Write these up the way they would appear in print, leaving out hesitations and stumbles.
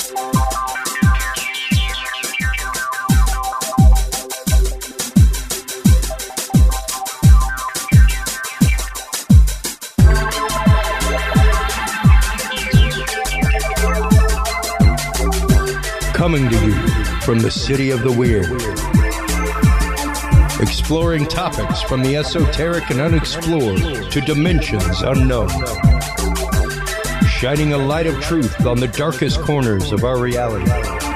Coming to you from the city of the weird. Exploring topics from the esoteric and unexplored to dimensions unknown. Shining a light of truth on the darkest corners of our reality.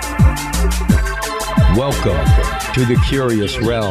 Welcome to the Curious Realm.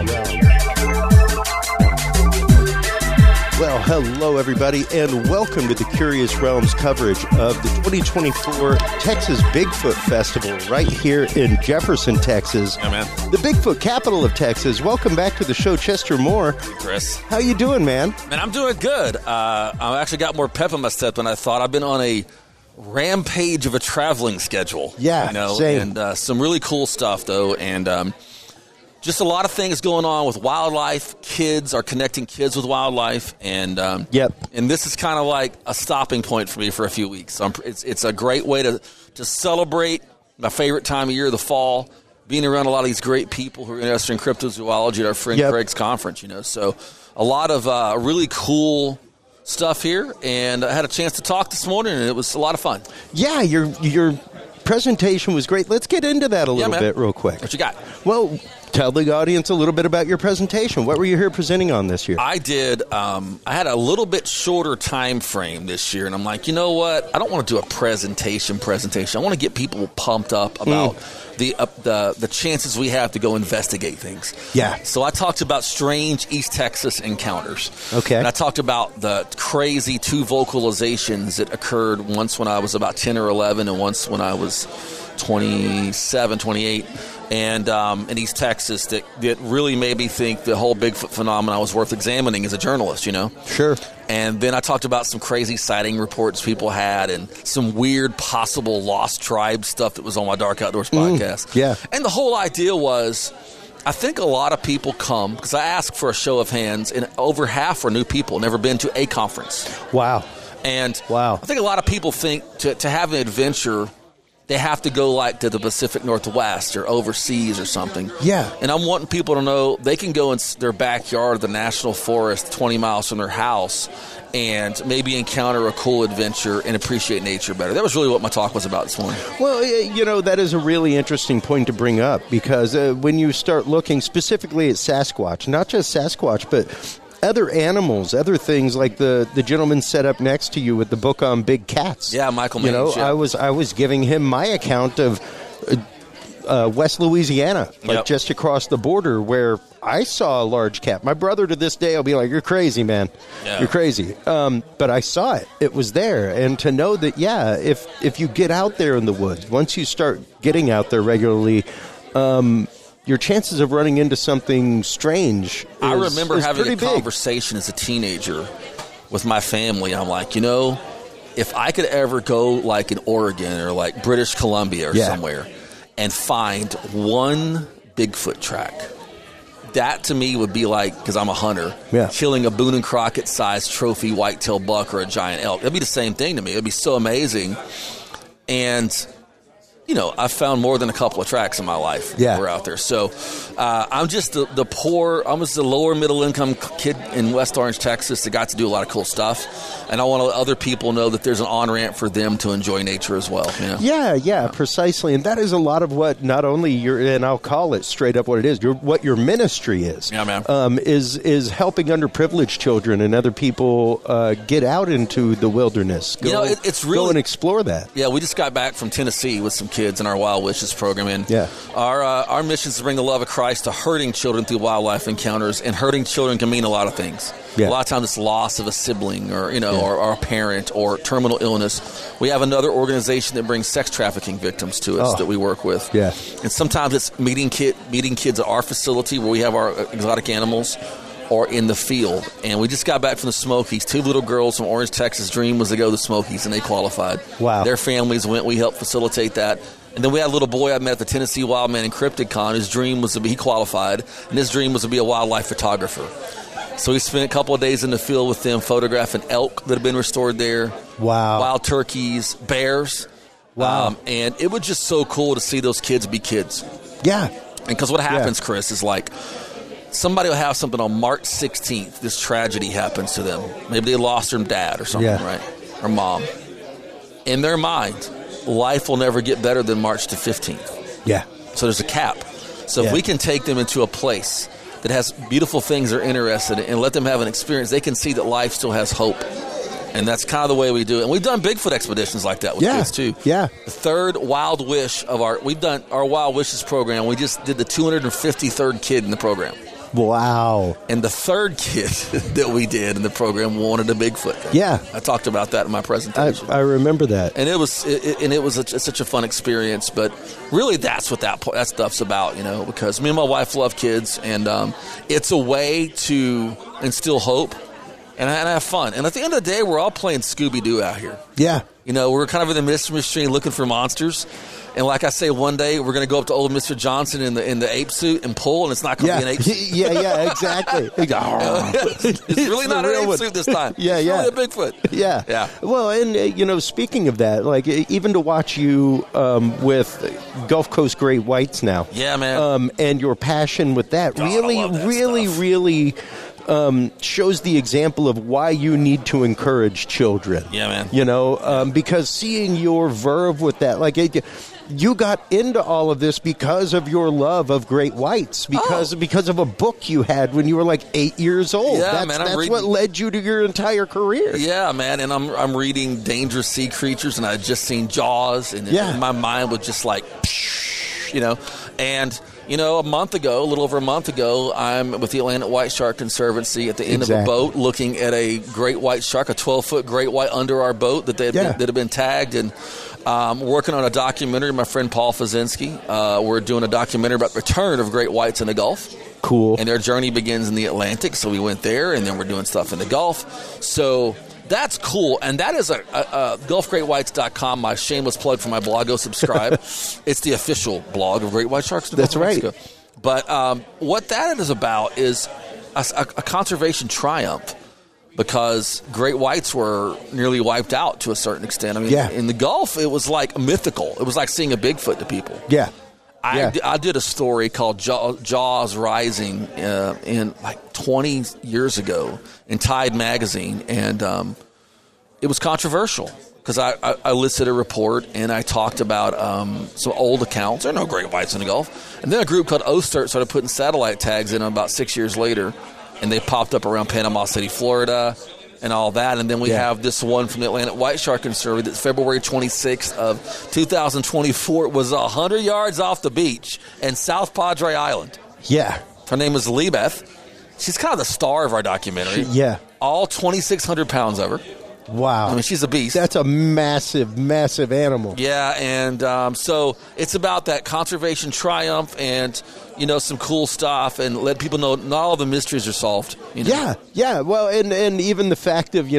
Well, hello, everybody, and welcome to the Curious Realms coverage of the 2024 Texas Bigfoot Festival right here in Jefferson, Texas. Yeah, man. The Bigfoot capital of Texas. Welcome back to the show, Chester Moore. Chris. How you doing, man? Man, I'm doing good. I actually got more pep in my step than I thought. I've been on a rampage of a traveling schedule. Yeah, same. And some really cool stuff, though, and just a lot of things going on with wildlife. Kids are connecting kids with wildlife, and and this is kind of like a stopping point for me for a few weeks. So it's a great way to celebrate my favorite time of year, the fall, being around a lot of these great people who are interested in cryptozoology at our friend Craig's conference. So a lot of really cool stuff here, and I had a chance to talk this morning, and it was a lot of fun. Yeah, your presentation was great. Let's get into that a little bit real quick. What you got? Well, tell the audience a little bit about your presentation. What were you here presenting on this year? I did. I had a little bit shorter time frame this year, and I'm like, you know what? I don't want to do a presentation. I want to get people pumped up about the chances we have to go investigate things. Yeah. So I talked about strange East Texas encounters. Okay. And I talked about the crazy 2 vocalizations that occurred once when I was about 10 or 11 and once when I was 27, 28. And in East Texas that really made me think the whole Bigfoot phenomenon was worth examining as a journalist, Sure. And then I talked about some crazy sighting reports people had and some weird possible lost tribe stuff that was on my Dark Outdoors podcast. Yeah. And the whole idea was, I think a lot of people come, because I asked for a show of hands, and over half are new people, never been to a conference. Wow. And I think a lot of people think to have an adventure, they have to go like to the Pacific Northwest or overseas or something. Yeah. And I'm wanting people to know they can go in their backyard, the national forest, 20 miles from their house, and maybe encounter a cool adventure and appreciate nature better. That was really what my talk was about this morning. Well, that is a really interesting point to bring up because when you start looking specifically at Sasquatch, not just Sasquatch, but other animals, other things like the gentleman set up next to you with the book on big cats. Yeah, Michael Mange. I was giving him my account of West Louisiana, just across the border, where I saw a large cat. My brother to this day will be like, "You're crazy, man. Yeah. You're crazy." But I saw it. It was there. And to know that, if you get out there in the woods, once you start getting out there regularly, your chances of running into something strange I remember having a big conversation as a teenager with my family. I'm like, if I could ever go like in Oregon or like British Columbia or somewhere and find one Bigfoot track, that to me would be like, because I'm a hunter, killing a Boone and Crockett-sized trophy whitetail buck or a giant elk. That'd be the same thing to me. It'd be so amazing. And I've found more than a couple of tracks in my life that were out there. So I'm just the poor, I was the lower middle income kid in West Orange, Texas that got to do a lot of cool stuff. And I want to let other people know that there's an on-ramp for them to enjoy nature as well. Yeah, precisely. And that is a lot of what not only and I'll call it straight up what it is, what your ministry is. Yeah, man. Is helping underprivileged children and other people get out into the wilderness. It's really, go and explore that. Yeah, we just got back from Tennessee with some kids in our Wild Wishes program. And our mission is to bring the love of Christ to hurting children through wildlife encounters. And hurting children can mean a lot of things. Yeah. A lot of times it's loss of a sibling or or a parent or terminal illness. We have another organization that brings sex trafficking victims to us that we work with. Yeah. And sometimes it's meeting kids at our facility where we have our exotic animals, or in the field. And we just got back from the Smokies. 2 little girls from Orange, Texas' dream was to go to the Smokies, and they qualified. Wow. Their families went. We helped facilitate that. And then we had a little boy I met at the Tennessee Wildman Encrypted Con. His dream was to be, he qualified, and his dream was to be a wildlife photographer. So we spent a couple of days in the field with them photographing elk that have been restored there. Wow. Wild turkeys, bears. Wow. And it was just so cool to see those kids be kids. Yeah. Because what happens, Chris, is like somebody will have something on March 16th. This tragedy happens to them. Maybe they lost their dad or something, right? Or mom. In their mind, life will never get better than March the 15th. Yeah. So there's a cap. So if we can take them into a place that has beautiful things they're interested in and let them have an experience, they can see that life still has hope. And that's kind of the way we do it. And we've done Bigfoot expeditions like that with kids, too. Yeah. The third Wild Wish we've done our Wild Wishes program. We just did the 253rd kid in the program. Wow. And the third kid that we did in the program wanted a Bigfoot. Yeah. I talked about that in my presentation. I remember that. And it was such a fun experience. But really, that's what that stuff's about, because me and my wife love kids. And it's a way to instill hope and have fun. And at the end of the day, we're all playing Scooby-Doo out here. Yeah. We're kind of in the mystery machine looking for monsters. And like I say, one day we're going to go up to old Mr. Johnson in the ape suit and pull, and it's not going to be an ape suit. Yeah, exactly. It's really not an ape suit this time. Yeah, it's really a Bigfoot. Yeah. Well, and, speaking of that, like, even to watch you with Gulf Coast Great Whites now. Yeah, man. And your passion with that really shows the example of why you need to encourage children. Yeah, man. Because seeing your verve with that, like, you got into all of this because of your love of great whites, because of a book you had when you were like 8 years old. Yeah, that's what led you to your entire career. Yeah, man. And I'm reading Dangerous Sea Creatures, and I had just seen Jaws, and my mind was just like, and. A little over a month ago, I'm with the Atlantic White Shark Conservancy at the end of a boat looking at a great white shark, a 12-foot great white under our boat that had been tagged, and working on a documentary. My friend Paul Fazinski, we're doing a documentary about the return of great whites in the Gulf. Cool. And their journey begins in the Atlantic, so we went there, and then we're doing stuff in the Gulf. So that's cool, and that is GulfGreatWhites.com, my shameless plug for my blog. Go subscribe. It's the official blog of Great White Sharks. That's right. Mexico. But what that is about is a conservation triumph, because great whites were nearly wiped out to a certain extent. I mean, in the Gulf, it was like mythical. It was like seeing a Bigfoot to people. Yeah. I did a story called Jaws Rising in like 20 years ago in Tide magazine, and it was controversial because I listed a report and I talked about some old accounts. There are no great whites in the Gulf. And then a group called OSTERT started putting satellite tags in them about 6 years later, and they popped up around Panama City, Florida, and all that. And then we have this one from the Atlantic White Shark Conservancy that's February 26th of 2024. It was 100 yards off the beach in South Padre Island. Yeah. Her name is Libeth. She's kind of the star of our documentary. All 2,600 pounds of her. Wow. I mean, she's a beast. That's a massive, massive animal. Yeah, and so it's about that conservation triumph and, some cool stuff, and let people know not all the mysteries are solved. Yeah. Well, and even the fact of,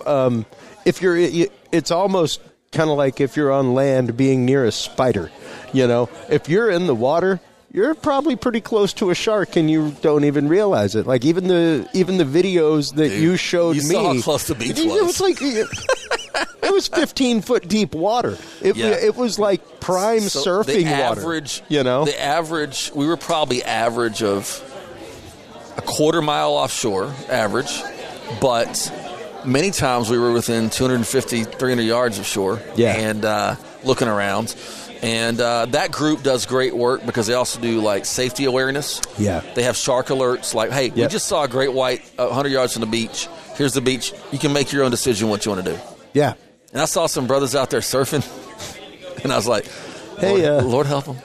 if it's almost kind of like if you're on land being near a spider. If you're in the water, you're probably pretty close to a shark and you don't even realize it. Like even the videos that you showed me. You saw how close the beach was. It was like it was 15-foot deep water. It was like prime surfing water. The average, we were probably average of a quarter mile offshore, average, but many times we were within 250, 300 yards of shore and looking around. And that group does great work because they also do, like, safety awareness. Yeah. They have shark alerts, like, hey, we just saw a great white 100 yards from the beach. Here's the beach. You can make your own decision what you want to do. Yeah. And I saw some brothers out there surfing, and I was like, hey, Lord help them.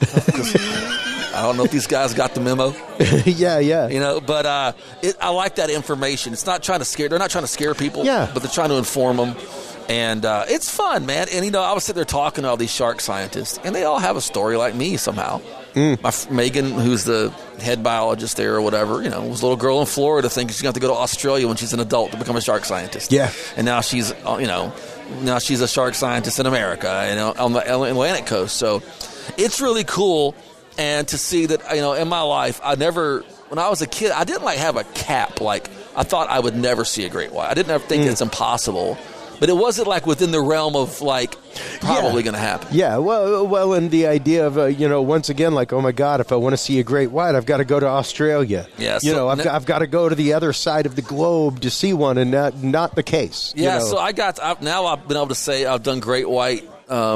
I don't know if these guys got the memo. Yeah. But I like that information. It's not trying to scare. They're not trying to scare people. Yeah. But they're trying to inform them. And it's fun, man. And, I was sitting there talking to all these shark scientists, and they all have a story like me somehow. Megan, who's the head biologist there or whatever, was a little girl in Florida thinking she's going to have to go to Australia when she's an adult to become a shark scientist. Yeah. And now she's, now she's a shark scientist in America, on the Atlantic coast. So it's really cool. And to see that, in my life, when I was a kid, I didn't have a cap. Like, I thought I would never see a great white. I didn't ever think it's impossible. But it wasn't like within the realm of like probably going to happen. Yeah, well, and the idea of once again, like, oh my God, if I want to see a great white, I've got to go to Australia. Yeah, I've got to go to the other side of the globe to see one, and not the case. Yeah, so now I've been able to say I've done great white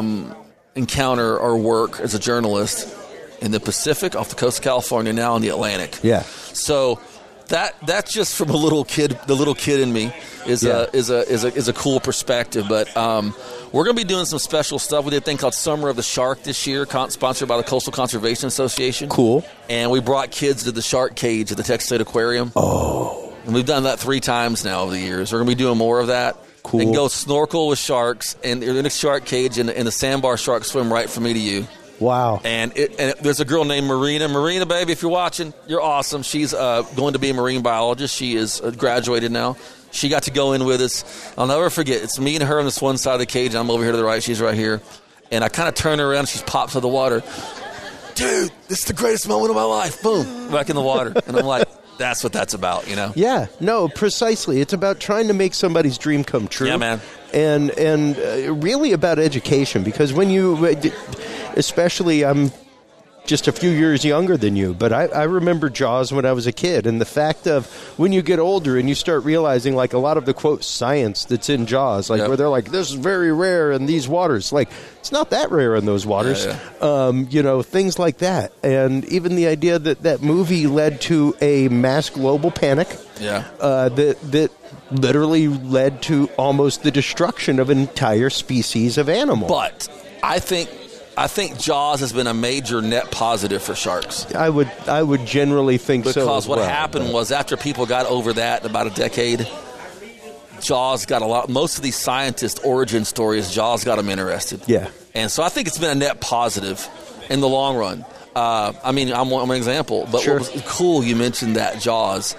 encounter or work as a journalist in the Pacific, off the coast of California, now in the Atlantic. Yeah. So that's just from a little kid. The little kid in me is a cool perspective. But we're going to be doing some special stuff. We did a thing called Summer of the Shark this year, sponsored by the Coastal Conservation Association. Cool. And we brought kids to the shark cage at the Texas State Aquarium. Oh. And we've done that 3 times now over the years. We're going to be doing more of that. Cool. And go snorkel with sharks, and in a shark cage, and the sandbar sharks swim right from me to you. Wow. And there's a girl named Marina. Marina, baby, if you're watching, you're awesome. She's going to be a marine biologist. She is graduated now. She got to go in with us. I'll never forget. It's me and her on this one side of the cage. I'm over here to the right. She's right here. And I kind of turn her around. And she pops out of the water. Dude, this is the greatest moment of my life. Boom. Back in the water. And I'm like, that's what that's about, Yeah, no, precisely. It's about trying to make somebody's dream come true. Yeah, man. And really about education, because when you, especially I'm just a few years younger than you, but I remember Jaws when I was a kid, and the fact of when you get older and you start realizing, like, a lot of the, quote, science that's in Jaws, like, where they're like, this is very rare in these waters. Like, it's not that rare in those waters. Yeah. Things like that. And even the idea that movie led to a mass global panic. Yeah. That literally led to almost the destruction of an entire species of animal. But I think Jaws has been a major net positive for sharks. I would generally think so. Because what happened was, after people got over that in about a decade, Jaws got a lot. Most of these scientist origin stories, Jaws got them interested. Yeah. And so I think it's been a net positive in the long run. I'm an example. But sure. What was cool, you mentioned that Jaws.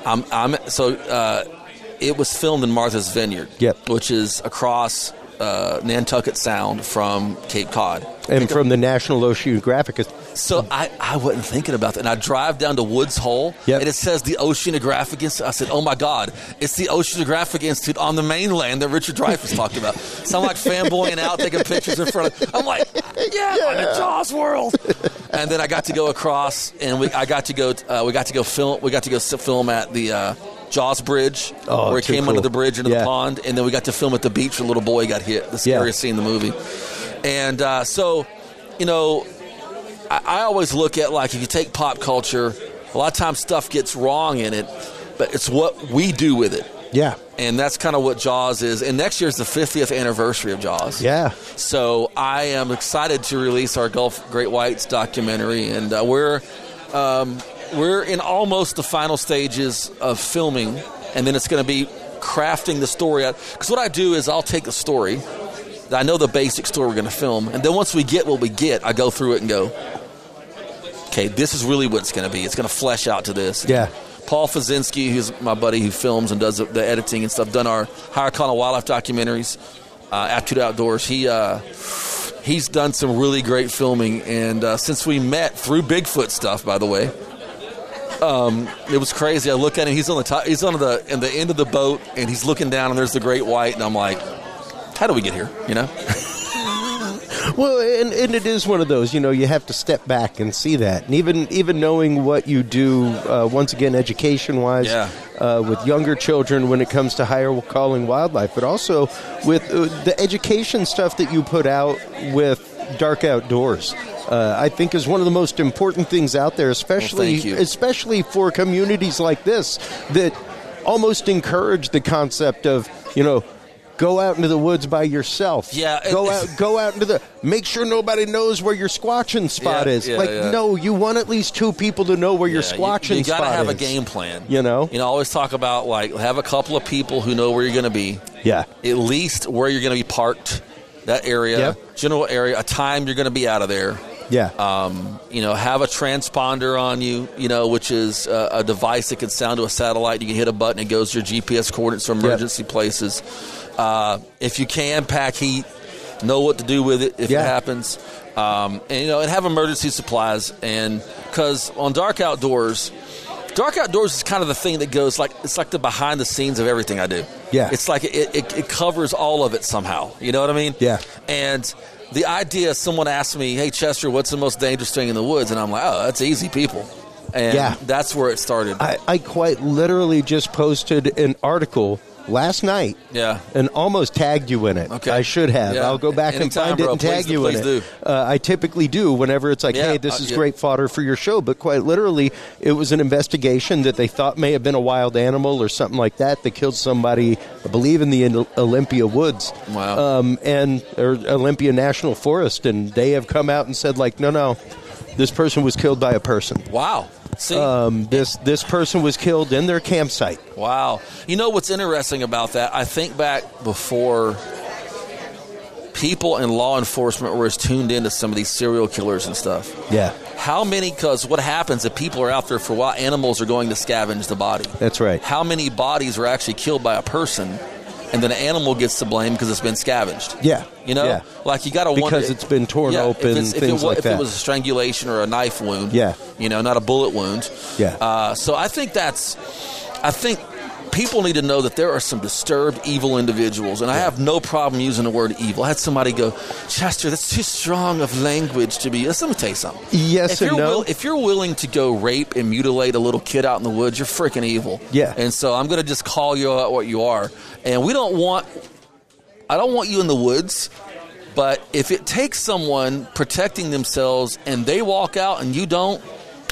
It was filmed in Martha's Vineyard, which is across Nantucket Sound from Cape Cod. And from the National Oceanographic. So I wasn't thinking about that. And I drive down to Woods Hole, and it says the Oceanographic Institute. I said, oh, my God, it's the Oceanographic Institute on the mainland that Richard Dreyfuss talked about. So I'm like fanboying out, taking pictures in front of. I'm like, I'm in Jaws world. And then I got to go across, and we got to go film at the Jaws Bridge, where he came under the bridge into the pond, and then we got to film at the beach where a little boy got hit, the scariest scene in the movie. And I always look at, like, if you take pop culture, a lot of times stuff gets wrong in it, but it's what we do with it. Yeah. And that's kind of what Jaws is. And next year is the 50th anniversary of Jaws. Yeah. So I am excited to release our Gulf Great Whites documentary, and we're in almost the final stages of filming, and then it's going to be crafting the story out. Because what I do is I'll take the story. I know the basic story we're going to film, and then once we get what we get, I go through it and go, okay, this is really what it's going to be. It's going to flesh out to this. Yeah. Paul Fazinski, who's my buddy who films and does the editing and stuff, done our Hyrcana wildlife documentaries, Aptitude Outdoors. He's done some really great filming, and since we met through Bigfoot stuff, by the way, it was crazy. I look at him; he's on the top. He's on the end of the boat, and he's looking down, and there's the great white, and I'm like, how do we get here? Well, and it is one of those, you have to step back and see that. And even knowing what you do, once again, education-wise, with younger children when it comes to higher calling wildlife, but also with the education stuff that you put out with Dark Outdoors, I think is one of the most important things out there, especially for communities like this that almost encourage the concept of, go out into the woods by yourself. Yeah. Go out into make sure nobody knows where your squatching spot is. No, you want at least 2 people to know where your squatching spot is. You got to have a game plan. Always talk about, like, have a couple of people who know where you're going to be. Yeah. At least where you're going to be parked, that area, general area, a time you're going to be out of there. Yeah. Have a transponder on you, which is a device that can sound to a satellite. You can hit a button, it goes to your GPS coordinates for emergency places. If you can, pack heat, know what to do with it if it happens. And have emergency supplies. And because on Dark Outdoors, Dark Outdoors is kind of the thing that goes it's like the behind the scenes of everything I do. Yeah. It's like it covers all of it somehow. You know what I mean? Yeah. And the idea, someone asked me, hey, Chester, what's the most dangerous thing in the woods? And I'm like, oh, that's easy, people. And that's where it started. I quite literally just posted an article last night, and almost tagged you in it. Okay. I should have. Yeah. I'll go back Anytime, and find it and tag you in it. I typically do whenever it's like, hey, this is great fodder for your show. But quite literally, it was an investigation that they thought may have been a wild animal or something like that killed somebody, I believe, in the Olympia Woods. Wow. Or Olympia National Forest. And they have come out and said, like, no, this person was killed by a person. Wow. See? This person was killed in their campsite. Wow. You know what's interesting about that? I think back before people in law enforcement were as tuned into some of these serial killers and stuff. Yeah. How many, because what happens if people are out there for a while, animals are going to scavenge the body. That's right. How many bodies are actually killed by a person, and then an animal gets to blame because it's been scavenged? Yeah. You know? Yeah. Like, you got to wonder. Because it's been torn open, things like that. If it was a strangulation or a knife wound. Yeah. You know, not a bullet wound. Yeah. So I think people need to know that there are some disturbed, evil individuals, and I have no problem using the word evil. I had somebody go, Chester, that's too strong of language to be. Let me tell you something. Yes and no. If you're willing to go rape and mutilate a little kid out in the woods, you're freaking evil. Yeah. And so I'm going to just call you out what you are. And I don't want you in the woods, but if it takes someone protecting themselves and they walk out and you don't,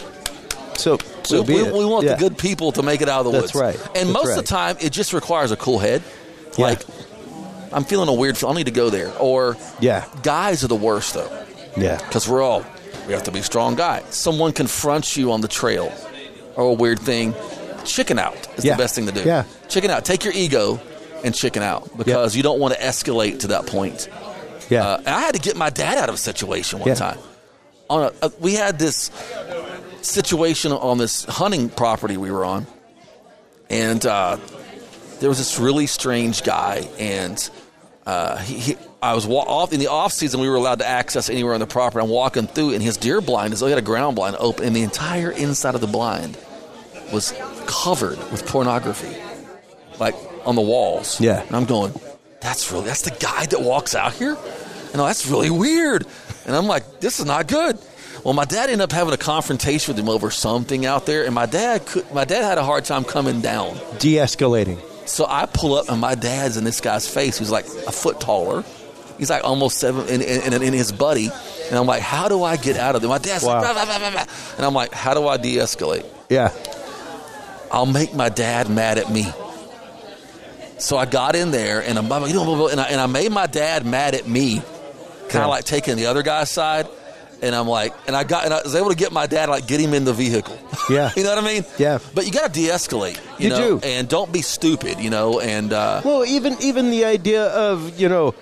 we want the good people to make it out of the woods. That's right. And most of the time, it just requires a cool head. Yeah. Like, I'm feeling a weird feel. I need to go there. Or guys are the worst, though. Yeah. Because we have to be strong guys. Someone confronts you on the trail or a weird thing. Chicken out is the best thing to do. Yeah. Chicken out. Take your ego and chicken out because you don't want to escalate to that point. Yeah. And I had to get my dad out of a situation one time. We had this situation on this hunting property we were on, and there was this really strange guy, and I was off in the off season. We were allowed to access anywhere on the property. I'm walking through, and his deer blind he had a ground blind open, and the entire inside of the blind was covered with pornography, like on the walls. Yeah, and I'm going, that's the guy that walks out here, and that's really weird, and I'm like, this is not good. Well, my dad ended up having a confrontation with him over something out there, and my dad had a hard time coming down. De-escalating. So I pull up, and my dad's in this guy's face, who's like a foot taller. He's like almost 7, and his buddy. And I'm like, how do I get out of there? My dad's like, blah, blah, blah, blah. And I'm like, how do I de-escalate? Yeah. I'll make my dad mad at me. So I got in there, and I made my dad mad at me, kind of like taking the other guy's side. And I'm like, I was able to get my dad, get him in the vehicle. Yeah. You know what I mean? Yeah. But you got to de-escalate. You know? Do. And don't be stupid, and... well, even the idea of,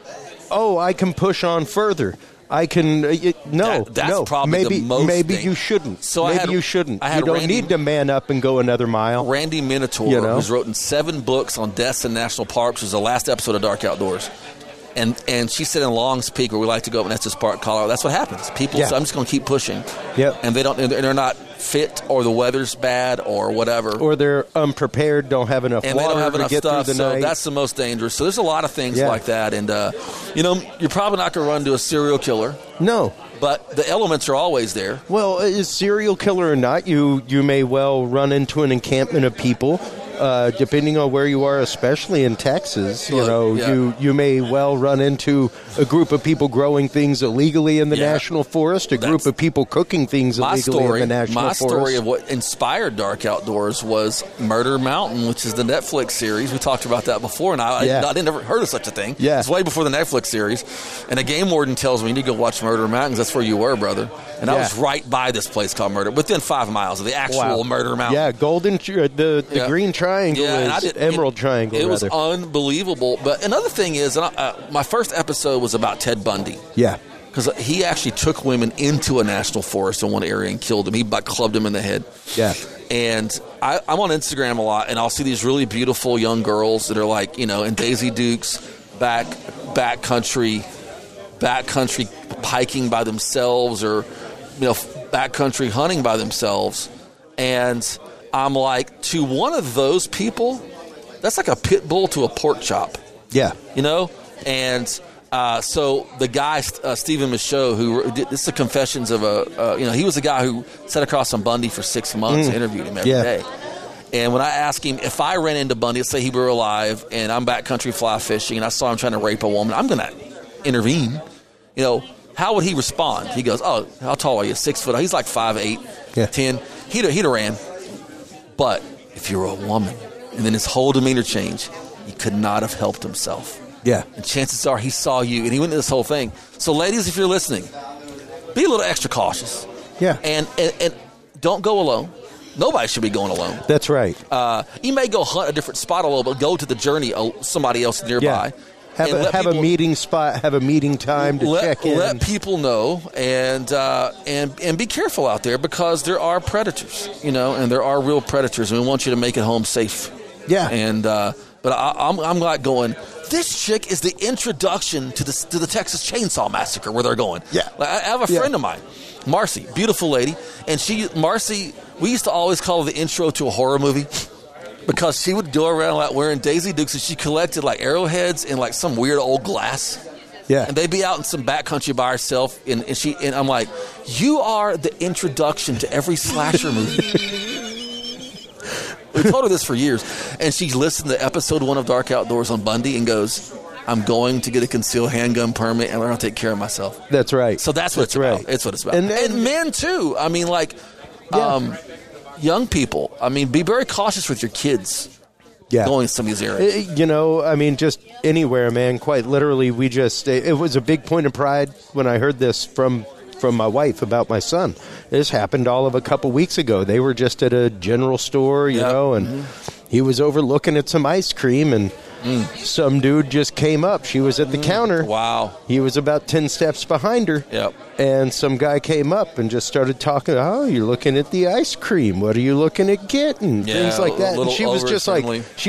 I can push on further. I can... That's probably the most Maybe thing. You shouldn't. So you shouldn't. You don't need to man up and go another mile. Randy Minotaur, who's written 7 books on deaths in national parks, was the last episode of Dark Outdoors. And she said in Long's Peak, where we like to go up in Estes Park, Colorado, that's what happens. People say, I'm just going to keep pushing. Yep. And they're not fit, or the weather's bad, or whatever. Or they're unprepared, don't have enough water to get through the night. That's the most dangerous. So there's a lot of things like that. And, you're probably not going to run into a serial killer. No. But the elements are always there. Well, is serial killer or not, you may well run into an encampment of people. Depending on where you are, especially in Texas, you may well run into a group of people growing things illegally in the national forest, a group of people cooking things illegally in the national forest. My story of what inspired Dark Outdoors was Murder Mountain, which is the Netflix series. We talked about that before, and I never heard of such a thing. Yeah. It's way before the Netflix series. And a game warden tells me, you need to go watch Murder Mountain, because that's where you were, brother. And I was right by this place called Murder, within 5 miles of the actual Murder Mountain. Yeah, the green triangle is Emerald Triangle. It was unbelievable. But another thing is, my first episode was about Ted Bundy. Yeah. Because he actually took women into a national forest in one area and killed them. He clubbed them in the head. Yeah. And I'm on Instagram a lot, and I'll see these really beautiful young girls that are in Daisy Dukes, backcountry hiking by themselves, or backcountry hunting by themselves. And I'm like, to one of those people, that's like a pit bull to a pork chop. Yeah. You know? And so the guy, Stephen Michaud, who did, this is the confessions of he was the guy who sat across from Bundy for 6 months, interviewed him every day. And when I asked him, if I ran into Bundy, let's say he were alive, and I'm backcountry fly fishing, and I saw him trying to rape a woman, I'm going to intervene. You know, how would he respond? He goes, oh, how tall are you? 6 foot. He's like 5'8", 10. He'd have ran. But if you were a woman, and then his whole demeanor changed, he could not have helped himself. Yeah. And chances are he saw you, and he went into this whole thing. So, ladies, if you're listening, be a little extra cautious. Yeah. And don't go alone. Nobody should be going alone. That's right. You may go hunt a different spot a little, but go to the journey somebody else nearby. Yeah. Have a meeting spot. Have a meeting time to check in. Let people know, and be careful out there, because there are predators, and there are real predators, and we want you to make it home safe. Yeah. And but I'm like going, this chick is the introduction to the Texas Chainsaw Massacre, where they're going. Yeah. I have a friend of mine, Marcy, beautiful lady, and Marcy, we used to always call her the intro to a horror movie, because she would go around like wearing Daisy Dukes, and she collected like arrowheads and like some weird old glass. Yeah. And they'd be out in some backcountry by herself, and I'm like, you are the introduction to every slasher movie. We told her this for years, and she listened to episode 1 of Dark Outdoors on Bundy and goes, I'm going to get a concealed handgun permit and learn how to take care of myself. That's right. So that's what it's about. It's what it's about. And men, too. I mean, like, young people. I mean, be very cautious with your kids going to some of these areas. I mean, just anywhere, man. Quite literally, it was a big point of pride when I heard this from my wife about my son. This happened all of a couple weeks ago. They were just at a general store, you know, and he was over looking at some ice cream, and some dude just came up. She was at the counter. Wow. He was about 10 steps behind her. Yep. And some guy came up and just started talking, oh, you're looking at the ice cream. What are you looking at getting? Things like that. And she was just like,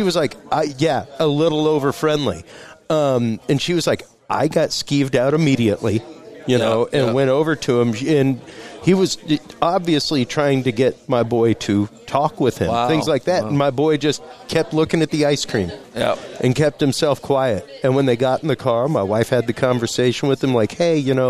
a little over-friendly. And she was like, I got skeeved out immediately. And went over to him, and he was obviously trying to get my boy to talk with him, things like that. Wow. And my boy just kept looking at the ice cream and kept himself quiet. And when they got in the car, my wife had the conversation with him, like, hey, did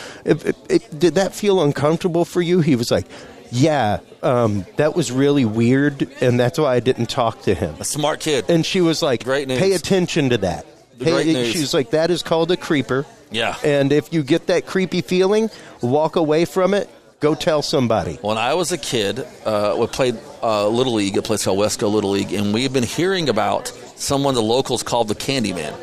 that feel uncomfortable for you? He was like, yeah, that was really weird, and that's why I didn't talk to him. A smart kid. And she was like, great news. Pay attention to that. She was like, that is called a creeper. Yeah. And if you get that creepy feeling, walk away from it, go tell somebody. When I was a kid, we played Little League, a place called Wesco Little League, and we've been hearing about someone the locals called the Candyman.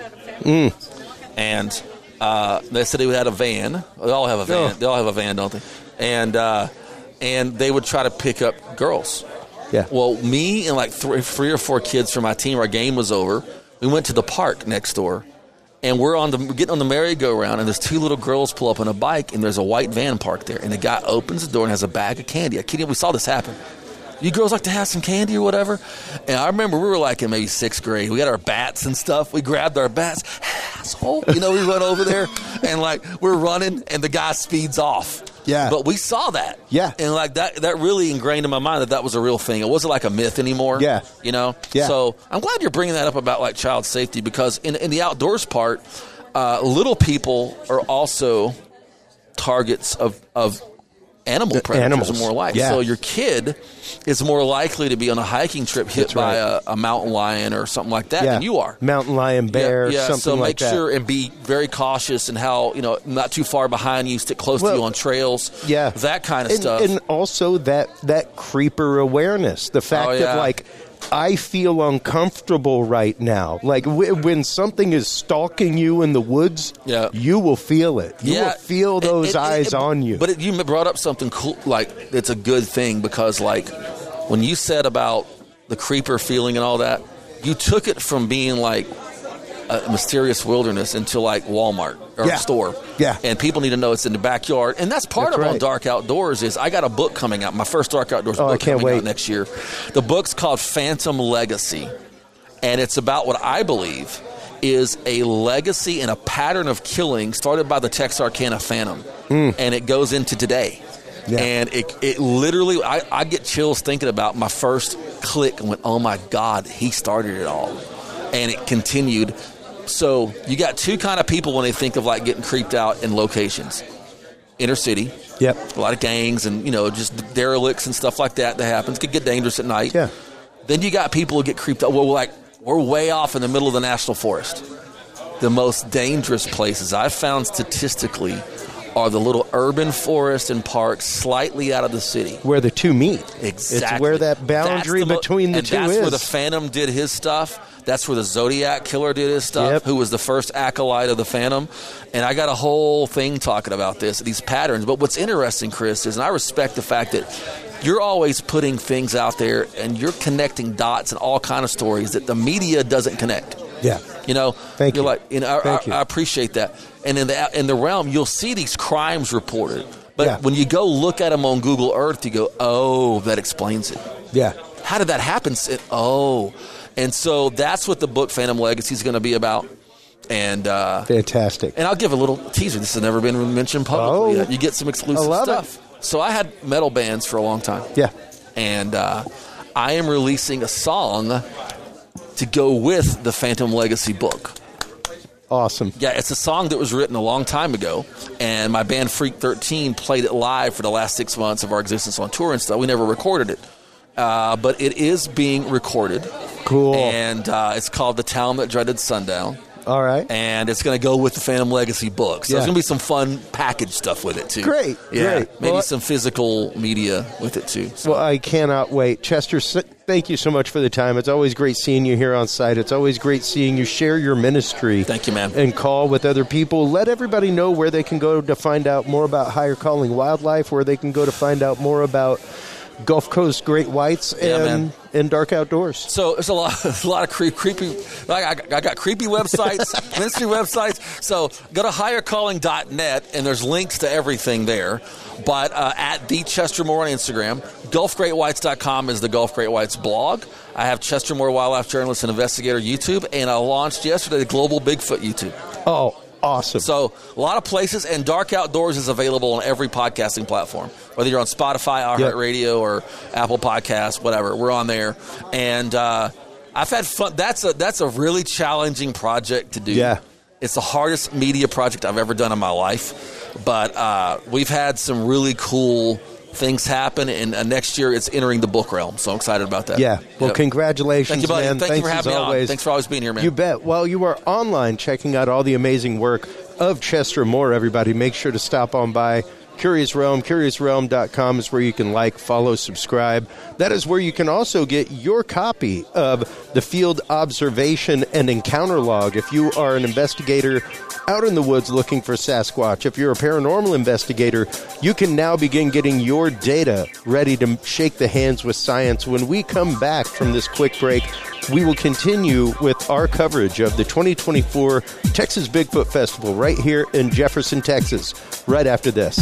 And they said they had a van. They all have a van. They all have a van, don't they? And they would try to pick up girls. Yeah. Well, me and like three or four kids from my team, our game was over. We went to the park next door. And we're getting on the merry-go-round, and there's 2 little girls pull up on a bike, and there's a white van parked there. And the guy opens the door and has a bag of candy. I kid you, we saw this happen. You girls like to have some candy or whatever? And I remember we were like in maybe 6th grade. We got our bats and stuff. We grabbed our bats. Asshole. We run over there, and like we're running, and the guy speeds off. Yeah. But we saw that. Yeah. And like that really ingrained in my mind that was a real thing. It wasn't like a myth anymore. Yeah. Yeah. So I'm glad you're bringing that up about like child safety, because in the outdoors part, little people are also targets of animal predators more like. Yeah. So your kid is more likely to be on a hiking trip hit by a mountain lion or something like that than you are. Mountain lion, bear, something like that. So make sure and be very cautious in how, not too far behind you, stick close to you on trails. Yeah. That kind of stuff. And also that creeper awareness. The fact that, like, I feel uncomfortable right now. Like, when something is stalking you in the woods, you will feel it. You will feel those eyes on you. But you brought up something cool, like, it's a good thing, because, like, when you said about the creeper feeling and all that, you took it from being, like, a mysterious wilderness into, like, Walmart or a store. Yeah. And people need to know it's in the backyard. And that's part of on Dark Outdoors is I got a book coming out, my first Dark Outdoors book coming out next year. The book's called Phantom Legacy. And it's about what I believe is a legacy and a pattern of killing started by the Texarkana Phantom. And it goes into today. And it literally, I get chills thinking about my first click and went, oh my God, he started it all. And it continued. So you got two kind of people when they think of like getting creeped out in locations. Inner city. Yep. A lot of gangs and, just derelicts and stuff like that happens. Could get dangerous at night. Yeah. Then you got people who get creeped out. Well, we're way off in the middle of the national forest. The most dangerous places I've found statistically are the little urban forests and parks slightly out of the city. Where the two meet. Exactly. It's where that boundary between the two is. That's where the Phantom did his stuff. That's where the Zodiac Killer did his stuff, who was the first acolyte of the Phantom. And I got a whole thing talking about these patterns. But what's interesting, Chris, is, and I respect the fact that you're always putting things out there and you're connecting dots and all kind of stories that the media doesn't connect. Yeah. Thank you. I appreciate that. And in the realm, you'll see these crimes reported. But when you go look at them on Google Earth, you go, oh, that explains it. Yeah. How did that happen? And so that's what the book Phantom Legacy is going to be about. And fantastic. And I'll give a little teaser. This has never been mentioned publicly yet. You get some exclusive stuff. So I had metal bands for a long time. Yeah. And I am releasing a song to go with the Phantom Legacy book. Awesome. Yeah, it's a song that was written a long time ago, and my band Freak 13 played it live for the last 6 months of our existence on tour and stuff. We never recorded it, but it is being recorded. Cool. And it's called The Town That Dreaded Sundown. All right. And it's going to go with the Phantom Legacy book. So there's going to be some fun package stuff with it, too. Great. Maybe some physical media with it, too. So. Well, I cannot wait. Chester, thank you so much for the time. It's always great seeing you here on site. It's always great seeing you share your ministry. Thank you, man. And call with other people. Let everybody know where they can go to find out more about Higher Calling Wildlife, where they can go to find out more about Gulf Coast Great Whites and Dark Outdoors. So there's a lot of creepy. I got creepy websites, ministry websites. So go to highercalling.net and there's links to everything there. But at the Chester Moore on Instagram, GulfGreatWhites.com is the Gulf Great Whites blog. I have Chester Moore Wildlife Journalist and Investigator YouTube, and I launched yesterday the Global Bigfoot YouTube. Oh, awesome. So a lot of places, and Dark Outdoors is available on every podcasting platform. Whether you're on Spotify, iHeartRadio, or Apple Podcasts, whatever, we're on there. And I've had fun. That's a really challenging project to do. Yeah. It's the hardest media project I've ever done in my life. But we've had some really cool things happen, and next year it's entering the book realm. So I'm excited about that. Yeah. Well, congratulations, Thank you, buddy. man. Thanks for having me always. on. Thanks for always being here, man. You bet. While you are online checking out all the amazing work of Chester Moore, everybody, make sure to stop on by Curious Realm. CuriousRealm.com is where you can like, follow, subscribe. That is where you can also get your copy of the Field Observation and Encounter Log. If you are an investigator out in the woods looking for Sasquatch, if you're a paranormal investigator, you can now begin getting your data ready to shake the hands with science. When we come back from this quick break, we will continue with our coverage of the 2024 Texas Bigfoot Festival right here in Jefferson, Texas, right after this.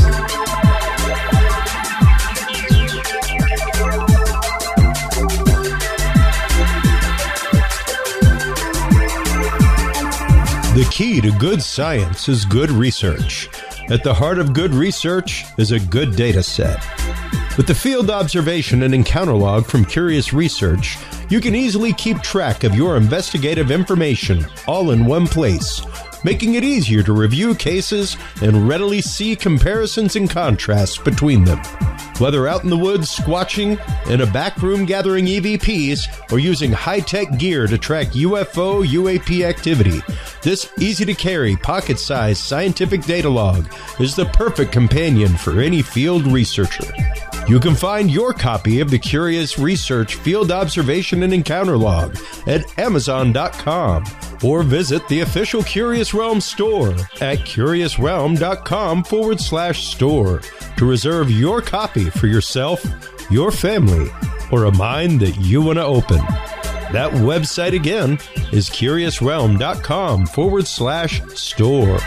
The key to good science is good research. At the heart of good research is a good data set. With the Field Observation and Encounter Log from Curious Research, you can easily keep track of your investigative information all in one place, making it easier to review cases and readily see comparisons and contrasts between them. Whether out in the woods squatching, in a back room gathering EVPs, or using high-tech gear to track UFO, UAP activity, this easy-to-carry, pocket-sized scientific data log is the perfect companion for any field researcher. You can find your copy of the Curious Research Field Observation and Encounter Log at Amazon.com or visit the official Curious Realm store at CuriousRealm.com/store to reserve your copy for yourself, your family, or a mind that you want to open. That website again is CuriousRealm.com/store.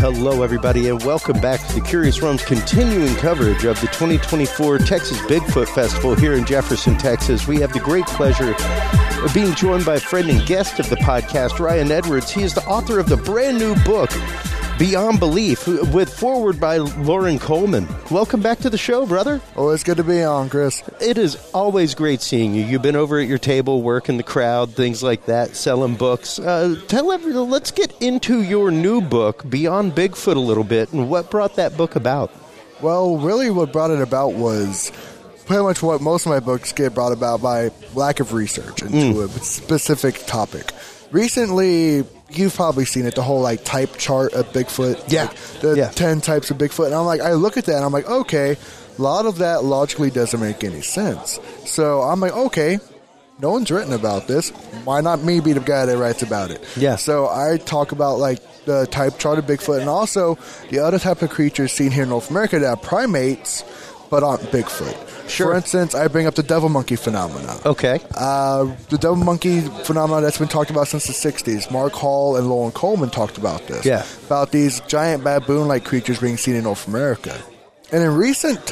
Hello, everybody, and welcome back to the Curious Realm's continuing coverage of the 2024 Texas Bigfoot Festival here in Jefferson, Texas. We have the great pleasure of being joined by a friend and guest of the podcast, Ryan Edwards. He is the author of the brand new book, Beyond Belief, with foreword by Loren Coleman. Welcome back to the show, brother. Oh, it's good to be on, Chris. It is always great seeing you. You've been over at your table, working the crowd, things like that, selling books. Tell everyone, let's get into your new book, Beyond Bigfoot, a little bit, and what brought that book about. Well, really what brought it about was pretty much what most of my books get brought about by lack of research into a specific topic. Recently, you've probably seen it, the whole type chart of Bigfoot. Yeah. The 10 types of Bigfoot. And I look at that and I'm like, okay, a lot of that logically doesn't make any sense. So I'm like, okay, no one's written about this. Why not me be the guy that writes about it? Yeah. So I talk about the type chart of Bigfoot and also the other type of creatures seen here in North America that are primates but aren't Bigfoot. Sure. For instance, I bring up the devil monkey phenomena. Okay. The devil monkey phenomenon that's been talked about since the 60s. Mark Hall and Loren Coleman talked about this. Yeah. About these giant baboon-like creatures being seen in North America. And in recent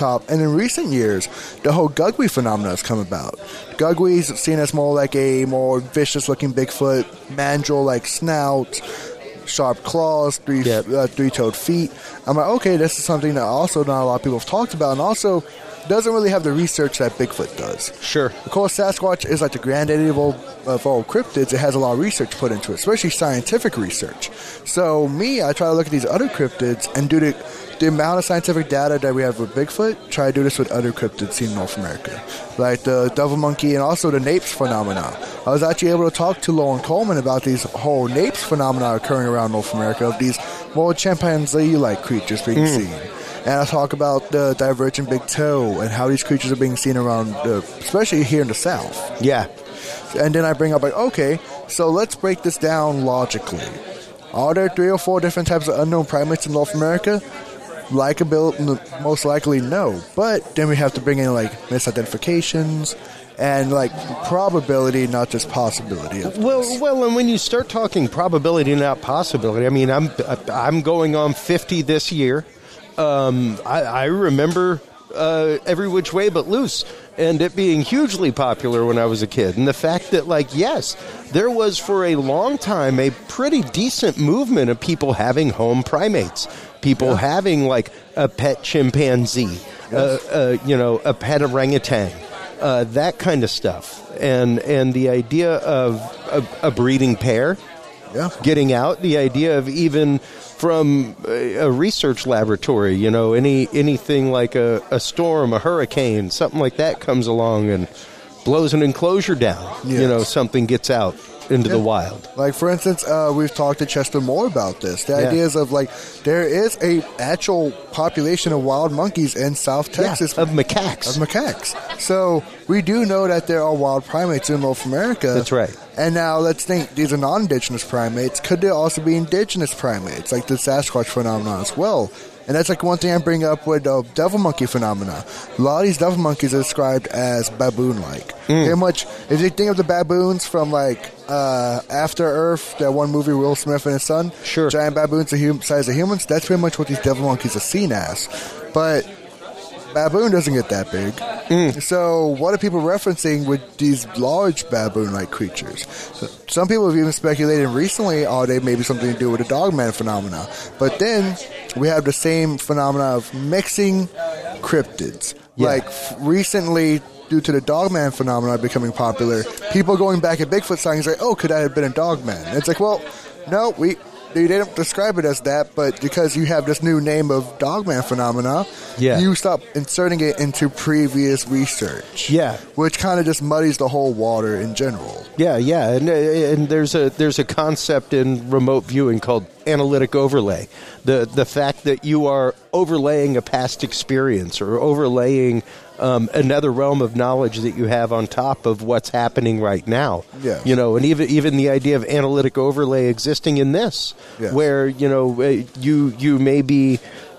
years, the whole Gugwe phenomenon has come about. Gugwe is seen as more like a more vicious-looking Bigfoot, mandrill-like snout, sharp claws, three-toed feet. I'm like, okay, this is something that also not a lot of people have talked about, and also doesn't really have the research that Bigfoot does. Sure. Of course, Sasquatch is like the granddaddy of all cryptids. It has a lot of research put into it, especially scientific research. So I try to look at these other cryptids and do the amount of scientific data that we have with Bigfoot, try to do this with other cryptids seen in North America, like the devil monkey and also the Napes phenomena. I was actually able to talk to Loren Coleman about these whole Napes phenomena occurring around North America, of these more chimpanzee-like creatures being seen. And I talk about the divergent big toe and how these creatures are being seen around, especially here in the South. Yeah. And then I bring up, okay, so let's break this down logically. Are there 3 or 4 different types of unknown primates in North America? Most likely no. But then we have to bring in misidentifications and probability, not just possibility. Well, and when you start talking probability, not possibility, I mean, I'm going on 50 this year. I remember Every Which Way But Loose, and it being hugely popular when I was a kid. And the fact that, yes, there was for a long time a pretty decent movement of people having home primates, people having a pet chimpanzee, a pet orangutan, that kind of stuff. And the idea of a breeding pair getting out, the idea of even from a research laboratory, anything like a storm, a hurricane, something like that comes along and blows an enclosure down. Yes. Something gets out into the wild. For instance, we've talked to Chester Moore about this. The ideas of there is a actual population of wild monkeys in South Texas. Of macaques. So we do know that there are wild primates in North America. That's right. And now let's think, these are non-indigenous primates. Could there also be indigenous primates, like the Sasquatch phenomenon as well? And that's one thing I bring up with the devil monkey phenomena. A lot of these devil monkeys are described as baboon-like. Very much, if you think of the baboons from After Earth, that one movie, Will Smith and his son, sure, giant baboons the size of humans, that's pretty much what these devil monkeys are seen as. But baboon doesn't get that big. So what are people referencing with these large baboon-like creatures? Some people have even speculated recently, they maybe something to do with the dogman phenomena. But then we have the same phenomena of mixing cryptids. Recently, due to the dogman phenomenon becoming popular, people going back at Bigfoot sightings could that have been a dogman? And it's no, they didn't describe it as that, but because you have this new name of dogman phenomena, you stop inserting it into previous research. Yeah. Which kind of just muddies the whole water in general. Yeah. And there's a concept in remote viewing called analytic overlay. The fact that you are overlaying a past experience or overlaying another realm of knowledge that you have on top of what's happening right now. Yeah. And even the idea of analytic overlay existing in this, where, you may be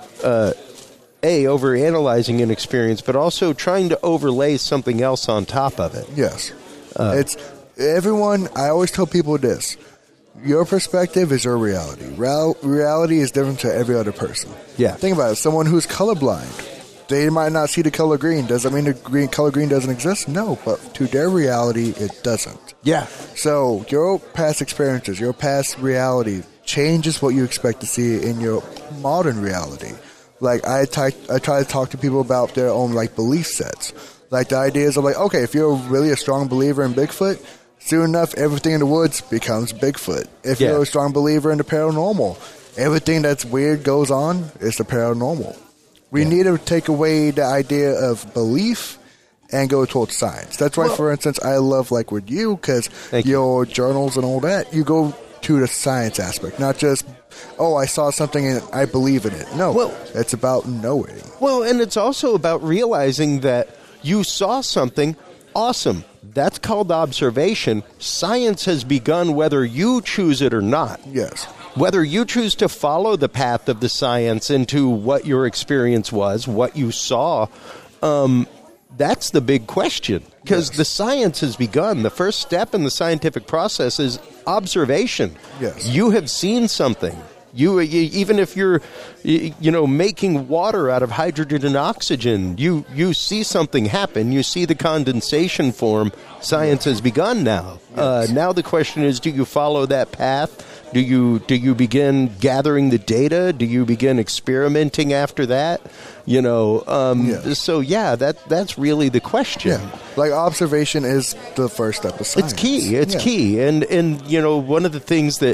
overanalyzing an experience, but also trying to overlay something else on top of it. Yes. It's everyone. I always tell people this: your perspective is your reality. Reality is different to every other person. Yeah. Think about it. Someone who's colorblind, they might not see the color green. Does that mean the color green doesn't exist? No, but to their reality, it doesn't. Yeah. So your past experiences, your past reality changes what you expect to see in your modern reality. Like I try to talk to people about their own like belief sets. Like the ideas of like, okay, if you're really a strong believer in Bigfoot, soon enough everything in the woods becomes Bigfoot. If you're a strong believer in the paranormal, everything that's weird goes on is the paranormal. We need to take away the idea of belief and go towards science. That's why, for instance, I love like with you, because your journals and all that, you go to the science aspect, not just, oh, I saw something and I believe in it. No, it's about knowing. Well, and it's also about realizing that you saw something awesome. That's called observation. Science has begun whether you choose it or not. Yes. Whether you choose to follow the path of the science into what your experience was, what you saw, that's the big question. Because the science has begun. The first step in the scientific process is observation. Yes. You have seen something. You even if you're, making water out of hydrogen and oxygen, you see something happen. You see the condensation form. Science has begun now. Yes. Now the question is, do you follow that path? Do you begin gathering the data? Do you begin experimenting after that? So that's really the question. Yeah. Like observation is the first step of science. It's key. It's key. And one of the things that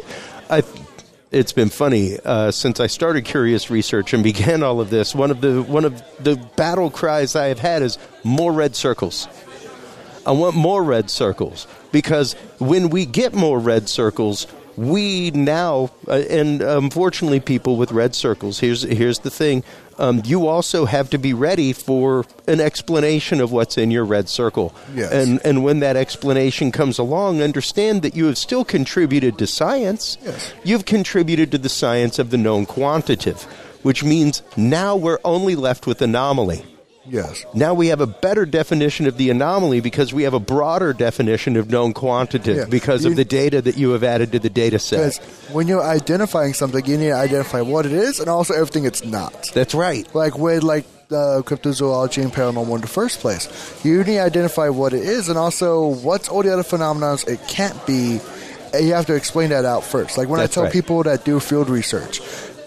it's been funny since I started Curious Research and began all of this. One of the battle cries I have had is more red circles. I want more red circles, because when we get more red circles, we now, and unfortunately people with red circles, here's the thing, you also have to be ready for an explanation of what's in your red circle. Yes. And when that explanation comes along, understand that you have still contributed to science. Yes. You've contributed to the science of the known quantitative, which means now we're only left with anomaly. Yes. Now we have a better definition of the anomaly because we have a broader definition of known quantitative because of the data that you have added to the data set. Because when you're identifying something, you need to identify what it is and also everything it's not. That's right. Like with cryptozoology and paranormal in the first place. You need to identify what it is and also what's all the other phenomena it can't be. And you have to explain that out first. Like when I tell people that do field research,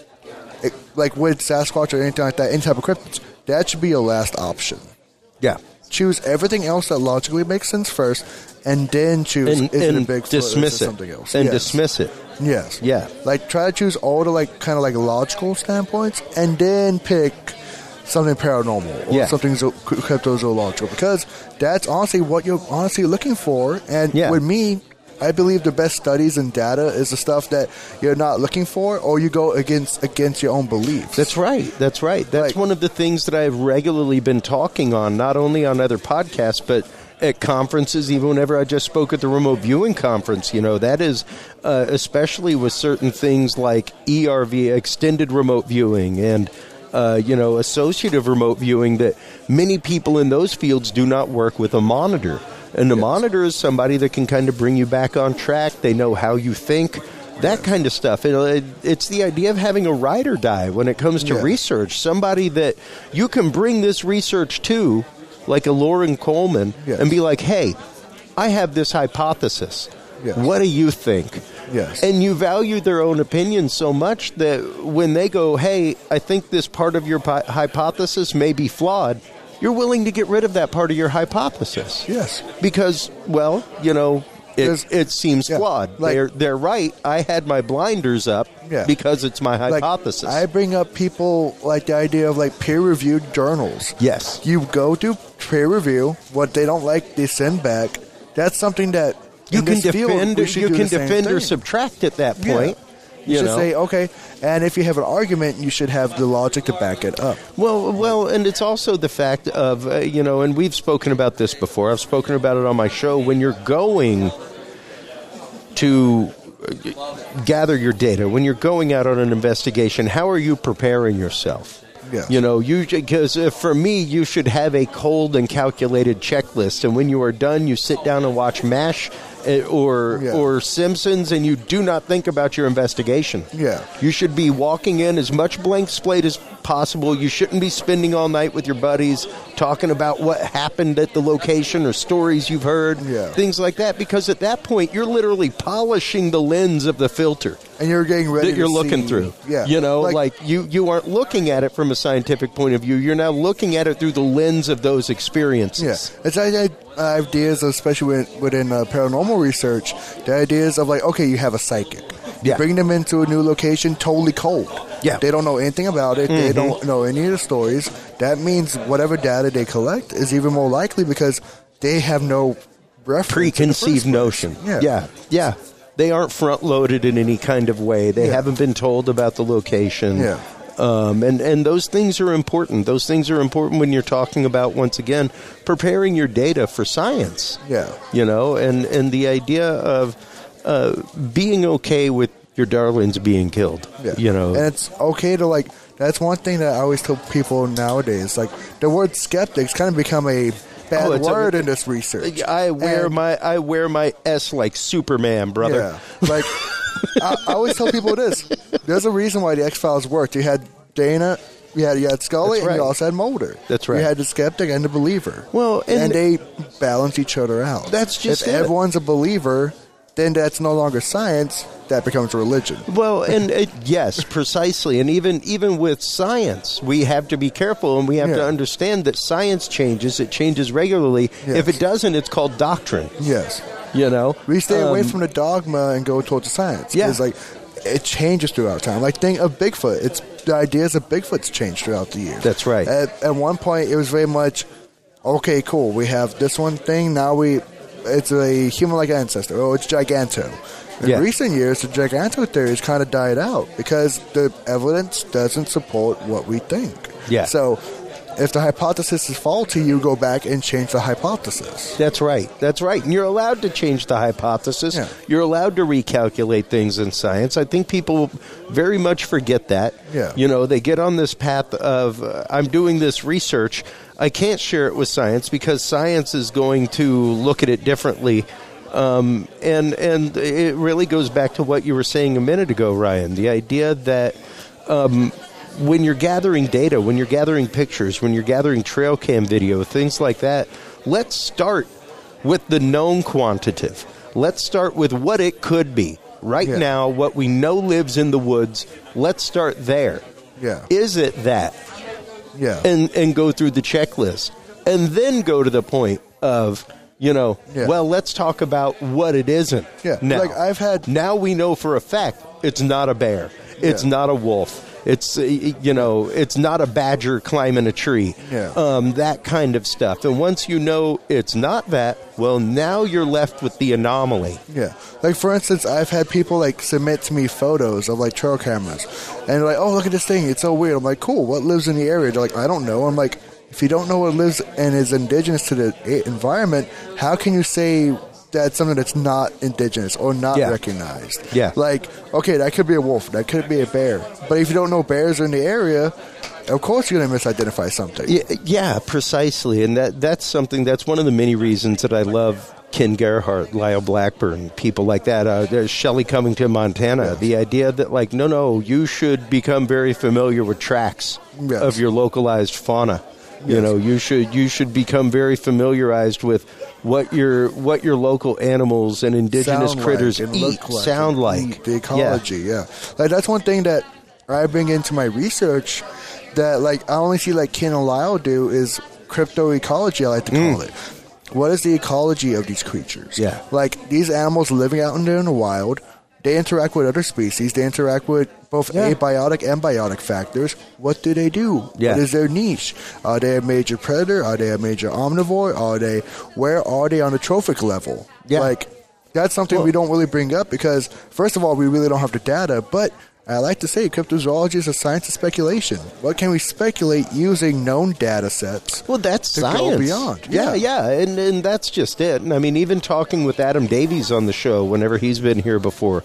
like with Sasquatch or anything like that, any type of cryptids, that should be your last option. Yeah. Choose everything else that logically makes sense first, and then choose is it a Bigfoot or is it something else? And dismiss it. Yes. Yeah. Like try to choose all the kind of logical standpoints, and then pick something paranormal or something cryptozoological, because that's honestly what you're honestly looking for. And with me, I believe the best studies and data is the stuff that you're not looking for, or you go against your own beliefs. That's right. That's one of the things that I've regularly been talking on, not only on other podcasts, but at conferences, even whenever I just spoke at the remote viewing conference. That is especially with certain things like ERV, extended remote viewing, and associative remote viewing, that many people in those fields do not work with a monitor. And the monitor is somebody that can kind of bring you back on track. They know how you think, that kind of stuff. It's the idea of having a ride or die when it comes to research. Somebody that you can bring this research to, like a Loren Coleman, and be like, hey, I have this hypothesis. Yes. What do you think? Yes. And you value their own opinion so much that when they go, hey, I think this part of your hypothesis may be flawed, you're willing to get rid of that part of your hypothesis. Yes. Because, it seems flawed. They're right. I had my blinders up because it's my hypothesis. I bring up people like the idea of peer-reviewed journals. Yes. You go to peer review. What they don't like, they send back. That's something that you can defend or subtract at that point. Yeah. You should say, okay, and if you have an argument, you should have the logic to back it up. Well, and it's also the fact of, and we've spoken about this before. I've spoken about it on my show. When you're going to gather your data, when you're going out on an investigation, how are you preparing yourself? Yeah. Because for me, you should have a cold and calculated checklist. And when you are done, you sit down and watch MASH, or Simpsons, and you do not think about your investigation. Yeah. You should be walking in as much blank slate as possible. You shouldn't be spending all night with your buddies talking about what happened at the location or stories you've heard, things like that, because at that point you're literally polishing the lens of the filter. And you're getting ready that you're to looking see, through. Yeah. You know, like you aren't looking at it from a scientific point of view. You're now looking at it through the lens of those experiences. Yeah. It's ideas, especially within paranormal research, the ideas of like, okay, you have a psychic. You bring them into a new location totally cold. Yeah. They don't know anything about it. They don't know any of the stories. That means whatever data they collect is even more likely because they have no reference. Preconceived notion. Yeah. They aren't front-loaded in any kind of way. They haven't been told about the location. Yeah. And those things are important. Those things are important when you're talking about, once again, preparing your data for science. Yeah. You know, and the idea of being okay with your darlings being killed. Yeah. You know. And it's okay to, like, that's one thing that I always tell people nowadays. Like, the word skeptics kind of become a bad word in this research. I wear my S like Superman, brother. Yeah. Like, I always tell people this. There's a reason why the X-Files worked. You had Dana, you had Scully, and you also had Mulder. That's right. You had the skeptic and the believer. Well, and they balance each other out. That's just if everyone's a believer, then that's no longer science. That becomes religion. Well, and yes, precisely. And even with science, we have to be careful, and we have to understand that science changes. It changes regularly. Yes. If it doesn't, it's called doctrine. Yes. You know? We stay away from the dogma and go towards the science. Yeah. It's like, it changes throughout time. Like, think of Bigfoot. The ideas of Bigfoot's changed throughout the years. That's right. At one point, it was very much, okay, cool, we have this one thing, now it's a human-like ancestor. Oh, it's Giganto. In recent years, the Giganto theory has kind of died out because the evidence doesn't support what we think. Yeah. So, if the hypothesis is faulty, you go back and change the hypothesis. That's right. And you're allowed to change the hypothesis. Yeah. You're allowed to recalculate things in science. I think people very much forget that. Yeah. You know, they get on this path of, I'm doing this research. I can't share it with science because science is going to look at it differently. And it really goes back to what you were saying a minute ago, Ryan. The idea that when you're gathering data, when you're gathering pictures, when you're gathering trail cam video, things like that, let's start with the known quantitative. Let's start with what it could be. Right now, what we know lives in the woods, let's start there. Yeah. Is it that? Yeah. And go through the checklist. And then go to the point of, well, let's talk about what it isn't. Yeah. Now, now we know for a fact it's not a bear. It's not a wolf. It's, it's not a badger climbing a tree. Yeah. That kind of stuff. And once you know it's not that, well, now you're left with the anomaly. Yeah. Like, for instance, I've had people, submit to me photos of, trail cameras. And they're like, oh, look at this thing. It's so weird. I'm like, cool. What lives in the area? They're like, I don't know. I'm like, if you don't know what lives and is indigenous to the environment, how can you say that's something that's not indigenous or not recognized? Yeah. Okay, that could be a wolf. That could be a bear. But if you don't know bears are in the area, of course you're going to misidentifiy something. Yeah, precisely. And that's one of the many reasons that I love Ken Gerhart, Lyle Blackburn, people like that. Shelley Covington, Montana. Yes. The idea that, no, you should become very familiar with tracks of your localized fauna. Yes. You should become very familiarized with what your local animals and indigenous critters sound like. The ecology, yeah. That's one thing that I bring into my research that I only see Ken and Lyle do is cryptoecology, I like to call it. What is the ecology of these creatures? Yeah. These animals living out in the wild, they interact with other species. They interact with both abiotic and biotic factors. What do they do? Yeah. What is their niche? Are they a major predator? Are they a major omnivore? Where are they on the trophic level? Yeah. That's something we don't really bring up because, first of all, we really don't have the data, but I like to say cryptozoology is a science of speculation. What can we speculate using known data sets? Well, that's to science. Go beyond. Yeah. And that's just it. And I mean, even talking with Adam Davies on the show, whenever he's been here before,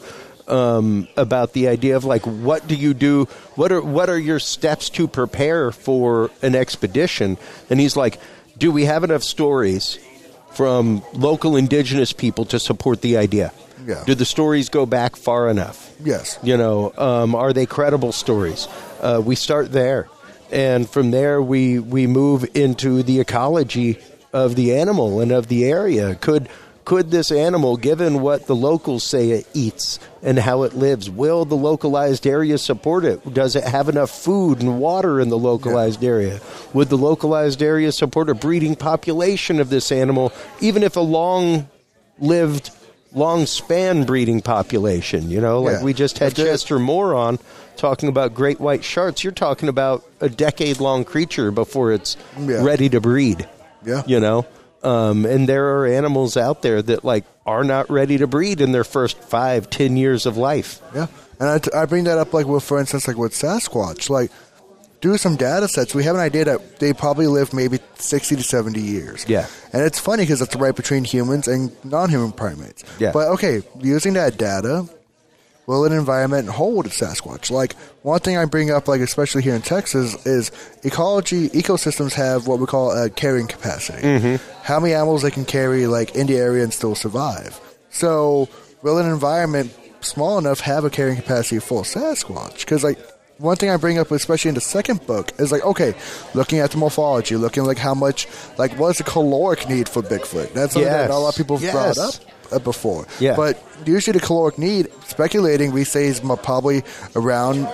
about the idea of what do you do? What are your steps to prepare for an expedition? And he's like, do we have enough stories from local indigenous people to support the idea? Yeah. Do the stories go back far enough? Yes. Are they credible stories? We start there. And from there, we move into the ecology of the animal and of the area. Could this animal, given what the locals say it eats and how it lives, will the localized area support it? Does it have enough food and water in the localized area? Would the localized area support a breeding population of this animal, even if a long-lived, long-span breeding population? We just had Chester Moore on talking about great white sharks. You're talking about a decade-long creature before it's ready to breed. Yeah. And there are animals out there that are not ready to breed in their first 5-10 years of life. Yeah, and I bring that up for instance, with Sasquatch. Do some data sets. We have an idea that they probably live maybe 60 to 70 years. Yeah, and it's funny because it's right between humans and non-human primates. Yeah, but okay, using that data, will an environment hold a Sasquatch? One thing I bring up, especially here in Texas, is ecosystems have what we call a carrying capacity. Mm-hmm. How many animals they can carry, in the area and still survive. So, will an environment small enough have a carrying capacity for Sasquatch? Because, one thing I bring up, especially in the second book, is looking at the morphology, looking how much, what is the caloric need for Bigfoot? That's something that not a lot of people have brought up before. Yeah. But usually the caloric need, speculating, we say is probably around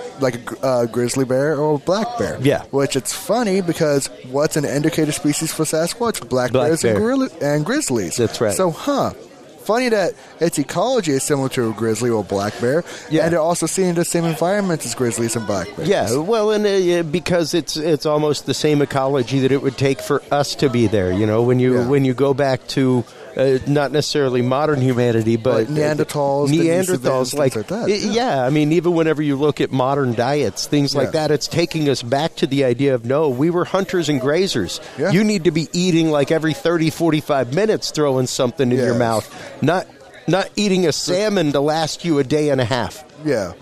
a grizzly bear or a black bear. Yeah. Which it's funny because what's an indicator species for Sasquatch? Black bears and grizzlies. That's right. So, funny that its ecology is similar to a grizzly or a black bear, and they're also seeing the same environment as grizzlies and black bears. Yeah, well, and because it's almost the same ecology that it would take for us to be there. When you go back to not necessarily modern humanity, but Neanderthals, like that. Even whenever you look at modern diets, things like that, it's taking us back to the idea of, no, we were hunters and grazers. Yeah. You need to be eating every 30, 45 minutes, throwing something in your mouth, not eating a salmon to last you a day and a half. Yeah.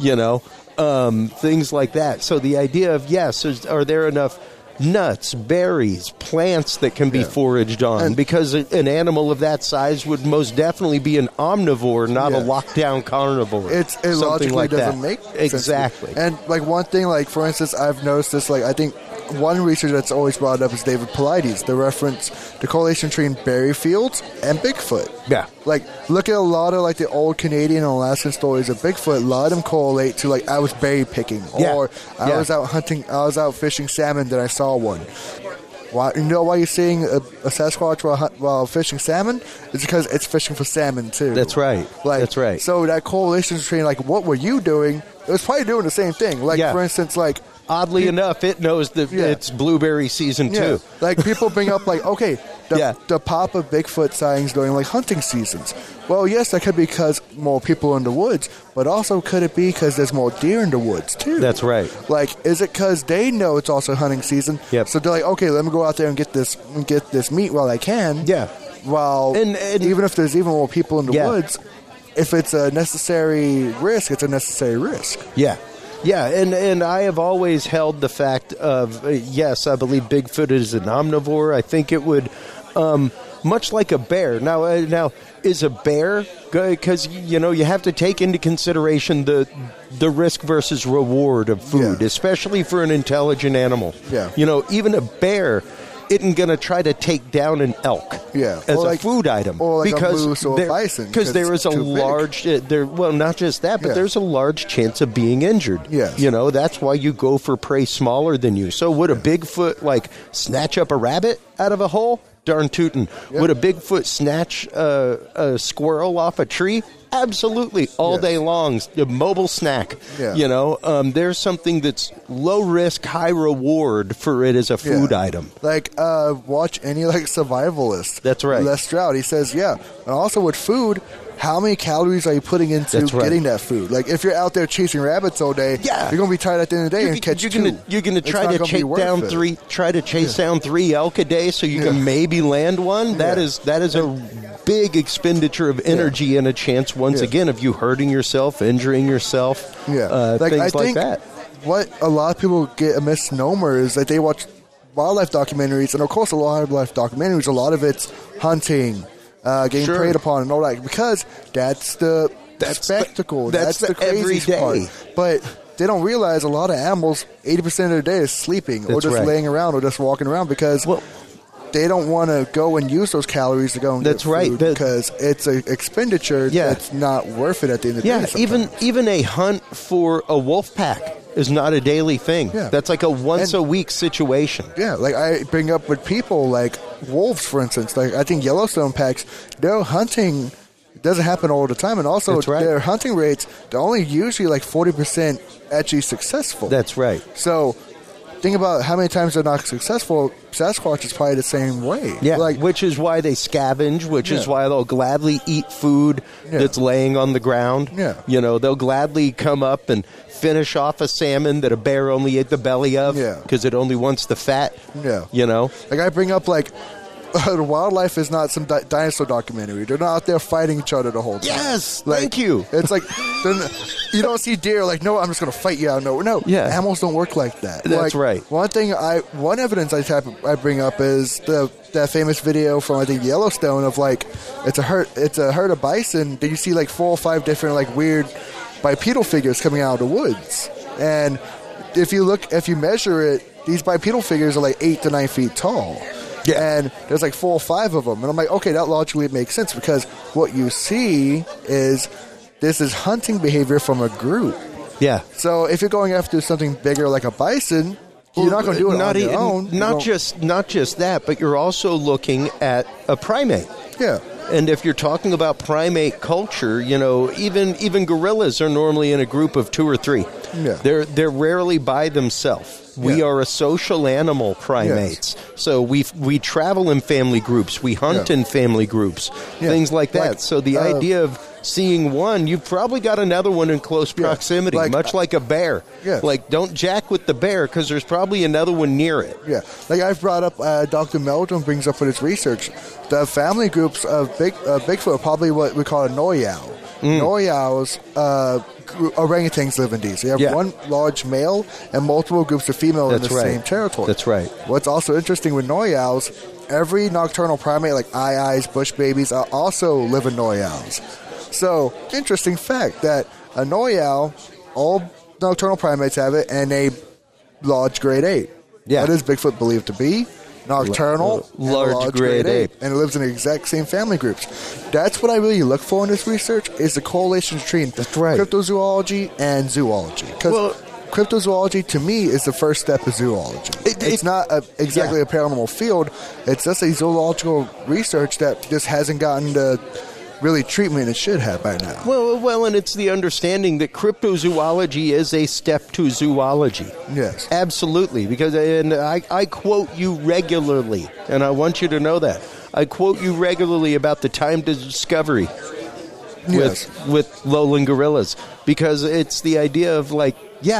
Things like that. So the idea of, are there enough nuts, berries, plants that can be foraged on, because an animal of that size would most definitely be an omnivore, not a lockdown carnivore. It logically doesn't make sense. Exactly. And one thing, for instance, I've noticed this, I think one researcher that's always brought up is David Paulides, the reference, the correlation between berry fields and Bigfoot. Yeah. Look at a lot of the old Canadian and Alaskan stories of Bigfoot. A lot of them correlate to I was berry picking, or I was out hunting, I was out fishing salmon, then I saw one. Why you're seeing a Sasquatch while fishing salmon? It's because it's fishing for salmon too. That's right. That's right. So that correlation between what were you doing? It was probably doing the same thing. For instance, oddly enough, it knows that it's blueberry season too. People bring up the pop of Bigfoot sightings during hunting seasons. Well, yes, that could be because more people are in the woods, but also could it be because there's more deer in the woods too? That's right. Is it because they know it's also hunting season? Yep. So they're okay, let me go out there and get this meat while I can. Yeah. While and even if there's even more people in the woods, if it's a necessary risk, it's a necessary risk. Yeah. Yeah, and I have always held the fact of, yes, I believe Bigfoot is an omnivore. I think it would, much like a bear. Now, is a bear, because, you have to take into consideration the risk versus reward of food, especially for an intelligent animal. Yeah. Even a bear isn't going to try to take down an elk as a food item, or because a moose or a bison, because there is a large not just that, but there's a large chance of being injured. Yes. That's why you go for prey smaller than you. So would a Bigfoot snatch up a rabbit out of a hole? Darn tootin'. Would a Bigfoot snatch a squirrel off a tree? Absolutely, all day long. A mobile snack. Yeah. There's something that's low risk, high reward for it as a food item. Watch any survivalist. That's right. Les Stroud. He says, and also with food, how many calories are you putting into getting that food? If you're out there chasing rabbits all day, you're going to be tired at the end of the day and catch two. You're going to try to chase down 3 elk a day so you can maybe land one. That is a big expenditure of energy and a chance once again of you hurting yourself, injuring yourself, things like that. What a lot of people get a misnomer is that they watch wildlife documentaries, and of course a lot of wildlife documentaries, a lot of it's hunting, getting preyed upon and all that, because that's the spectacle. That's the crazy part. But they don't realize a lot of animals, 80% of their day is sleeping or just laying around or just walking around because they don't want to go and use those calories to go and get food because it's an expenditure that's not worth it at the end of the day. Even a hunt for a wolf pack is not a daily thing. Yeah. That's like a once-a-week situation. Yeah, like I bring up with people like wolves, for instance. Like I think Yellowstone packs, their hunting doesn't happen all the time. And also their hunting rates, they're only usually like 40% actually successful. That's right. So think about how many times they're not successful. Sasquatch is probably the same way. Yeah, which is why they scavenge, which is why they'll gladly eat food that's laying on the ground. Yeah. You know, they'll gladly come up and finish off a salmon that a bear only ate the belly of because it only wants the fat. Yeah. You know? Like I bring up like the wildlife is not some dinosaur documentary. They're not out there fighting each other the whole time. Yes, thank you. It's like you don't see deer like, no, I'm just going to fight you out. No, animals don't work like that. That's right. One evidence I bring up is that famous video from I think Yellowstone of like it's a herd of bison. Then you see like 4 or 5 different like weird bipedal figures coming out of the woods, and if you measure it, these bipedal figures are like 8 to 9 feet tall. Yeah. And there's like 4 or 5 of them. And I'm like, okay, that logically makes sense because what you see is this is hunting behavior from a group. Yeah. So if you're going after something bigger like a bison, you're not going to do it on your own. Not just that, but you're also looking at a primate. Yeah. And if you're talking about primate culture, you know, even gorillas are normally in a group of 2 or 3. Yeah. They're rarely by themselves. We are a social animal, primates. Yes. So we travel in family groups. We hunt in family groups, things like that. So the idea of seeing one, you've probably got another one in close proximity, much like a bear. Yeah. Like, don't jack with the bear because there's probably another one near it. Yeah. Like I've brought up, Dr. Meldrum brings up with his research, the family groups of Bigfoot are probably what we call a Noyau. Noyaus, orangutans live in these. You have one large male and multiple groups of female in the same territory. That's right. What's also interesting with Noyaus, every nocturnal primate like aye-ayes, bush babies, also live in Noyaus. So, interesting fact that a Noyau, all nocturnal primates have it, and a large grade ape. Yeah. What is Bigfoot believed to be? Nocturnal, large grade ape. And it lives in the exact same family groups. That's what I really look for in this research, is the correlation between cryptozoology and zoology. Because cryptozoology, to me, is the first step of zoology. It's not exactly a paranormal field. It's just a zoological research that just hasn't gotten the really treatment it should have by now. Well, and it's the understanding that cryptozoology is a step to zoology. Yes. Absolutely. Because I quote you regularly, and I want you to know that. I quote you regularly about the time to discovery with lowland gorillas, because it's the idea of like,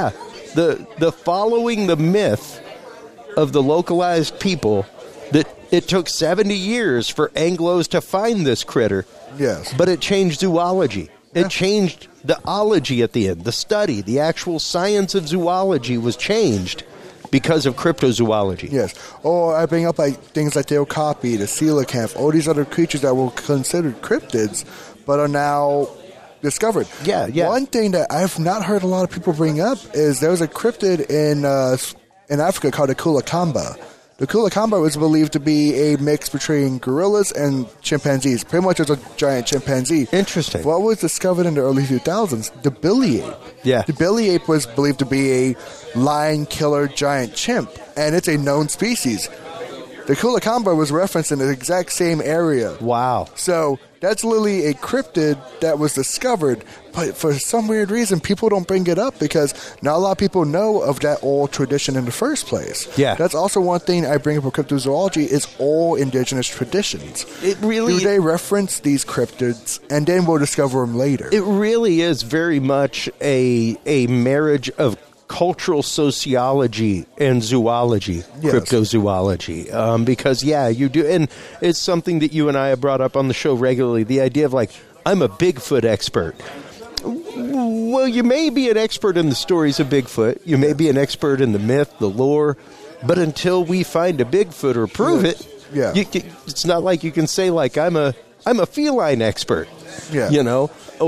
the following the myth of the localized people that it took 70 years for Anglos to find this critter. Yes. But it changed zoology. It changed the ology at the end. The study, the actual science of zoology was changed because of cryptozoology. Yes. Or I bring up like things like the okapi, the coelacanth, all these other creatures that were considered cryptids but are now discovered. Yeah. One thing that I've not heard a lot of people bring up is there was a cryptid in Africa called the Kulakamba. The Kulakamba was believed to be a mix between gorillas and chimpanzees. Pretty much as a giant chimpanzee. Interesting. What was discovered in the early 2000s? The billy ape. Yeah. The billy ape was believed to be a lion killer giant chimp, and it's a known species. The Kulakamba was referenced in the exact same area. Wow. So that's literally a cryptid that was discovered, but for some weird reason, people don't bring it up because not a lot of people know of that old tradition in the first place. Yeah. That's also one thing I bring up with cryptozoology is all indigenous traditions. It really... Do they reference these cryptids, and then we'll discover them later? It really is very much a marriage of cultural sociology and zoology, cryptozoology, because you do, and it's something that you and I have brought up on the show regularly, the idea of like, I'm a Bigfoot expert. Well, you may be an expert in the stories of Bigfoot, you may be an expert in the myth, the lore, but until we find a Bigfoot or prove it, it's not like you can say like, I'm a I'm a feline expert. Yeah. You know,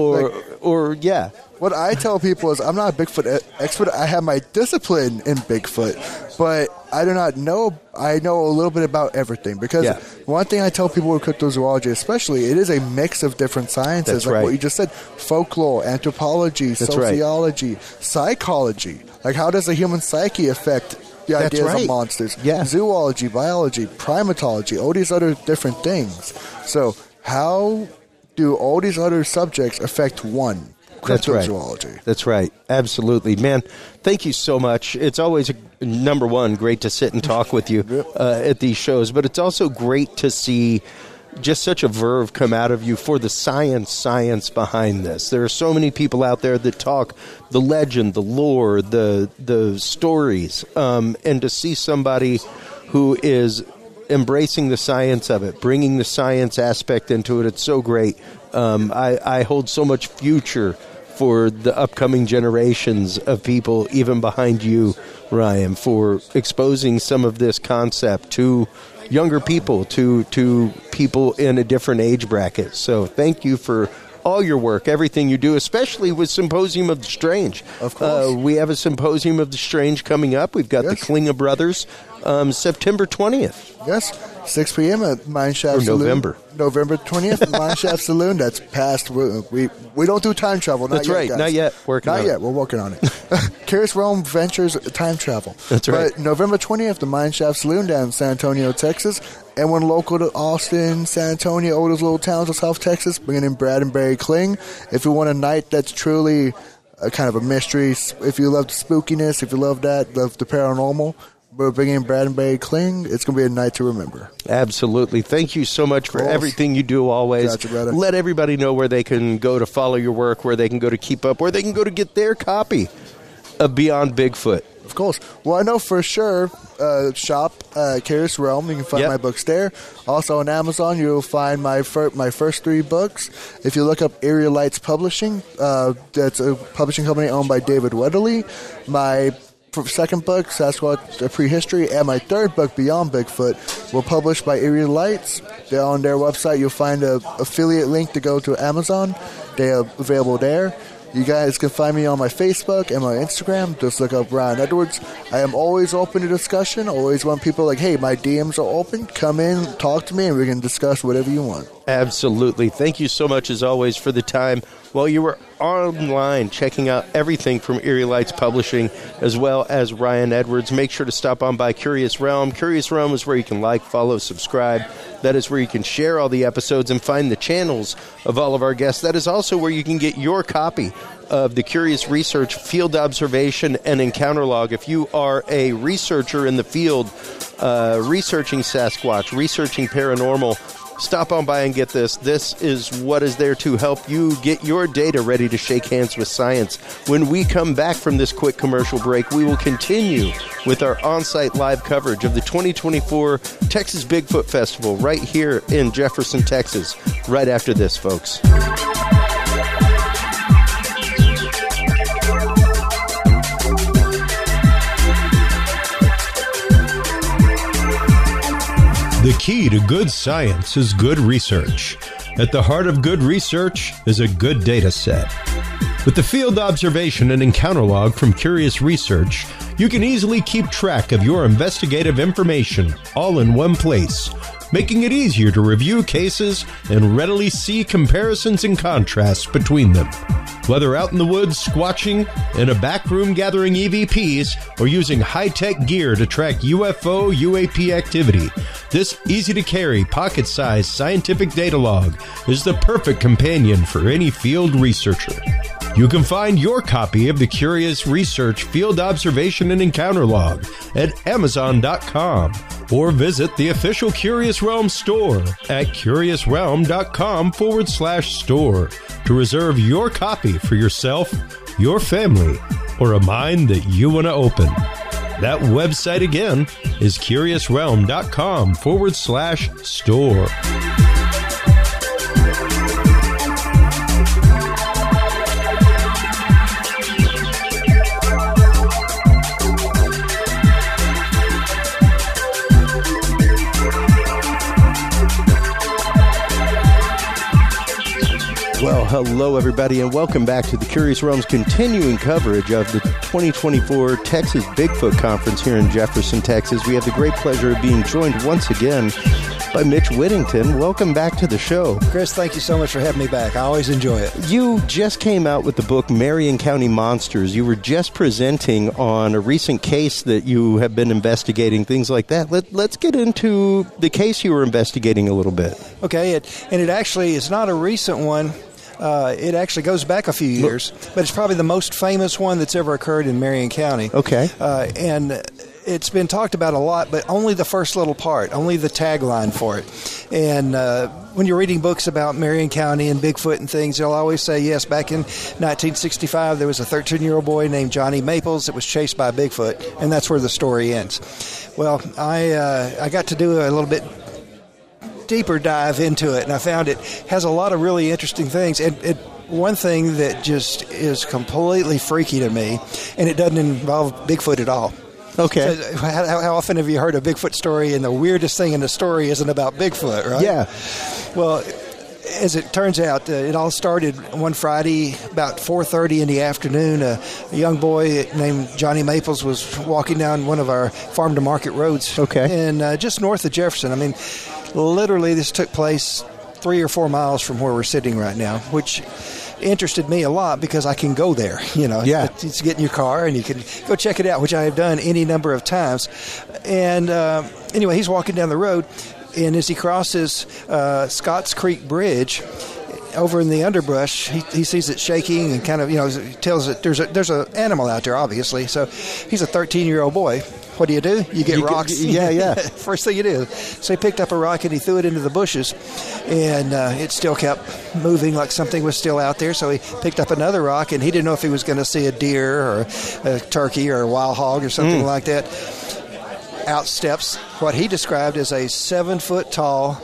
or yeah. What I tell people is I'm not a Bigfoot expert. I have my discipline in Bigfoot, but I do not know. I know a little bit about everything because one thing I tell people with cryptozoology, especially, it is a mix of different sciences. What you just said: folklore, anthropology, sociology, psychology. Like, how does the human psyche affect the ideas of monsters? Yeah. Zoology, biology, primatology, all these other different things. So, how do all these other subjects affect one? Cryptozoology. That's right. Absolutely. Man, thank you so much. It's always, number one, great to sit and talk with you at these shows, but it's also great to see just such a verve come out of you for the science behind this. There are so many people out there that talk the legend, the lore, the stories, and to see somebody who is embracing the science of it, bringing the science aspect into it, it's so great. I hold so much future for the upcoming generations of people, even behind you, Ryan, for exposing some of this concept to younger people, to people in a different age bracket. So thank you for all your work, everything you do, especially with Symposium of the Strange. Of course. We have a Symposium of the Strange coming up. We've got the Klinger Brothers, September 20th. Yes, 6 p.m. at Mineshaft Saloon. November 20th, Mineshaft Saloon. That's past. We don't do time travel. That's right. Guys. Not yet. Not yet. We're working on it. Curious Realm Ventures time travel. That's right. But November 20th, the Mineshaft Saloon down in San Antonio, Texas. Anyone local to Austin, San Antonio, all those little towns of South Texas, bringing in Brad and Barry Kling. If you want a night that's truly kind of a mystery, if you love the spookiness, if you love that, love the paranormal, we're bringing in Brad and Barry Kling. It's going to be a night to remember. Absolutely. Thank you so much for everything you do always. Gotcha, brother. Let everybody know where they can go to follow your work, where they can go to keep up, where they can go to get their copy of Beyond Bigfoot. Of course. Well, I know for sure, shop Curious Realm. You can find my books there. Also on Amazon, you'll find my first 3 books. If you look up Area Lights Publishing, that's a publishing company owned by David Weatherly. My second book, Sasquatch A Prehistory, and my third book, Beyond Bigfoot, were published by Area Lights. They're on their website. You'll find an affiliate link to go to Amazon. They are available there. You guys can find me on my Facebook and my Instagram. Just look up Ryan Edwards. I am always open to discussion. Always want people like, hey, my DMs are open. Come in, talk to me, and we can discuss whatever you want. Absolutely. Thank you so much, as always, for the time while you were online checking out everything from Area Lights Publishing, as well as Ryan Edwards. Make sure to stop on by Curious Realm. Curious Realm is where you can like, follow, subscribe. That is where you can share all the episodes and find the channels of all of our guests. That is also where you can get your copy of the Curious Research Field Observation and Encounter Log. If you are a researcher in the field, researching Sasquatch, researching paranormal, stop on by and get this. This is what is there to help you get your data ready to shake hands with science. When we come back from this quick commercial break, we will continue with our on-site live coverage of the 2024 Texas Bigfoot Festival right here in Jefferson, Texas, right after this, folks. The key to good science is good research. At the heart of good research is a good data set. With the field observation and encounter log from Curious Research, you can easily keep track of your investigative information all in one place, making it easier to review cases and readily see comparisons and contrasts between them. Whether out in the woods squatching, in a back room gathering EVPs, or using high-tech gear to track UFO, UAP activity, this easy-to-carry, pocket-sized scientific data log is the perfect companion for any field researcher. You can find your copy of the Curious Research Field Observation and Encounter Log at Amazon.com or visit the official Curious Realm store at CuriousRealm.com/store to reserve your copy for yourself, your family, or a mind that you want to open. That website again is CuriousRealm.com/store. hello, everybody, and welcome back to the Curious Realm's continuing coverage of the 2024 Texas Bigfoot Conference here in Jefferson, Texas. We have the great pleasure of being joined once again by Mitch Whittington. Welcome back to the show. Chris, thank you so much for having me back. I always enjoy it. You just came out with the book Marion County Monsters. You were just presenting on a recent case that you have been investigating, things like that. Let's get into the case you were investigating a little bit. Okay, and it actually is not a recent one. It actually goes back a few years, but it's probably the most famous one that's ever occurred in Marion County. Okay. And it's been talked about a lot, but only the first little part, only the tagline for it. And when you're reading books about Marion County and Bigfoot and things, they'll always say, yes, back in 1965, there was a 13-year-old boy named Johnny Maples that was chased by Bigfoot, and that's where the story ends. Well, I got to do a little bit deeper dive into it, and I found it has a lot of really interesting things. And one thing that just is completely freaky to me, and it doesn't involve Bigfoot at all. Okay. So how often have you heard a Bigfoot story, and the weirdest thing in the story isn't about Bigfoot, right? Yeah. Well, as it turns out, it all started one Friday about 4:30 in the afternoon. A young boy named Johnny Maples was walking down one of our farm-to-market roads. Okay. And just north of Jefferson. I mean, literally this took place 3 or 4 miles from where we're sitting right now, which interested me a lot because I can go there. Yeah. It's get in your car and you can go check it out, which I have done any number of times. And anyway, he's walking down the road, and as he crosses Scotts Creek Bridge over in the underbrush, he sees it shaking and kind of, tells it there's an animal out there, obviously. So he's a 13-year-old boy. What do? You get rocks. Yeah. First thing you do. So he picked up a rock and he threw it into the bushes, and it still kept moving like something was still out there. So he picked up another rock, and he didn't know if he was going to see a deer or a turkey or a wild hog or something like that. Out steps what he described as a 7-foot-tall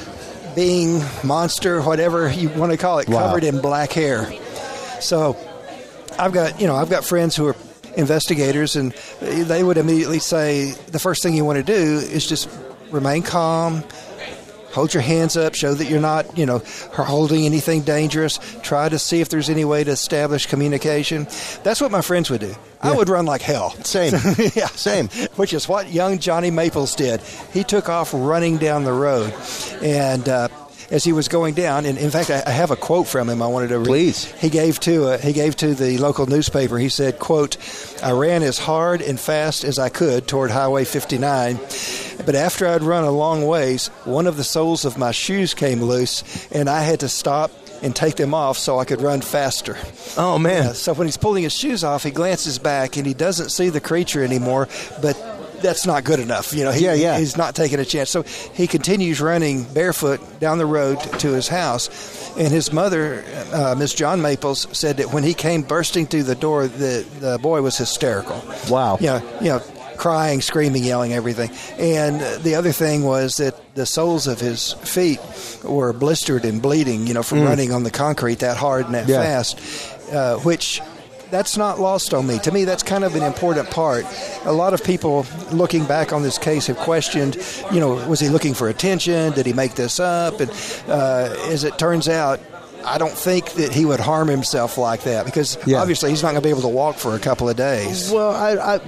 being, monster, whatever you want to call it, covered in black hair. So I've got friends who are investigators, and they would immediately say the first thing you want to do is just remain calm, hold your hands up, show that you're not, holding anything dangerous. Try to see if there's any way to establish communication. That's what my friends would do. Yeah. I would run like hell. Same. Yeah. Same. Which is what young Johnny Maples did. He took off running down the road, and as he was going down, and in fact, I have a quote from him I wanted to read. Please. He gave to the local newspaper. He said, quote, "I ran as hard and fast as I could toward Highway 59, but after I'd run a long ways, one of the soles of my shoes came loose, and I had to stop and take them off so I could run faster." Oh, man. So when he's pulling his shoes off, he glances back, and he doesn't see the creature anymore, but that's not good enough. He's not taking a chance. So he continues running barefoot down the road to his house. And his mother, Miss John Maples, said that when he came bursting through the door, the boy was hysterical. Wow. Crying, screaming, yelling, everything. And the other thing was that the soles of his feet were blistered and bleeding, from running on the concrete that hard and that fast, which that's not lost on me. To me, that's kind of an important part. A lot of people looking back on this case have questioned, was he looking for attention? Did he make this up? And as it turns out, I don't think that he would harm himself like that because obviously he's not going to be able to walk for a couple of days. Well,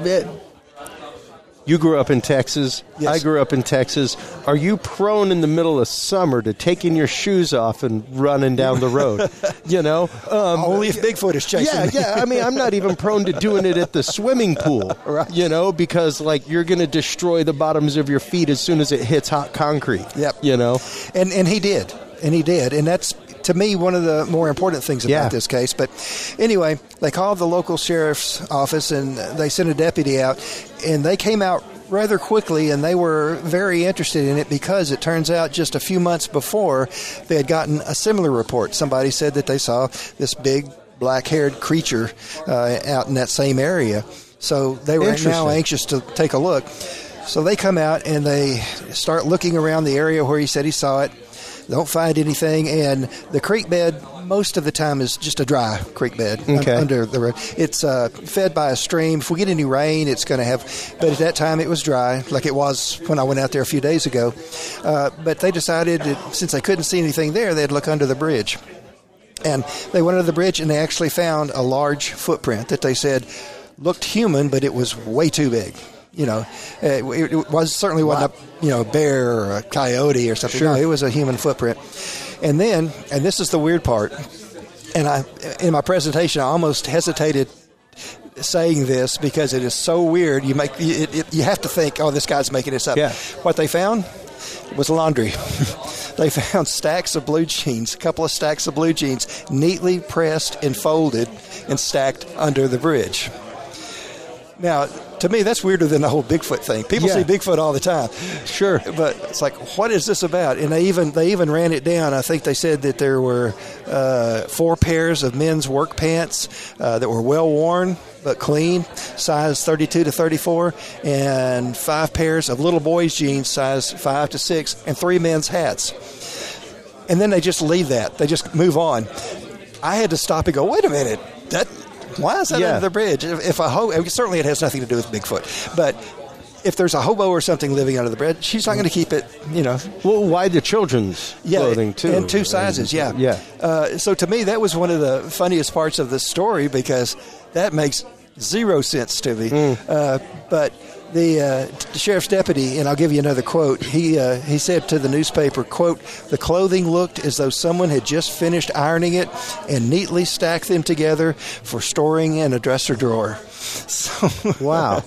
you grew up in Texas. Yes. I grew up in Texas. Are you prone in the middle of summer to taking your shoes off and running down the road? Only if Bigfoot is chasing me. Yeah. I mean, I'm not even prone to doing it at the swimming pool, right. Because you're going to destroy the bottoms of your feet as soon as it hits hot concrete. Yep. And he did. And that's, to me, one of the more important things about this case. But anyway, they called the local sheriff's office, and they sent a deputy out, and they came out rather quickly, and they were very interested in it because it turns out just a few months before they had gotten a similar report. Somebody said that they saw this big black-haired creature out in that same area. So they were now anxious to take a look. So they come out, and they start looking around the area where he said he saw it. Don't find anything, and the creek bed most of the time is just a dry creek bed under the road. It's fed by a stream. If we get any rain, it's going to have, but at that time it was dry, like it was when I went out there a few days ago. But they decided that since they couldn't see anything there, they'd look under the bridge. And they went under the bridge, and they actually found a large footprint that they said looked human, but it was way too big. It was certainly wasn't a bear or a coyote or something. Sure. No, it was a human footprint. And then, and this is the weird part, and in my presentation I almost hesitated saying this because it is so weird. You have to think, oh, this guy's making this up. Yeah. What they found was laundry. They found stacks of blue jeans, a couple of stacks of blue jeans, neatly pressed and folded and stacked under the bridge. Now, to me, that's weirder than the whole Bigfoot thing. People see Bigfoot all the time. Sure. But it's like, what is this about? And they even ran it down. I think they said that there were 4 pairs of men's work pants that were well worn but clean, size 32 to 34, and 5 pairs of little boys' jeans, size 5 to 6, and 3 men's hats. And then they just leave that. They just move on. I had to stop and go, wait a minute, why is that under the bridge? If certainly it has nothing to do with Bigfoot, but if there's a hobo or something living under the bridge, she's not going to keep it, Well, why the children's clothing, too? And 2 sizes, Yeah. So to me, that was one of the funniest parts of the story because that makes 0 sense to me. But the sheriff's deputy, and I'll give you another quote, he said to the newspaper, quote, "The clothing looked as though someone had just finished ironing it and neatly stacked them together for storing in a dresser drawer." So, Wow.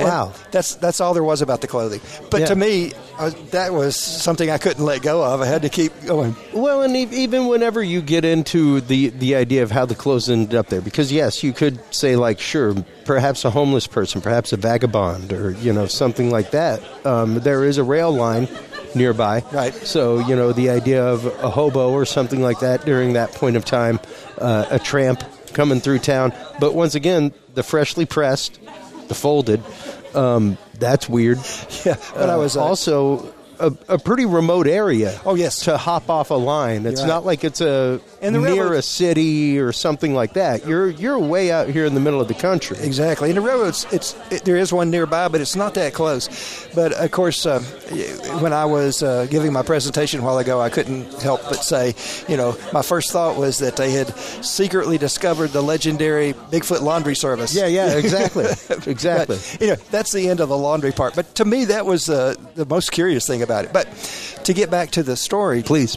That's all there was about the clothing. But to me, that was something I couldn't let go of. I had to keep going. Well, and even whenever you get into the idea of how the clothes ended up there, because, yes, you could say, like, sure, perhaps a homeless person, perhaps a vagabond, or, something like that. There is a rail line nearby. Right. So, the idea of a hobo or something like that during that point of time, a tramp coming through town. But once again, the freshly pressed, the folded, that's weird. Yeah, but I was also a pretty remote area. Oh, yes. To hop off a line. It's not like it's near a city or something like that. You're way out here in the middle of the country. Exactly. And the railroads, there is one nearby, but it's not that close. But, of course, when I was giving my presentation a while ago, I couldn't help but say, my first thought was that they had secretly discovered the legendary Bigfoot laundry service. Yeah, exactly. Exactly. But, that's the end of the laundry part. But to me, that was the most curious thing about it. But to get back to the story, please.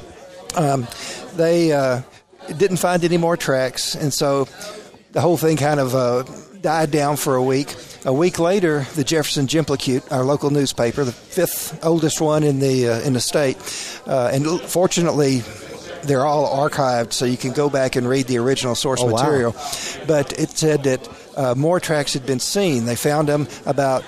They didn't find any more tracks, and so the whole thing kind of died down for a week. A week later, the Jefferson Jimplecute, our local newspaper, the 5th oldest one in the state, and fortunately, they're all archived, so you can go back and read the original source material. Wow. But it said that more tracks had been seen. They found them about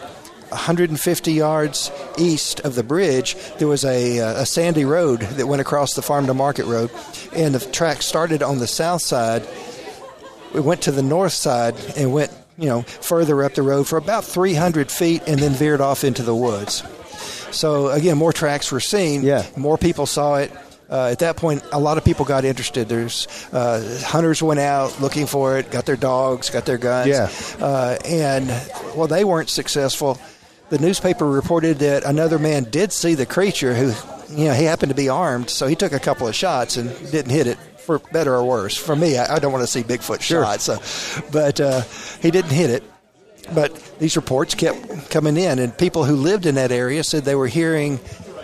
150 yards east of the bridge. There was a sandy road that went across the Farm to Market Road, and the track started on the south side. We went to the north side and went, further up the road for about 300 feet and then veered off into the woods. So, again, more tracks were seen. Yeah. More people saw it. At that point, a lot of people got interested. There's hunters went out looking for it, got their dogs, got their guns. Yeah. And while they weren't successful, the newspaper reported that another man did see the creature who, he happened to be armed, so he took a couple of shots and didn't hit it, for better or worse. For me, I don't want to see Bigfoot shot, but he didn't hit it. But these reports kept coming in, and people who lived in that area said they were hearing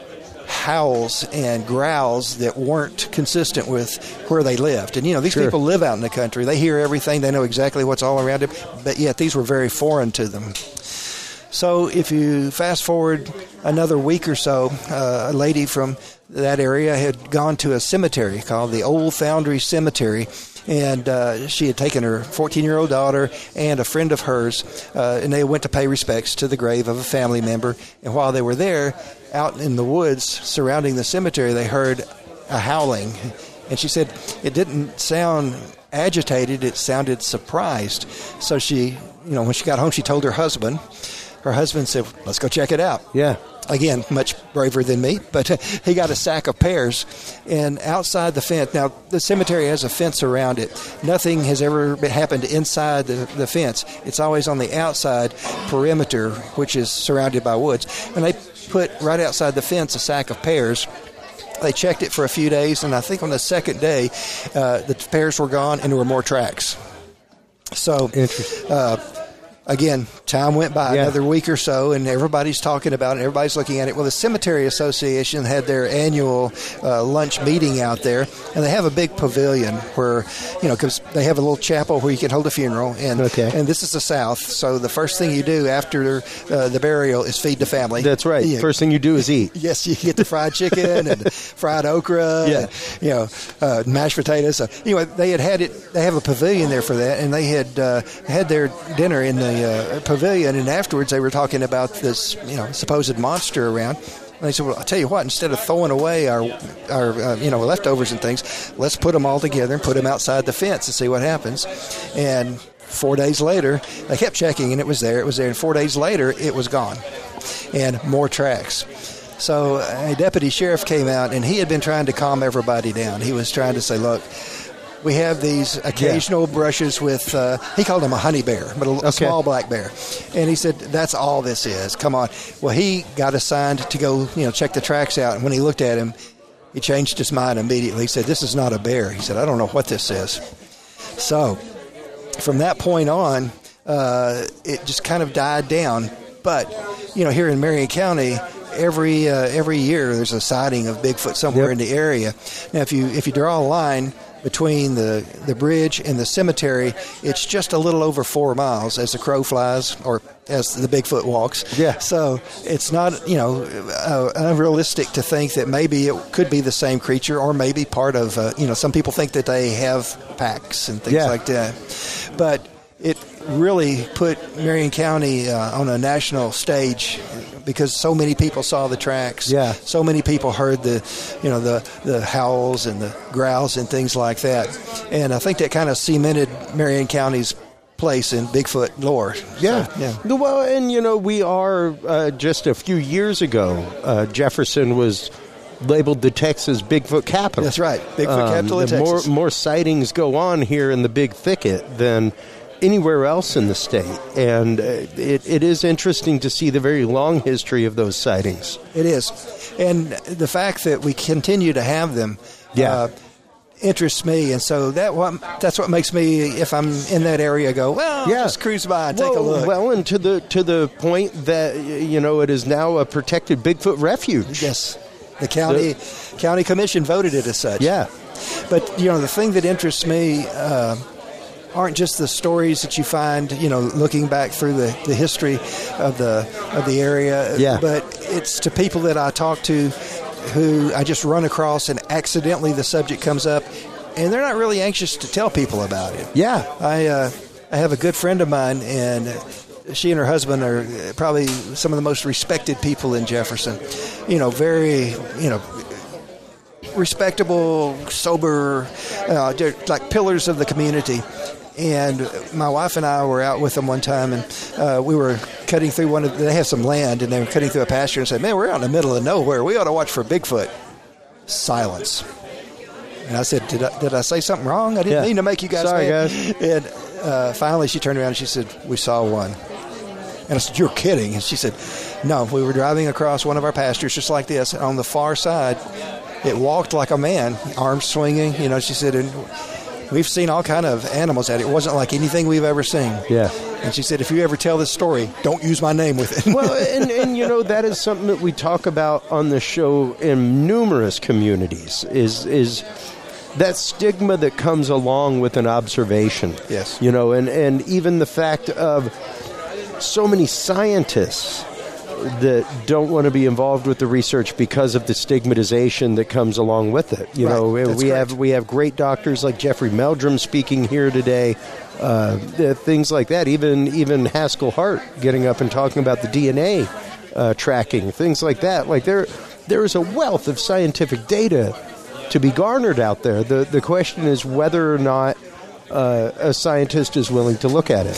howls and growls that weren't consistent with where they lived. And, these people live out in the country. They hear everything. They know exactly what's all around them, but yet these were very foreign to them. So if you fast forward another week or so, a lady from that area had gone to a cemetery called the Old Foundry Cemetery, and she had taken her 14-year-old daughter and a friend of hers, and they went to pay respects to the grave of a family member. And while they were there, out in the woods surrounding the cemetery, they heard a howling. And she said it didn't sound agitated, it sounded surprised. So she, when she got home, she told her husband. Her husband said, let's go check it out. Yeah. Again, much braver than me, but he got a sack of pears. And outside the fence, now the cemetery has a fence around it. Nothing has ever happened inside the fence. It's always on the outside perimeter, which is surrounded by woods. And they put right outside the fence a sack of pears. They checked it for a few days, and I think on the second day, the pairs were gone and there were more tracks. So, again, time went by, another week or so, and everybody's talking about it, everybody's looking at it. Well, the Cemetery Association had their annual lunch meeting out there, and they have a big pavilion where, because they have a little chapel where you can hold a funeral, and this is the South, so the first thing you do after the burial is feed the family. That's right. First thing you do is eat. Yes, you get the fried chicken and fried okra, and, mashed potatoes. So, anyway, they have a pavilion there for that, and they had their dinner in the pavilion, and afterwards they were talking about this, supposed monster around. And they said, well, I'll tell you what, instead of throwing away our leftovers and things, let's put them all together and put them outside the fence and see what happens. And 4 days later, they kept checking, and it was there. And 4 days later, it was gone. And more tracks. So a deputy sheriff came out, and he had been trying to calm everybody down. He was trying to say, look, we have these occasional brushes with, he called them a honey bear, but a small black bear. And he said, that's all this is. Come on. Well, he got assigned to go, check the tracks out. And when he looked at him, he changed his mind immediately. He said, this is not a bear. He said, I don't know what this is. So from that point on, it just kind of died down. But, here in Marion County, every year there's a sighting of Bigfoot somewhere in the area. Now, if you draw a line between the bridge and the cemetery, it's just a little over 4 miles as the crow flies, or as the Bigfoot walks. Yeah. So it's not, unrealistic to think that maybe it could be the same creature, or maybe part of, some people think that they have packs and things like that. But it really put Marion County on a national stage, because so many people saw the tracks. Yeah. So many people heard the howls and the growls and things like that. And I think that kind of cemented Marion County's place in Bigfoot lore. Yeah. So, yeah. Well, and, we are, just a few years ago, Jefferson was labeled the Texas Bigfoot capital. That's right. Bigfoot capital of Texas. More sightings go on here in the Big Thicket than anywhere else in the state, and it is interesting to see the very long history of those sightings. It is, and the fact that we continue to have them interests me, and so that's what makes me, if I'm in that area, go, well, just cruise by and take a look. Well, and to the point that it is now a protected Bigfoot refuge. Yes, the county commission voted it as such. Yeah, but the thing that interests me aren't just the stories that you find, looking back through the history of the area, but it's to people that I talk to who I just run across, and accidentally the subject comes up, and they're not really anxious to tell people about it. Yeah. I have a good friend of mine, and she and her husband are probably some of the most respected people in Jefferson. Very, respectable, sober, they're like pillars of the community. And my wife and I were out with them one time, and we were cutting through they have some land, and they were cutting through a pasture, and said, man, we're out in the middle of nowhere. We ought to watch for Bigfoot. Silence. And I said, did I say something wrong? I didn't mean to make you guys Sorry, mad. guys. And finally she turned around and she said, we saw one. And I said, you're kidding. And she said, no, we were driving across one of our pastures just like this, and on the far side, it walked like a man, arms swinging. She said, and we've seen all kind of animals at it. It wasn't like anything we've ever seen. Yeah. And she said, if you ever tell this story, don't use my name with it. Well, and that is something that we talk about on the show in numerous communities, is that stigma that comes along with an observation. Yes. And even the fact of so many scientists that don't want to be involved with the research because of the stigmatization that comes along with it. We have great doctors like Jeffrey Meldrum speaking here today. Things like that. Even Haskell Hart getting up and talking about the DNA tracking, things like that. Like there is a wealth of scientific data to be garnered out there. The question is whether or not a scientist is willing to look at it.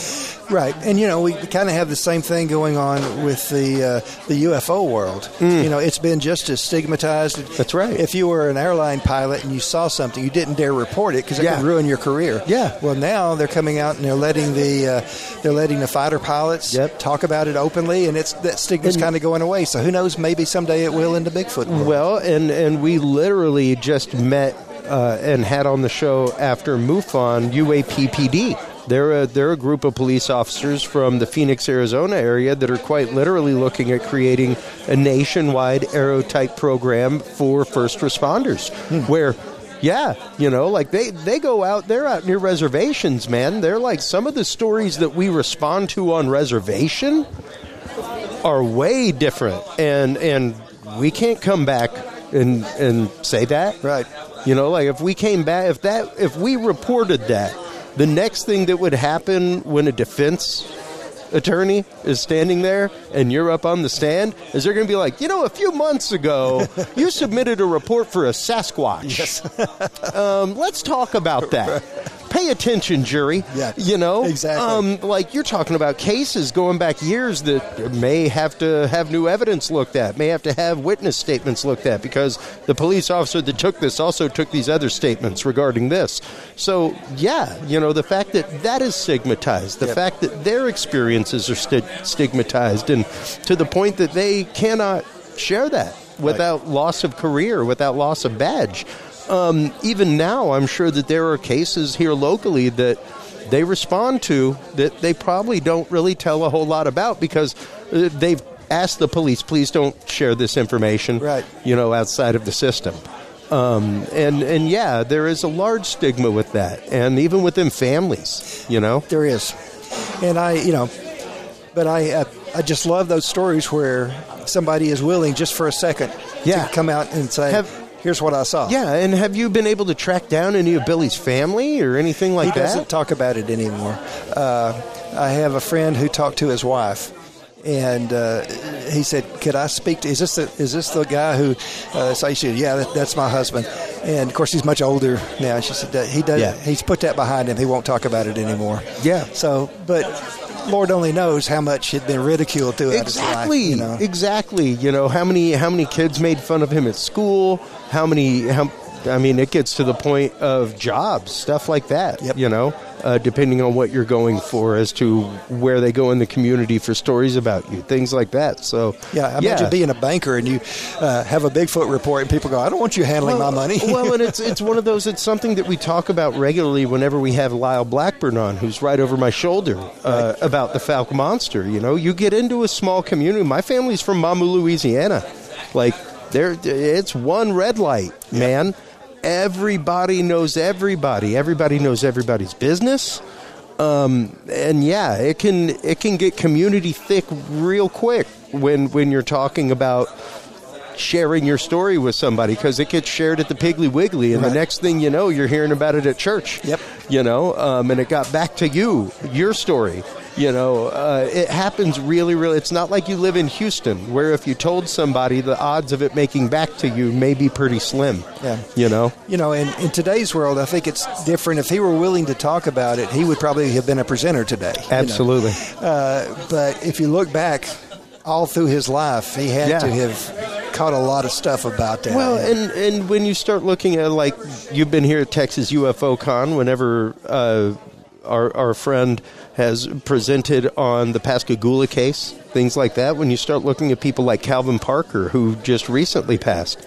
Right. And, we kind of have the same thing going on with the UFO world. It's been just as stigmatized. That's right. If you were an airline pilot and you saw something, you didn't dare report it because it could ruin your career. Yeah. Well, now they're coming out and they're letting the fighter pilots talk about it openly, and that stigma's kind of going away. So who knows? Maybe someday it will in the Bigfoot world. Well, and we literally just met and had on the show after MUFON UAPPD. They're a group of police officers from the Phoenix, Arizona area that are quite literally looking at creating a nationwide aero-type program for first responders where, they go out, they're out near reservations, man. They're like, some of the stories that we respond to on reservation are way different. And we can't come back and say that. Right. If we came back, if we reported that, the next thing that would happen when a defense attorney is standing there and you're up on the stand is they're going to be like, a few months ago, you submitted a report for a Sasquatch. Yes. Let's talk about that. Pay attention, jury. Yeah. Exactly. You're talking about cases going back years that may have to have new evidence looked at, may have to have witness statements looked at because the police officer that took this also took these other statements regarding this. So, the fact that is stigmatized, the fact that their experiences are stigmatized, and to the point that they cannot share that without loss of career, without loss of badge. Even now, I'm sure that there are cases here locally that they respond to that they probably don't really tell a whole lot about because they've asked the police, please don't share this information, outside of the system. There is a large stigma with that, and even within families, There is. And I just love those stories where somebody is willing just for a second to come out and say, here's what I saw. Yeah, and have you been able to track down any of Billy's family or anything like that? He doesn't talk about it anymore. I have a friend who talked to his wife, and he said, "Could I speak to? Is this the guy who?" So he said, "Yeah, that's my husband." And of course, he's much older now. She said he does. Yeah. He's put that behind him. He won't talk about it anymore. Yeah. So, but Lord only knows how much he'd been ridiculed throughout his life. Exactly. How many kids made fun of him at school? It gets to the point of jobs, stuff like that. Yep. Depending on what you're going for as to where they go in the community for stories about you, things like that. So imagine being a banker and you have a Bigfoot report and people go, I don't want you handling my money. Well, and it's one of those, it's something that we talk about regularly whenever we have Lyle Blackburn on, who's right over my shoulder, about the Fouke Monster. You get into a small community. My family's from Mamou, Louisiana. It's one red light, man. Everybody knows everybody. Everybody knows everybody's business. It can get community thick real quick when you're talking about sharing your story with somebody, because it gets shared at the Piggly Wiggly, and the next thing you know, you're hearing about it at church. Yep. And it got back to your story. It happens really, really. It's not like you live in Houston, where if you told somebody, the odds of it making back to you may be pretty slim. Yeah. In today's world, I think it's different. If he were willing to talk about it, he would probably have been a presenter today. Absolutely. But if you look back all through his life, he had to have caught a lot of stuff about that. Well, and when you start looking at, like, you've been here at Texas UFO Con, whenever our friend has presented on the Pascagoula case, things like that. When you start looking at people like Calvin Parker, who just recently passed,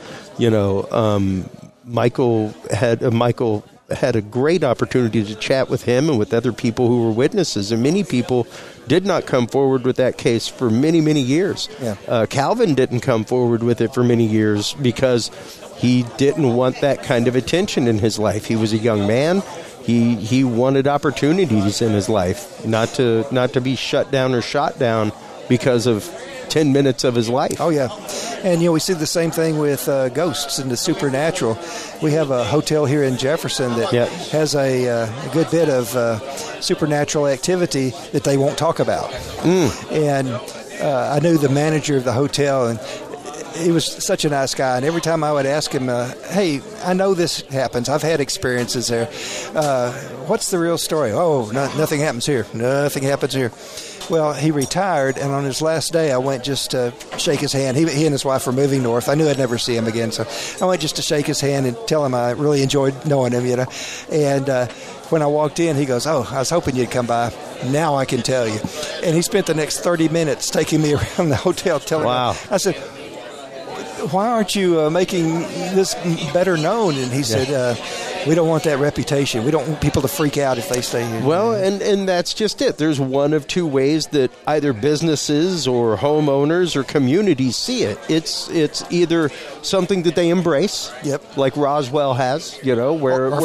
Michael had a great opportunity to chat with him and with other people who were witnesses, and many people did not come forward with that case for many, many years. Yeah. Calvin didn't come forward with it for many years because he didn't want that kind of attention in his life. He was a young man. He wanted opportunities in his life, not to be shut down or shot down because of 10 minutes of his life. Oh, yeah. And, we see the same thing with ghosts and the supernatural. We have a hotel here in Jefferson that has a good bit of supernatural activity that they won't talk about. And I knew the manager of the hotel, and he was such a nice guy, and every time I would ask him, hey, I know this happens. I've had experiences there. What's the real story? Oh, nothing happens here. Nothing happens here. Well, he retired, and on his last day, I went just to shake his hand. He and his wife were moving north. I knew I'd never see him again, so I went just to shake his hand and tell him I really enjoyed knowing him, you know. And when I walked in, he goes, oh, I was hoping you'd come by. Now I can tell you. And he spent the next 30 minutes taking me around the hotel telling me. I said, why aren't you making this better known? And he said, we don't want that reputation. We don't want people to freak out if they stay here. Well, and that's just it. There's one of two ways that either businesses or homeowners or communities see it. It's either something that they embrace, like Roswell has, you know,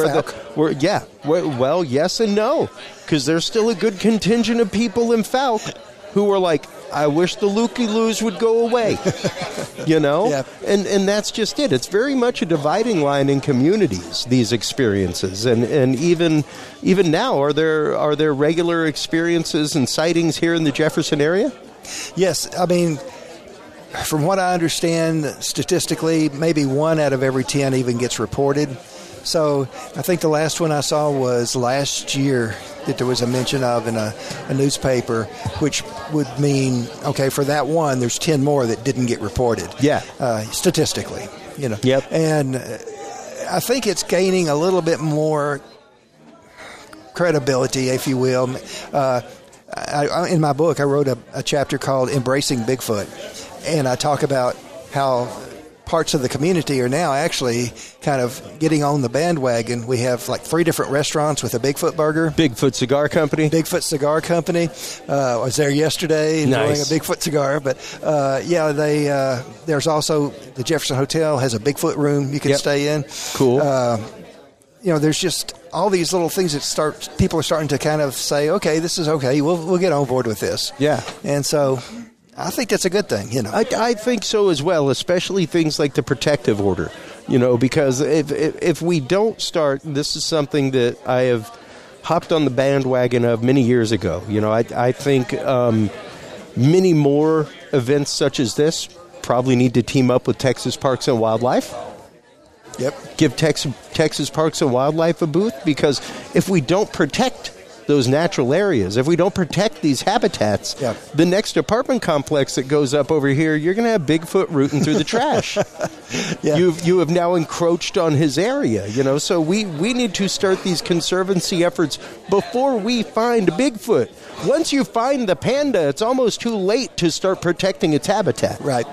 well, yes and no, because there's still a good contingent of people in Falk who are like, I wish the looky-loos would go away, you know? Yeah. And that's just it. It's very much a dividing line in communities, these experiences. And even now, are there regular experiences and sightings here in the Jefferson area? Yes. I mean, from what I understand, statistically, maybe 1 out of every 10 even gets reported. So I think the last one I saw was last year that there was a mention of in a newspaper, which would mean, okay, for that one, there's 10 more that didn't get reported. Yeah. Statistically, you know. Yep. And I think it's gaining a little bit more credibility, if you will. In my book, I wrote a chapter called Embracing Bigfoot, and I talk about how parts of the community are now actually kind of getting on the bandwagon. We have like 3 different restaurants with a Bigfoot burger. Bigfoot Cigar Company. Bigfoot Cigar Company. I was there yesterday enjoying a Bigfoot cigar. But, there's also the Jefferson Hotel has a Bigfoot room you can stay in. Cool. There's just all these little things that people are starting to kind of say, okay, this is okay. We'll get on board with this. Yeah. And so I think that's a good thing, you know. I think so as well, especially things like the protective order, you know, because if we don't start, this is something that I have hopped on the bandwagon of many years ago. You know, I think many more events such as this probably need to team up with Texas Parks and Wildlife. Yep. Give Texas Parks and Wildlife a booth, because if we don't protect those natural areas, if we don't protect these habitats, the next apartment complex that goes up over here, you're going to have Bigfoot rooting through the trash. You have now encroached on his area, you know, so we need to start these conservancy efforts before we find Bigfoot. Once you find the panda, it's almost too late to start protecting its habitat. Right.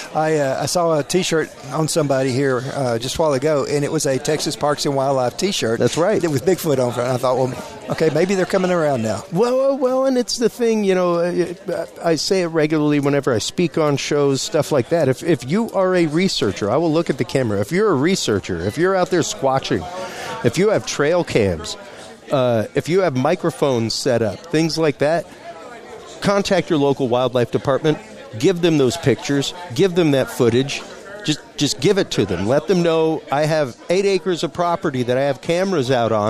I saw a T-shirt on somebody here just a while ago, and it was a Texas Parks and Wildlife T-shirt. That's right. With Bigfoot on front. I thought, well, okay, maybe they're coming around now. Well, and it's the thing, you know, I say it regularly whenever I speak on shows, stuff like that. If you are a researcher, I will look at the camera. If you're a researcher, if you're out there squatching, if you have trail cams, if you have microphones set up, things like that, contact your local wildlife department, give them those pictures, give them that footage, just give it to them. Let them know, I have 8 acres of property that I have cameras out on.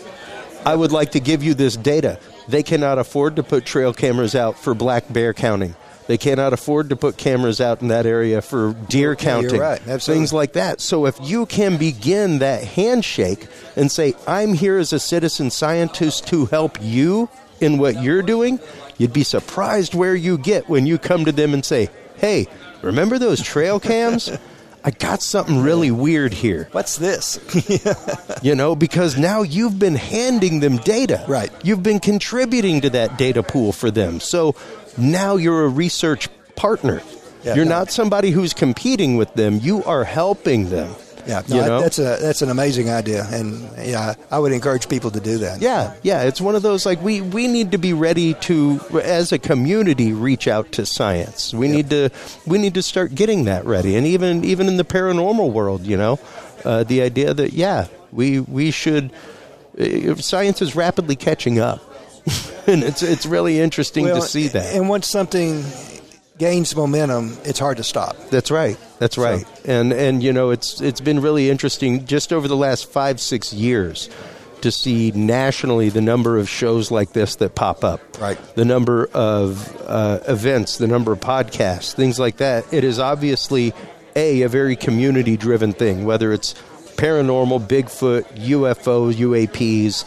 I would like to give you this data. They cannot afford to put trail cameras out for black bear counting. They cannot afford to put cameras out in that area for deer counting. You're right. Absolutely. Things like that. So if you can begin that handshake and say, I'm here as a citizen scientist to help you in what you're doing, you'd be surprised where you get when you come to them and say, hey, remember those trail cams? I got something really weird here. What's this? You know, because now you've been handing them data. Right. You've been contributing to that data pool for them. So now you're a research partner. Yeah, you're not somebody who's competing with them. You are helping them. Yeah, that's an amazing idea, and I would encourage people to do that. Yeah, it's one of those, like, we need to be ready to, as a community, reach out to science. We need to start getting that ready, and even in the paranormal world, you know, the idea that we should. Science is rapidly catching up, and it's really interesting to see that. And once something gains momentum, it's hard to stop. That's right. So. And you know, it's been really interesting just over the last 5-6 years to see nationally the number of shows like this that pop up. Right. The number of events, the number of podcasts, things like that. It has obviously a very community-driven thing, whether it's paranormal, Bigfoot, UFOs, UAPs.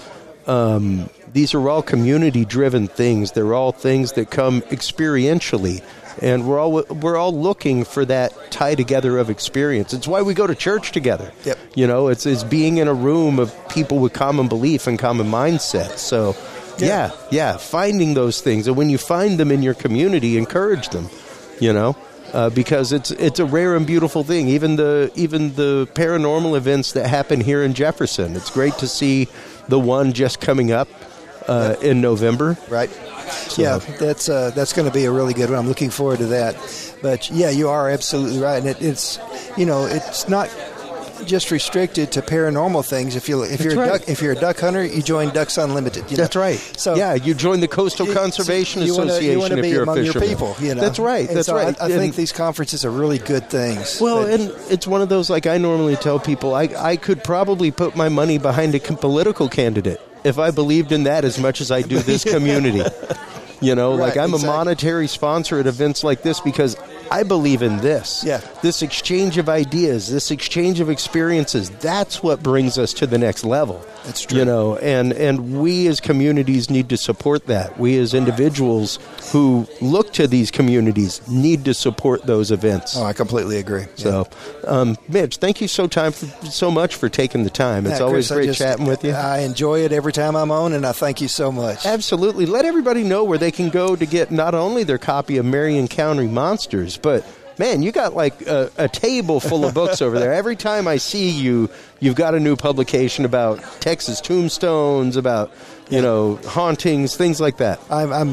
These are all community-driven things. They're all things that come experientially, and we're all looking for that tie together of experience. It's why we go to church together. Yep. You know, it's being in a room of people with common belief and common mindset. So, yeah, finding those things, and when you find them in your community, encourage them. You know. Because it's a rare and beautiful thing. Even the paranormal events that happen here in Jefferson, it's great to see the one just coming up in November. Right. So. Yeah, that's going to be a really good one. I'm looking forward to that. But yeah, you are absolutely right, and it's not just restricted to paranormal things. If you're a duck hunter, you join Ducks Unlimited. That's right. So yeah, you join the Coastal Conservation Association. You want to be among your people. You know? That's right. That's right. I think these conferences are really good things. Well, and it's one of those, like I normally tell people, I could probably put my money behind a political candidate if I believed in that as much as I do this community. You know, right, like I'm exactly. a monetary sponsor at events like this because I believe in this. Yeah. This exchange of ideas, this exchange of experiences, that's what brings us to the next level. That's true. You know, and we as communities need to support that. We as individuals who look to these communities need to support those events. Oh, I completely agree. So, Mitch, thank you so much for taking the time. It's always Chris, great chatting with you. I enjoy it every time I'm on, and I thank you so much. Absolutely. Let everybody know where they can go to get not only their copy of Marion County Monsters, but man, you got like a table full of books over there. Every time I see you, you've got a new publication about Texas tombstones, about hauntings, things like that.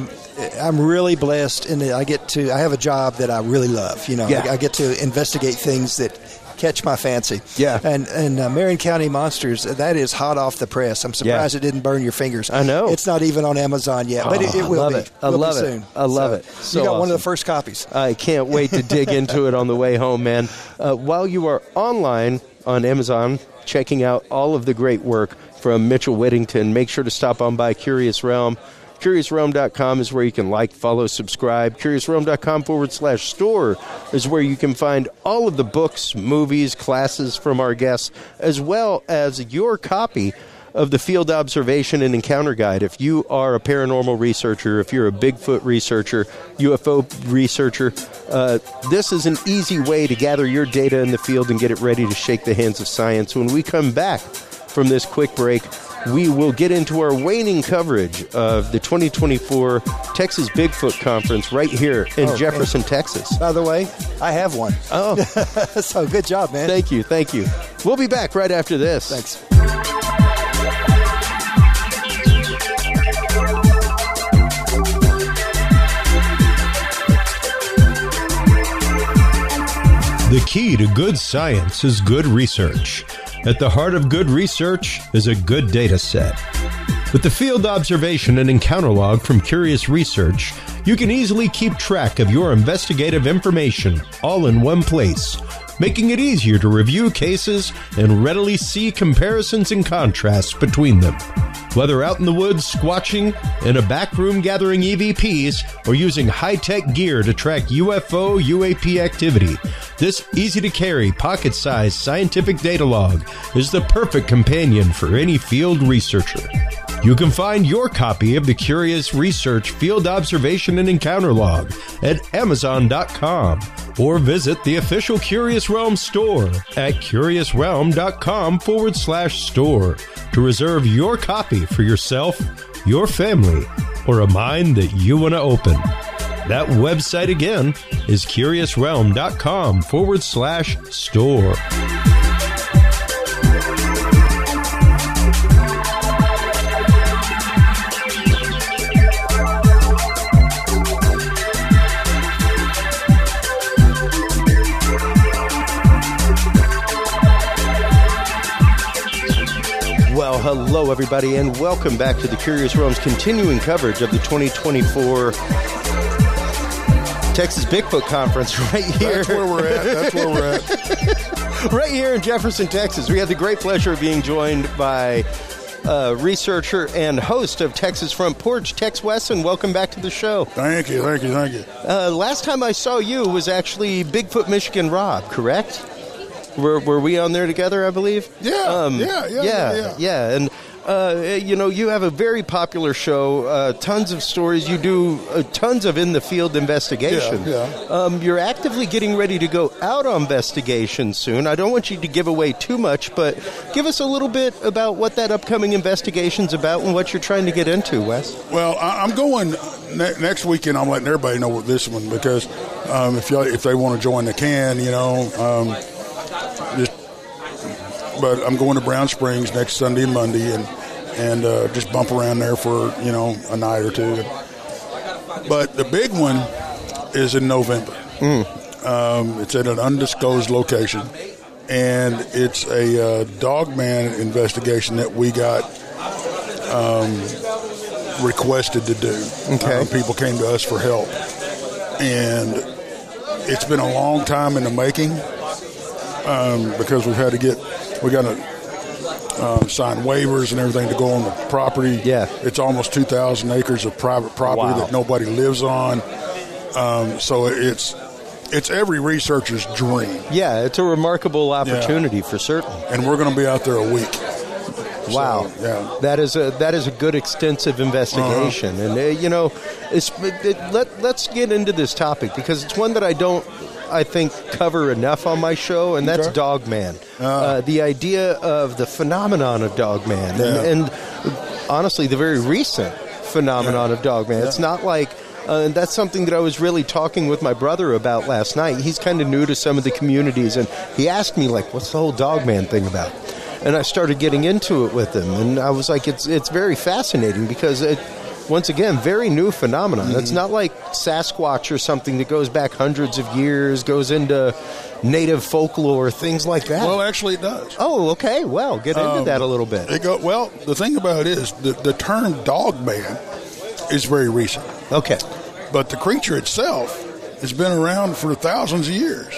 I'm really blessed in that I have a job that I really love. I get to investigate things that catch my fancy. Yeah. And Marion County Monsters, that is hot off the press. I'm surprised it didn't burn your fingers. I know. It's not even on Amazon yet, but it will be. I love it. Soon. I love it. So you got awesome. one of the first copies. I can't wait to dig into it on the way home, man. While you are online on Amazon, checking out all of the great work from Mitchell Whittington, make sure to stop on by Curious Realm. CuriousRealm.com is where you can like, follow, subscribe. CuriousRealm.com/store is where you can find all of the books, movies, classes from our guests, as well as your copy of the Field Observation and Encounter Guide. If you are a paranormal researcher, if you're a Bigfoot researcher, UFO researcher, this is an easy way to gather your data in the field and get it ready to shake the hands of science. When we come back from this quick break, we will get into our waning coverage of the 2024 Texas Bigfoot Conference right here in Jefferson, Texas. By the way, I have one. Oh. So good job, man. Thank you. We'll be back right after this. Thanks. The key to good science is good research. At the heart of good research is a good data set. With the Field Observation and Encounter Log from Curious Research, you can easily keep track of your investigative information all in one place, making it easier to review cases and readily see comparisons and contrasts between them. Whether out in the woods squatching, in a back room gathering EVPs, or using high-tech gear to track UFO, UAP activity, this easy-to-carry, pocket-sized scientific data log is the perfect companion for any field researcher. You can find your copy of the Curious Research Field Observation and Encounter Log at Amazon.com or visit the official Curious Realm store at CuriousRealm.com/store to reserve your copy for yourself, your family, or a mind that you want to open. That website again is CuriousRealm.com/store. Well, hello, everybody, and welcome back to the Curious Realm's continuing coverage of the 2024 Texas Bigfoot Conference right here. That's where we're at. Right here in Jefferson, Texas. We have the great pleasure of being joined by researcher and host of Texas Front Porch. Tex Wesson, welcome back to the show. Thank you. Last time I saw you was actually Bigfoot Michigan Rob, correct? Were we on there together, I believe? Yeah. And you have a very popular show, tons of stories. You do tons of in-the-field investigation. You're actively getting ready to go out on investigation soon. I don't want you to give away too much, but give us a little bit about what that upcoming investigation's about and what you're trying to get into, Wes. Well, I'm going next weekend. I'm letting everybody know this one because if they want to join, they can, but I'm going to Brown Springs next Sunday and Monday and just bump around there for, a night or two. But the big one is in November. It's at an undisclosed location, and it's a dogman investigation that we got requested to do. Okay. People came to us for help, and it's been a long time in the making because we got to sign waivers and everything to go on the property. Yeah. It's almost 2,000 acres of private property that nobody lives on. So it's every researcher's dream. Yeah, it's a remarkable opportunity for certain. And we're going to be out there a week. Wow. So, that is a good extensive investigation. And let's get into this topic because it's one that I think cover enough on my show, and that's Dogman. The idea of the phenomenon of Dogman, and honestly, the very recent phenomenon of Dogman. It's not like, and that's something that I was really talking with my brother about last night. He's kind of new to some of the communities, and he asked me, what's the whole Dogman thing about? And I started getting into it with him, and I was like, it's very fascinating because once again, very new phenomenon. It's not like Sasquatch or something that goes back hundreds of years, goes into native folklore, things like that. Well, actually it does. Oh, okay. Well, get into that a little bit. The thing about it is the term Dogman is very recent. Okay. But the creature itself has been around for thousands of years.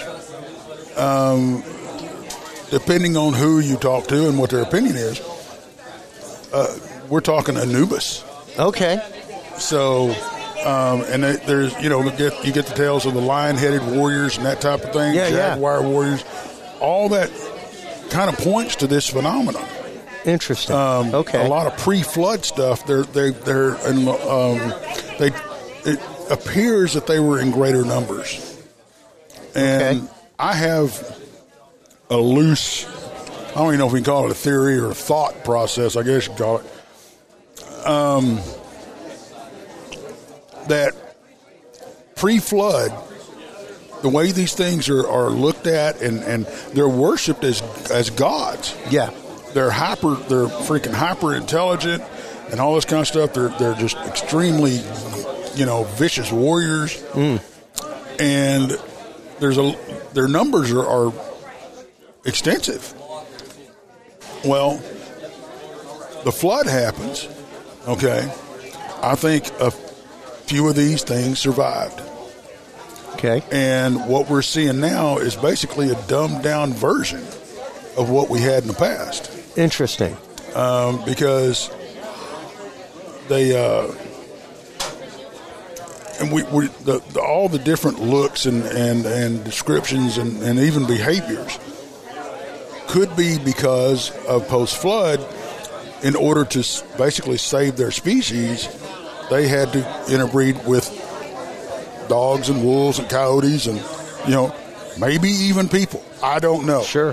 Depending on who you talk to and what their opinion is, we're talking Anubis. Okay. So, and there's, you get the tales of the lion-headed warriors and that type of thing, jaguar warriors. All that kind of points to this phenomenon. Interesting. Okay. A lot of pre-flood stuff. It appears that they were in greater numbers. And I have a loose, I don't even know if we can call it a theory or a thought process, I guess you could call it. That pre-flood, the way these things are looked at and they're worshipped as gods. Yeah. They're freaking hyper intelligent and all this kind of stuff. They're just extremely, vicious warriors. And their numbers are extensive. Well, the flood happens. Okay, I think a few of these things survived. Okay. And what we're seeing now is basically a dumbed-down version of what we had in the past. Interesting. Because they, and all the different looks and descriptions and even behaviors could be because of post-flood. In order to basically save their species, they had to interbreed with dogs and wolves and coyotes and, maybe even people. I don't know. Sure.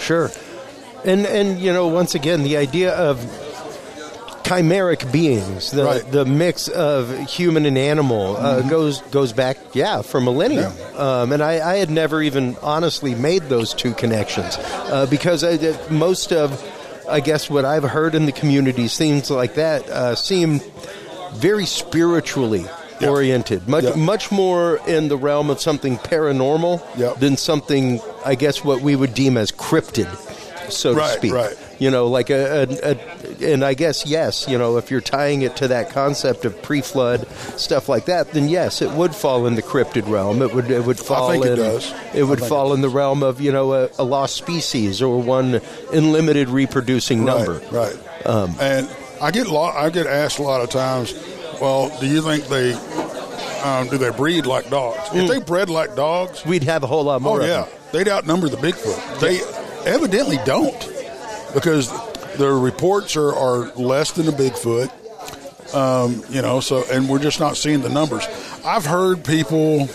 And once again, the idea of chimeric beings, the mix of human and animal goes back, for millennia. Yeah. And I had never even honestly made those two connections because most of, I guess, what I've heard in the communities, things like that, seem very spiritually oriented, much more in the realm of something paranormal than something, I guess, what we would deem as cryptid, so to speak. Right. Like and I guess, yes, if you're tying it to that concept of pre-flood, stuff like that, then yes, it would fall in the cryptid realm. It would fall I think in, it does. It would fall in the realm of, a lost species or one unlimited reproducing number. Right. And I get asked a lot of times, well, do you think do they breed like dogs? If they bred like dogs, we'd have a whole lot more. Oh, yeah. They'd outnumber the Bigfoot. They evidently don't, because the reports are less than the Bigfoot. So, and we're just not seeing the numbers. I've heard people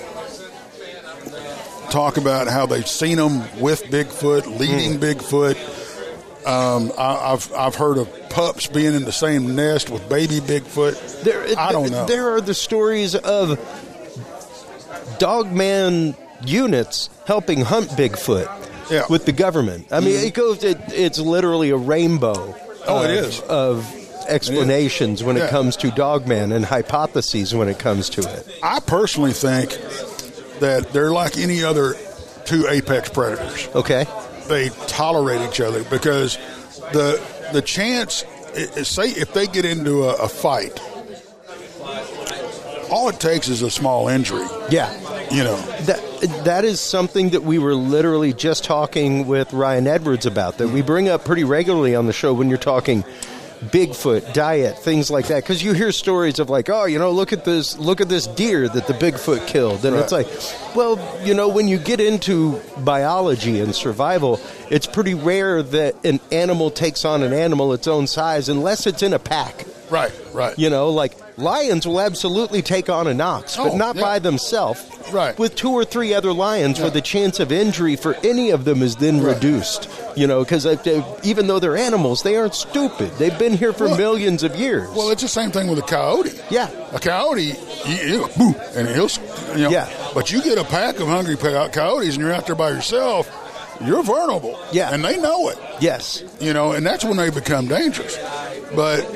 talk about how they've seen them with Bigfoot, leading Bigfoot. I've heard of pups being in the same nest with baby Bigfoot. I don't know. There are the stories of Dogman units helping hunt Bigfoot with the government. I mean, it's literally a rainbow. It is. Of explanations when it comes to Dogman and hypotheses when it comes to it. I personally think that they're like any other two apex predators. Okay. They tolerate each other because the chance, say if they get into a fight, all it takes is a small injury. Yeah. That is something that we were literally just talking with Ryan Edwards about, that we bring up pretty regularly on the show when you're talking Bigfoot, diet, things like that, because you hear stories of like, look at this deer that the Bigfoot killed, and It's like, well, when you get into biology and survival, it's pretty rare that an animal takes on an animal its own size unless it's in a pack. Right. Like lions will absolutely take on an ox, but not by themselves. Right. With 2 or 3 other lions, where the chance of injury for any of them is then reduced. Because even though they're animals, they aren't stupid. They've been here for millions of years. Well, it's the same thing with a coyote. Yeah. A coyote, boom, and he'll, But you get a pack of hungry coyotes and you're out there by yourself, you're vulnerable. Yeah. And they know it. Yes. And that's when they become dangerous. But,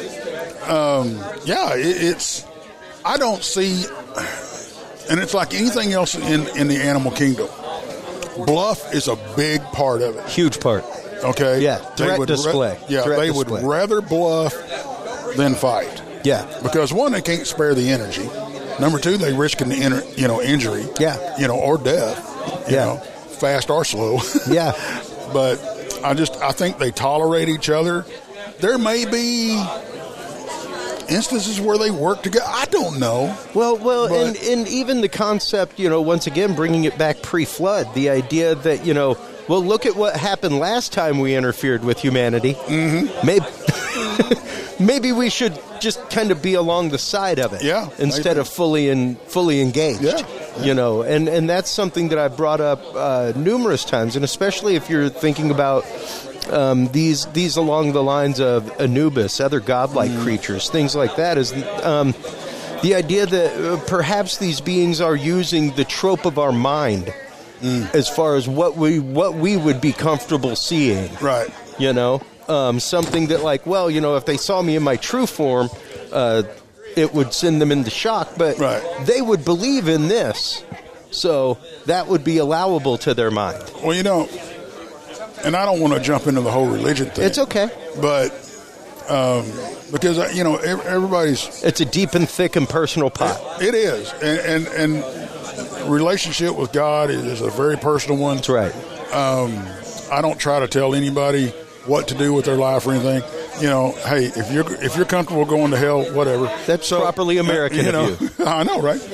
it's, I don't see, and it's like anything else in the animal kingdom. Bluff is a big part of it. Huge part. Okay? Yeah, direct display. They would rather bluff than fight. Yeah. Because, one, they can't spare the energy. Number 2, they risk an injury. Yeah. Or death. You know, fast or slow. Yeah. But I think they tolerate each other. There may be instances where they work together. I don't know. Well, and even the concept, once again, bringing it back pre-flood, the idea that, look at what happened last time we interfered with humanity. Mm-hmm. Maybe we should just kind of be along the side of it, instead of fully engaged. Yeah. And that's something that I've brought up numerous times, and especially if you're thinking about these along the lines of Anubis, other godlike creatures, things like that, is the idea that perhaps these beings are using the trope of our mind as far as what we would be comfortable seeing. Right. Something that like, if they saw me in my true form, it would send them into shock, but they would believe in this, so that would be allowable to their mind. Well, and I don't want to jump into the whole religion thing. It's okay. But, because, everybody's... It's a deep and thick and personal pot. It is. And relationship with God is a very personal one. That's right. I don't try to tell anybody what to do with their life or anything. Hey, if you're comfortable going to hell, whatever. That's properly American of you. I know, right?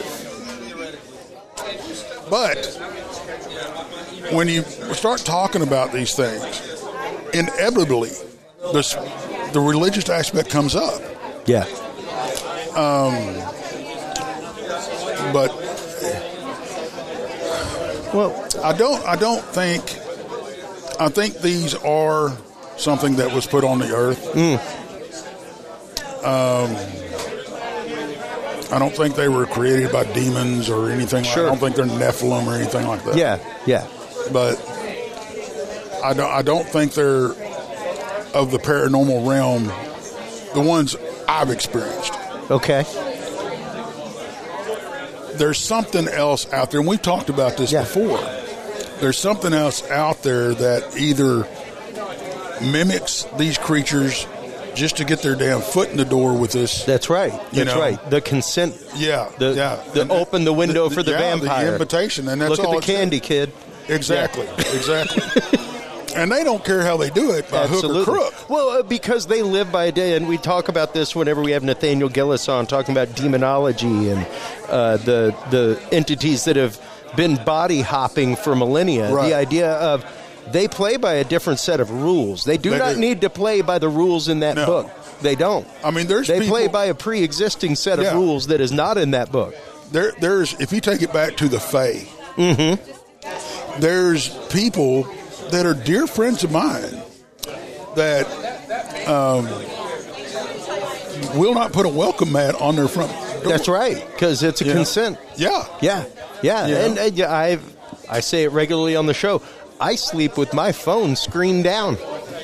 But when you start talking about these things, inevitably, the religious aspect comes up. Yeah. But I think these are something that was put on the earth. I don't think they were created by demons or anything. Sure. I don't think they're Nephilim or anything like that. Yeah. But I don't think they're of the paranormal realm, the ones I've experienced. Okay. There's something else out there, and we've talked about this before. There's something else out there that either mimics these creatures just to get their damn foot in the door with this. That's right. That's right. The consent. Yeah. The open the window for the vampire. The invitation. And that's Look all at the candy, kid. Exactly. Yeah. Exactly. And they don't care how they do it, by hook or crook. Well, because they live by a day, and we talk about this whenever we have Nathaniel Gillis on, talking about demonology and the entities that have been body hopping for millennia. Right. The idea of they play by a different set of rules. They do not need to play by the rules in that book. They don't. I mean, they play by a pre-existing set of rules that is not in that book. There's if you take it back to the Fae, there's people that are dear friends of mine that will not put a welcome mat on their front door. That's right, because it's a consent. Yeah. And I say it regularly on the show. I sleep with my phone screen down.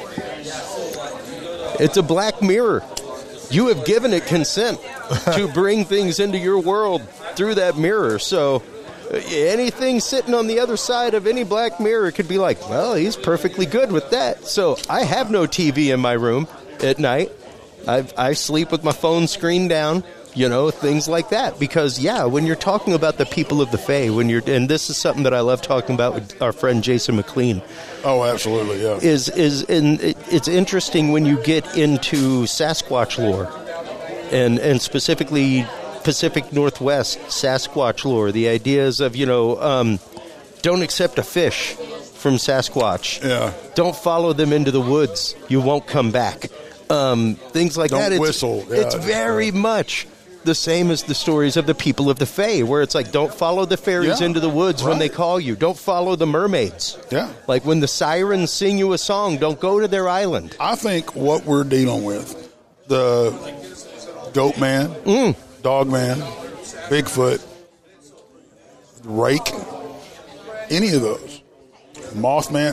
It's a black mirror. You have given it consent to bring things into your world through that mirror. So anything sitting on the other side of any black mirror could be like, well, he's perfectly good with that. So I have no TV in my room at night. I sleep with my phone screen down, things like that. Because, when you're talking about the people of the Fae, and this is something that I love talking about with our friend Jason McLean. Oh, absolutely, yeah. It's interesting when you get into Sasquatch lore, and specifically Pacific Northwest Sasquatch lore. The ideas of, don't accept a fish from Sasquatch. Yeah. Don't follow them into the woods. You won't come back. Things like that. Don't whistle. It's very much the same as the stories of the people of the Fae, where it's like, don't follow the fairies into the woods when they call you. Don't follow the mermaids. Yeah. Like when the sirens sing you a song, don't go to their island. I think what we're dealing with, the Goat Man, Dog Man, Bigfoot, Rake, any of those, Mothman,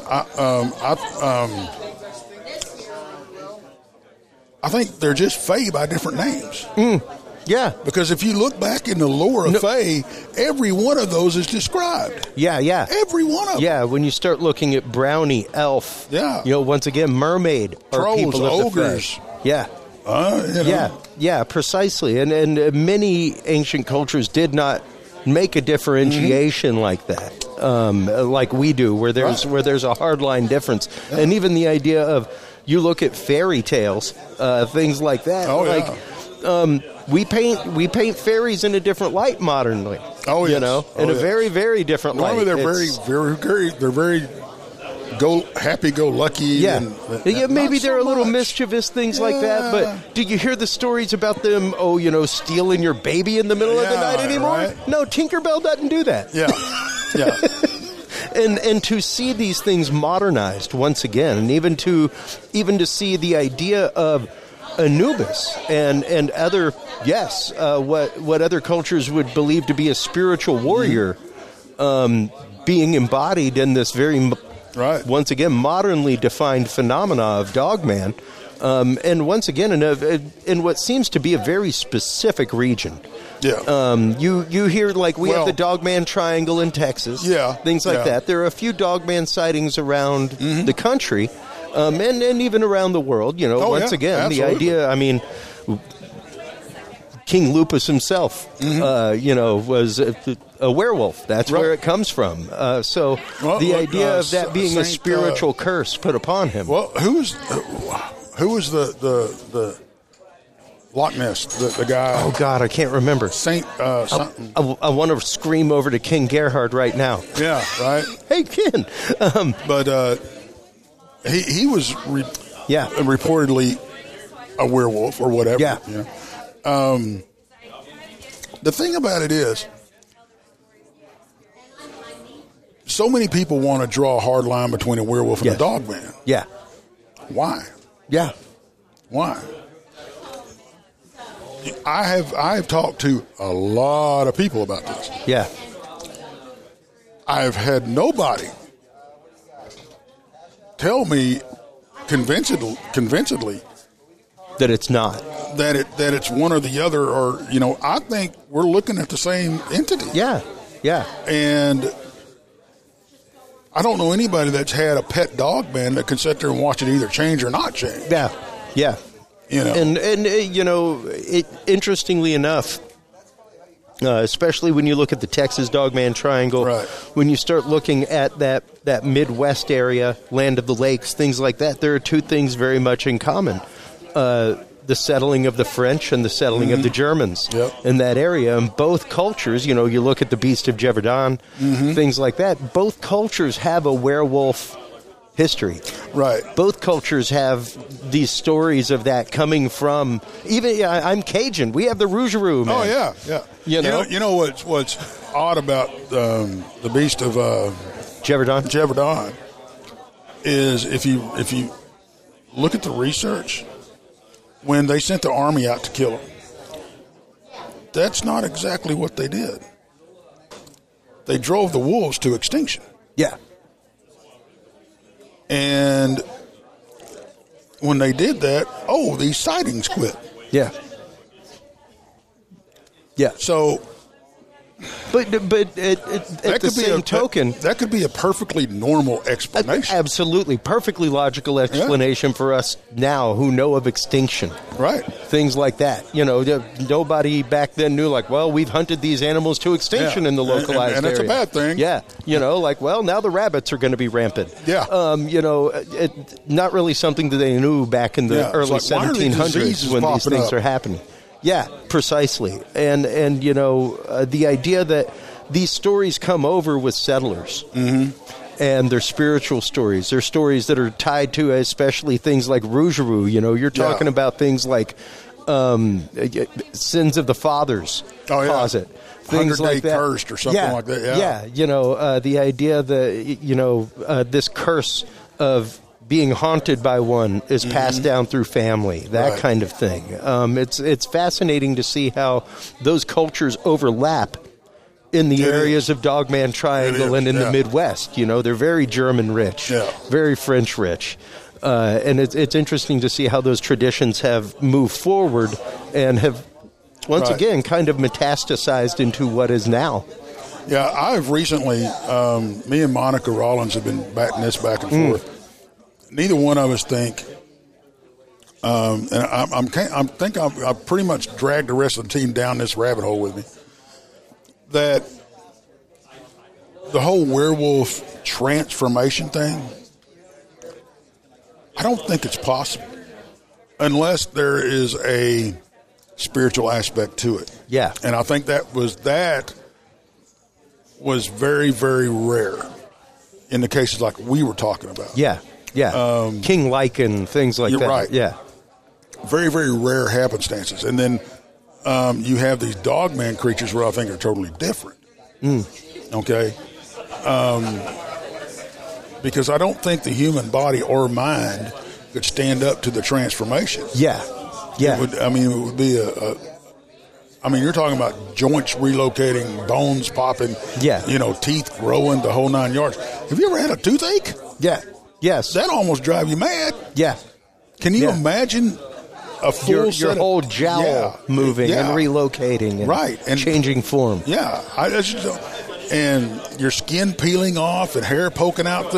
I think they're just Fae by different names. Yeah. Because if you look back in the lore of Fae, every one of those is described. Yeah. Every one of them. Yeah, when you start looking at brownie, elf, once again, mermaid, trolls, or people of ogres. The Fae. Yeah, precisely. And many ancient cultures did not make a differentiation like that, like we do, where there's a hard line difference. Yeah. And even the idea of, you look at fairy tales, things like that. We paint fairies in a different light modernly. Oh, yes. In a very, very different light. They're very happy-go-lucky. Yeah. And maybe they're so a little much. mischievous, things like that. But do you hear the stories about them, stealing your baby in the middle of the night anymore? Right. No, Tinkerbell doesn't do that. Yeah. And to see these things modernized once again, and even to see the idea of Anubis and other, what other cultures would believe to be a spiritual warrior, being embodied in this very, once again, modernly defined phenomena of Dogman, and once again in what seems to be a very specific region. Yeah. You hear, like, we have the Dogman Triangle in Texas. Yeah. Things like that. There are a few Dogman sightings around the country, and even around the world. Once again, absolutely. the idea, King Lupus himself, was a werewolf. That's where it comes from. So the idea of that being a spiritual curse put upon him. Well, who was the Loch Ness, the guy? Oh, God, I can't remember. Saint something. I want to scream over to King Gerhard right now. Yeah, right? Hey, Ken. But he was reportedly a werewolf or whatever. Yeah. The thing about it is, so many people want to draw a hard line between a werewolf and a dogman. Yeah. Why? Yeah. Why? I have talked to a lot of people about this. Yeah. I've had nobody tell me convincedly that it's not. That it's one or the other, or I think we're looking at the same entity. Yeah. And I don't know anybody that's had a pet dog man that can sit there and watch it either change or not change. Yeah. And interestingly enough, especially when you look at the Texas Dogman Triangle, when you start looking at that Midwest area, land of the lakes, things like that, there are two things very much in common. The settling of the French and the settling of the Germans in that area. And both cultures, you look at the Beast of Gévaudan, things like that, both cultures have a werewolf history. Right. Both cultures have these stories of that coming from, even, I'm Cajun. We have the Rougarou, man. Oh, yeah. You know what's odd about the Beast of Gévaudan is if you look at the research, when they sent the army out to kill him, that's not exactly what they did. They drove the wolves to extinction. Yeah. And when they did that, these sightings quit. Yeah. Yeah. So, but at the same token, that could be a perfectly normal explanation. Absolutely, perfectly logical explanation for us now who know of extinction. Right. Things like that. Nobody back then knew, we've hunted these animals to extinction in the localized and area. And it's a bad thing. Yeah. Now the rabbits are going to be rampant. Yeah. Not really something that they knew back in the early 1700s when these things are happening. Yeah, precisely. And the idea that these stories come over with settlers. And they're spiritual stories. They're stories that are tied to especially things like Rougarou. You're talking about things like sins of the fathers cause it. Things like that. Cursed or something like that. Yeah. The idea that, this curse of being haunted by one is passed down through family, that kind of thing. It's fascinating to see how those cultures overlap in the areas of Dogman Triangle and in the Midwest. They're very German-rich, very French-rich. And it's interesting to see how those traditions have moved forward and have, once again, kind of metastasized into what is now. Yeah, I've recently, me and Monica Rollins have been batting this back and forth. Neither one of us think, and I've pretty much dragged the rest of the team down this rabbit hole with me, that the whole werewolf transformation thing, I don't think it's possible unless there is a spiritual aspect to it. Yeah. And I think that was very, very rare in the cases like we were talking about. Yeah. Yeah, King Lycan, things like that. You're right. Yeah. Very, very rare happenstances. And then you have these dogman creatures where I think are totally different. Okay? Because I don't think the human body or mind could stand up to the transformation. Yeah. It would be you're talking about joints relocating, bones popping, teeth growing, the whole 9 yards. Have you ever had a toothache? Yeah. Yes. That almost drive you mad. Yeah. Can you imagine a full your whole jowl moving and relocating and changing form? Yeah. And your skin peeling off and hair poking out.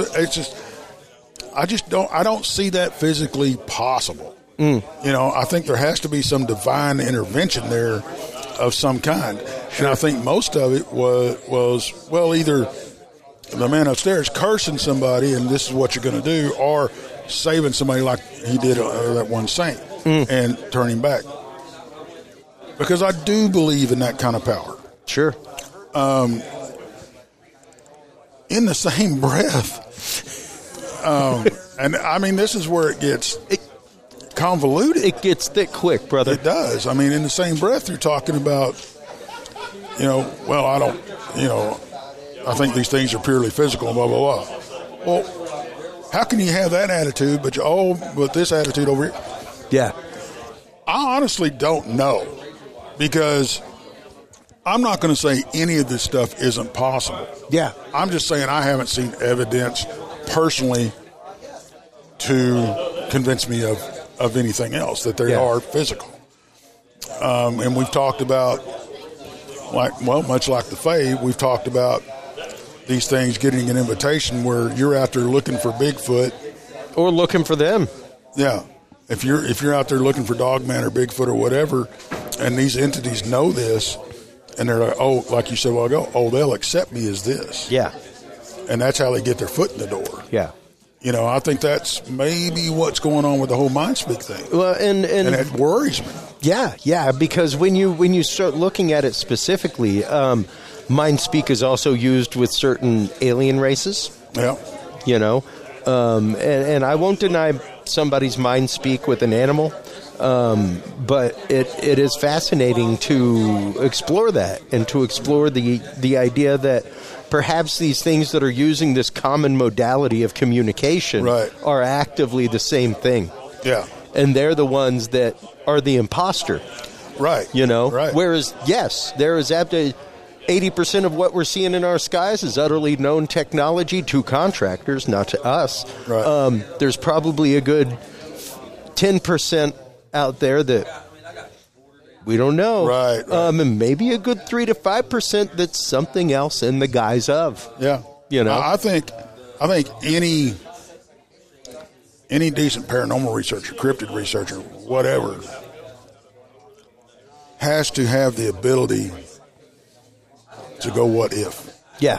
I don't see that physically possible. I think there has to be some divine intervention there of some kind. Sure. And I think most of it was either the man upstairs cursing somebody and this is what you're going to do, or saving somebody like he did that one saint and turning back. Because I do believe in that kind of power. Sure. In the same breath, and this is where it gets convoluted. It gets thick quick, brother. It does. In the same breath, you're talking about, I think these things are purely physical, blah, blah, blah. Well, how can you have that attitude, but this attitude over here? Yeah. I honestly don't know, because I'm not going to say any of this stuff isn't possible. Yeah. I'm just saying I haven't seen evidence personally to convince me of anything else, that they are physical. And we've talked about, much like the Fae, we've talked about these things getting an invitation where you're out there looking for Bigfoot. Or looking for them. Yeah. if you're out there looking for Dogman or Bigfoot or whatever, and these entities know this, and they're like, oh, like you said a while ago, oh, they'll accept me as this. Yeah. And that's how they get their foot in the door. Yeah. You know, I think that's maybe what's going on with the whole MindSpeak thing. Well, and it worries me. Yeah, because when you start looking at it specifically, MindSpeak is also used with certain alien races. Yeah. You know, and I won't deny somebody's MindSpeak with an animal, but it is fascinating to explore that and to explore the idea that perhaps these things that are using this common modality of communication are actively the same thing. Yeah. And they're the ones that are the imposter. Right. You know? Right. Whereas, yes, there is 80% of what we're seeing in our skies is utterly known technology to contractors, not to us. Right. There's probably a good 10% out there that we don't know. Right. And maybe a good 3 to 5% that's something else in the guise of. Yeah. You know? I think any decent paranormal researcher, cryptid researcher, whatever, has to have the ability to go, what if? Yeah.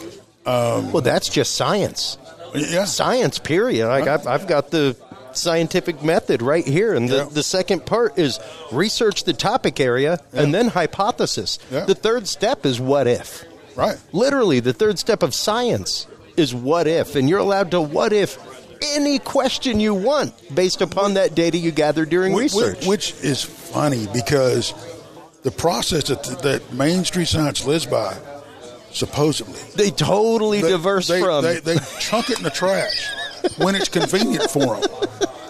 Well, that's just science. Yeah. Science, period. Like I've got the scientific method right here, and the second part is research the topic area and then hypothesis. Yeah. The third step is what if. Right. Literally, the third step of science is what if, and you're allowed to what if any question you want based upon that data you gathered during research. Which is funny because the process that mainstream science lives by, supposedly, they totally diverse from. They chunk it in the trash when it's convenient for them.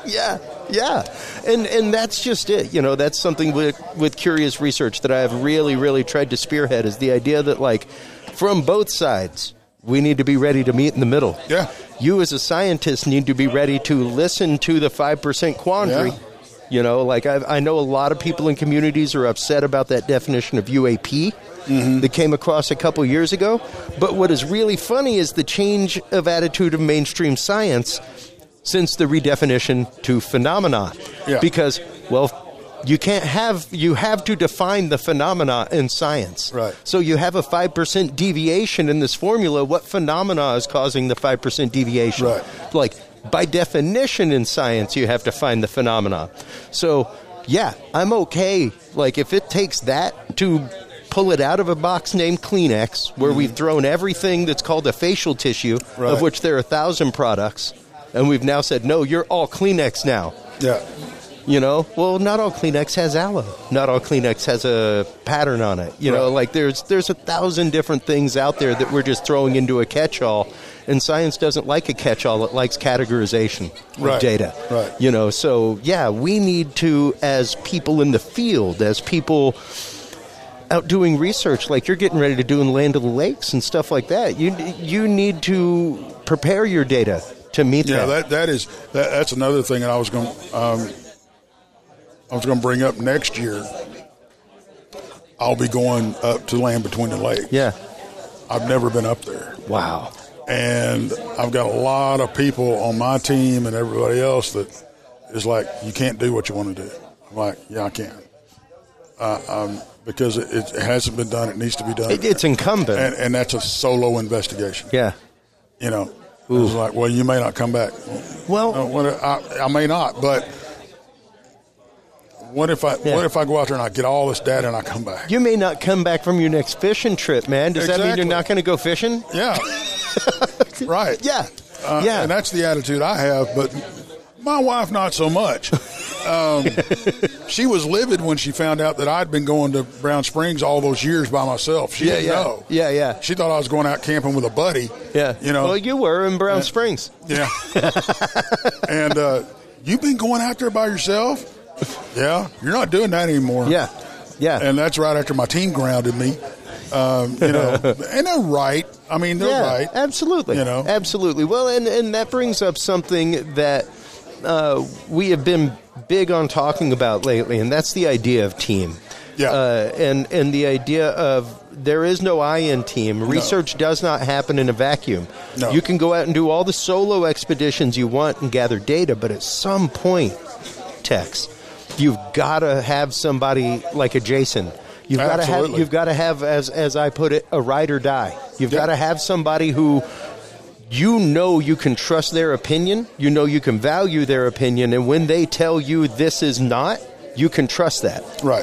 Yeah. And that's just it. You know, that's something with Curious Research that I have really, really tried to spearhead is the idea that, like, from both sides, we need to be ready to meet in the middle. Yeah. You as a scientist need to be ready to listen to the 5% quandary. Yeah. You know, like I know a lot of people in communities are upset about that definition of UAP that came across a couple years ago. But what is really funny is the change of attitude of mainstream science since the redefinition to phenomena. Yeah. Because, well, you have to define the phenomena in science. Right. So you have a 5% deviation in this formula. What phenomena is causing the 5% deviation? Right. Like, by definition in science, you have to find the phenomena. So, yeah, I'm okay. Like, if it takes that to pull it out of a box named Kleenex, where we've thrown everything that's called a facial tissue, of which there are 1,000 products, and we've now said, no, you're all Kleenex now. Yeah. You know, well, not all Kleenex has aloe. Not all Kleenex has a pattern on it. You know, like there's 1,000 different things out there that we're just throwing into a catch-all. And science doesn't like a catch-all. It likes categorization of data. Right. You know, so, yeah, we need to, as people in the field, as people out doing research, like you're getting ready to do in Land of the Lakes and stuff like that, you need to prepare your data to meet that. Yeah, that's another thing that I was going to bring up next year. I'll be going up to Land Between the Lakes. Yeah. I've never been up there. Wow. And I've got a lot of people on my team and everybody else that is like, you can't do what you want to do. I'm like, yeah, I can. Because it hasn't been done. It needs to be done. It's incumbent. And that's a solo investigation. Yeah. You know, it's like, well, you may not come back. Well, I may not, but what if I go out there and I get all this data and I come back? You may not come back from your next fishing trip, man. Does that mean you're not going to go fishing? Yeah. Right. Yeah. And that's the attitude I have, but my wife not so much. She was livid when she found out that I'd been going to Brown Springs all those years by myself. She didn't know. Yeah. She thought I was going out camping with a buddy. Yeah. You know. Well, you were in Brown Springs. Yeah. And you've been going out there by yourself? Yeah. You're not doing that anymore. Yeah. And that's right after my team grounded me. You know, and they're right. I mean, they're right. Absolutely. You know, absolutely. Well, and that brings up something that we have been big on talking about lately, and that's the idea of team. Yeah. And the idea of there is no I in team. Research does not happen in a vacuum. No. You can go out and do all the solo expeditions you want and gather data, but at some point, techs, you've got to have somebody like a Jason. You've got to have, as I put it, a ride or die. You've got to have somebody who you can trust their opinion, you can value their opinion, and when they tell you this is not, you can trust that. Right.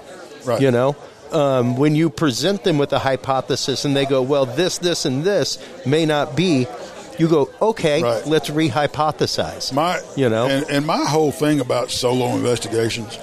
When you present them with a hypothesis and they go, well, this, and this may not be, you go, okay, let's rehypothesize. And my whole thing about solo investigations,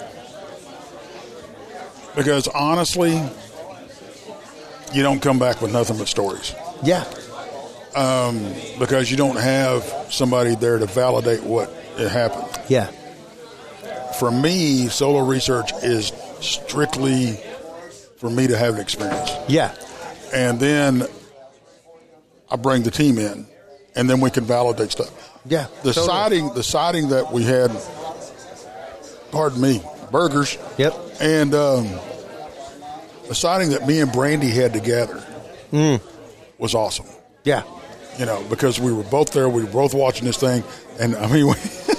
because honestly, you don't come back with nothing but stories. Yeah. Because you don't have somebody there to validate what happened. Yeah. For me, solo research is strictly for me to have an experience. Yeah. And then I bring the team in, and then we can validate stuff. Yeah. The sighting that we had, pardon me, Burgers. Yep. And the sighting that me and Brandy had together was awesome. Yeah. Because we were both there, we were both watching this thing, and I mean,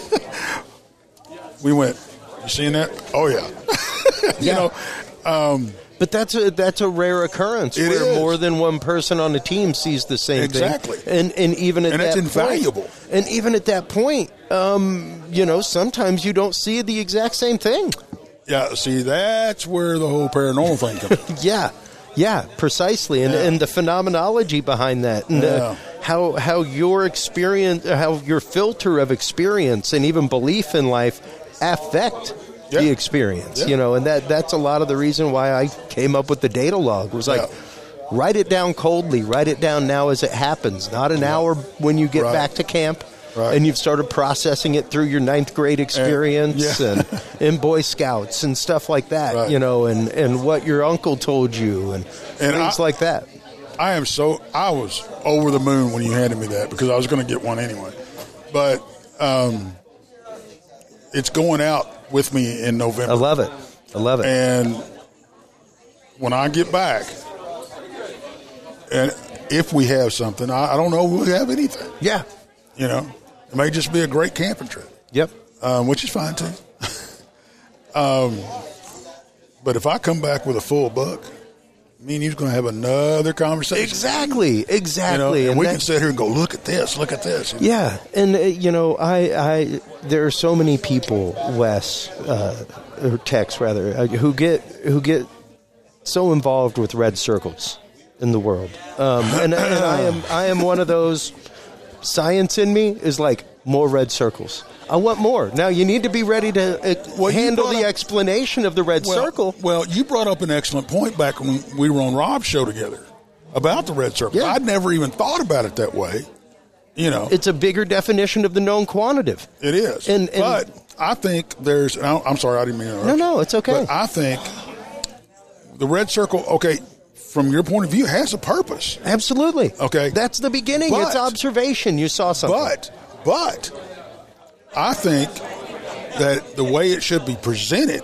we went, you seen that? Oh yeah. But that's a rare occurrence where more than one person on a team sees the same thing. Exactly. And even at that it's point, invaluable. And even at that point, sometimes you don't see the exact same thing. Yeah, see, that's where the whole paranormal thing comes in. Yeah, precisely. And the phenomenology behind that, and how your experience, how your filter of experience and even belief in life affect the experience, and that's a lot of the reason why I came up with the data log. It was like, write it down coldly, write it down now as it happens, not an hour when you get back to camp. And you've started processing it through your 9th grade experience and in Boy Scouts and stuff like that, and what your uncle told you and things like that. I was over the moon when you handed me that because I was going to get one anyway. But it's going out with me in November. I love it. And when I get back, and if we have something, I don't know if we have anything. Yeah. It may just be a great camping trip. Yep. Which is fine, too. But if I come back with a full book, me and you's going to have another conversation. Exactly. And we can sit here and go, look at this. Yeah. And, there are so many people, Wes, or Tex, rather, who get so involved with red circles in the world. And I am one of those. Science in me is like more red circles. I want more. Now, you need to be ready to handle the explanation of the red circle. Well, you brought up an excellent point back when we were on Rob's show together about the red circle. Yeah. I'd never even thought about it that way. It's a bigger definition of the known quantitative. It is. But I think there's – I'm sorry, I didn't mean to interrupt. No, it's okay. But I think the red circle, okay – from your point of view, has a purpose. Absolutely. Okay. That's the beginning. It's observation. You saw something. But I think that the way it should be presented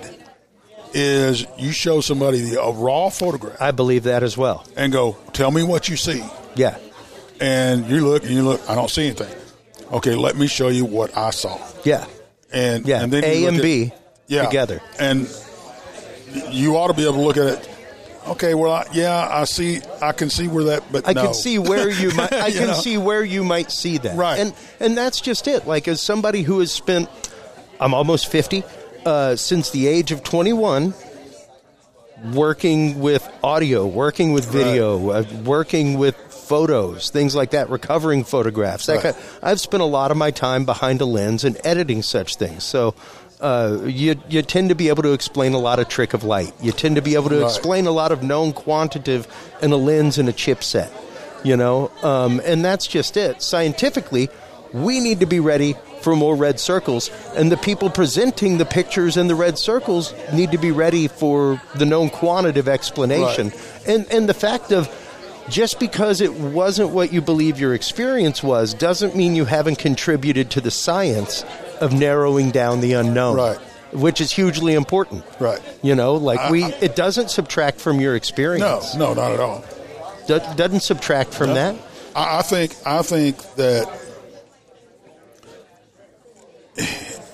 is you show somebody a raw photograph. I believe that as well. And go, tell me what you see. Yeah. And you look, I don't see anything. Okay, let me show you what I saw. Yeah. And then A and B together. And you ought to be able to look at it. Okay, well, I see. I can see where that, but I can see where you might. I can see where you might see that. Right, and that's just it. Like, as somebody who has spent, I'm almost 50, since the age of 21, working with audio, working with video, working with photos, things like that, recovering photographs. I've spent a lot of my time behind a lens and editing such things. So. You tend to be able to explain a lot of trick of light. You tend to be able to explain a lot of known quantitative in a lens and a chipset, and that's just it. Scientifically, we need to be ready for more red circles, and the people presenting the pictures and the red circles need to be ready for the known quantitative explanation. And the fact of just because it wasn't what you believe your experience was doesn't mean you haven't contributed to the science of narrowing down the unknown, which is hugely important. Right. It doesn't subtract from your experience. No, not at all. Doesn't subtract from that. I think that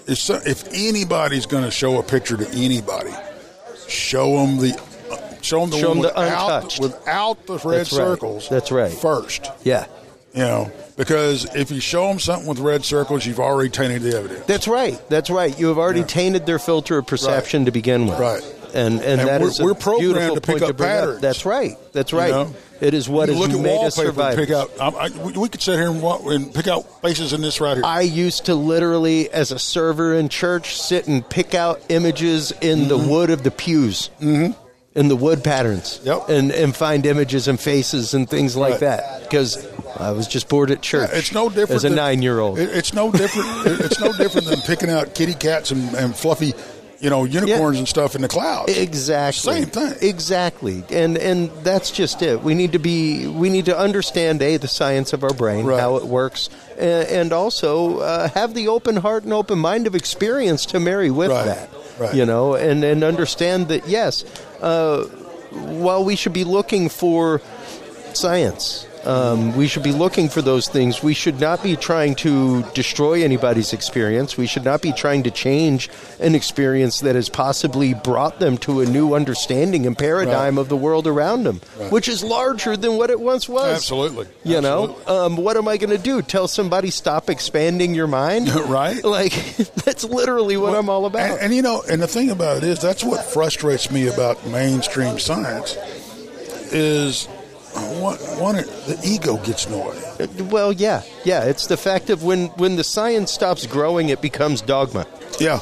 if anybody's going to show a picture to anybody, show them the one without the red circles. That's right. First. Yeah. You know, because if you show them something with red circles, you've already tainted the evidence. That's right. You have already tainted their filter of perception to begin with. Right. And that is we're a programmed beautiful to pick point up bring patterns. up. That's right. You know? It is what has look at made us survive. Pick out. We could sit here and pick out faces in this right here. I used to literally, as a server in church, sit and pick out images in the wood of the pews. Mm-hmm. In the wood patterns, and find images and faces and things like that, because I was just bored at church. It's no different as a 9-year-old. It's no different. It's no different than picking out kitty cats and fluffy, unicorns and stuff in the clouds. Exactly, same thing. Exactly, and that's just it. We need to understand the science of our brain, how it works, and also have the open heart and open mind of experience to marry with that. Right. And understand that, yes, while we should be looking for science, we should be looking for those things. We should not be trying to destroy anybody's experience. We should not be trying to change an experience that has possibly brought them to a new understanding and paradigm of the world around them, which is larger than what it once was. Absolutely. What am I going to do? Tell somebody stop expanding your mind? Right. Like, that's literally what I'm all about. And the thing about it is, that's what frustrates me about mainstream science is... the ego gets nowhere. Well, yeah. It's the fact of when the science stops growing, it becomes dogma. Yeah.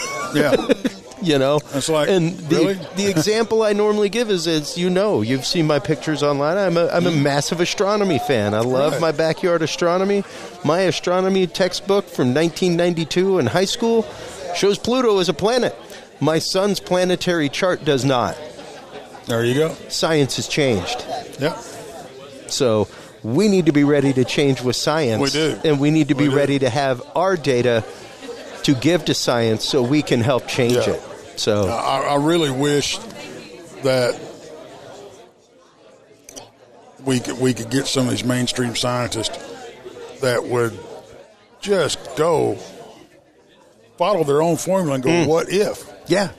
It's like, and really? the example I normally give is you've seen my pictures online. I'm a massive astronomy fan. I love my backyard astronomy. My astronomy textbook from 1992 in high school shows Pluto as a planet. My son's planetary chart does not. There you go. Science has changed. Yeah. So we need to be ready to change with science. We do. And we need to be ready to have our data to give to science so we can help change it. So I really wish that we could get some of these mainstream scientists that would just go follow their own formula and go, what if? Yeah.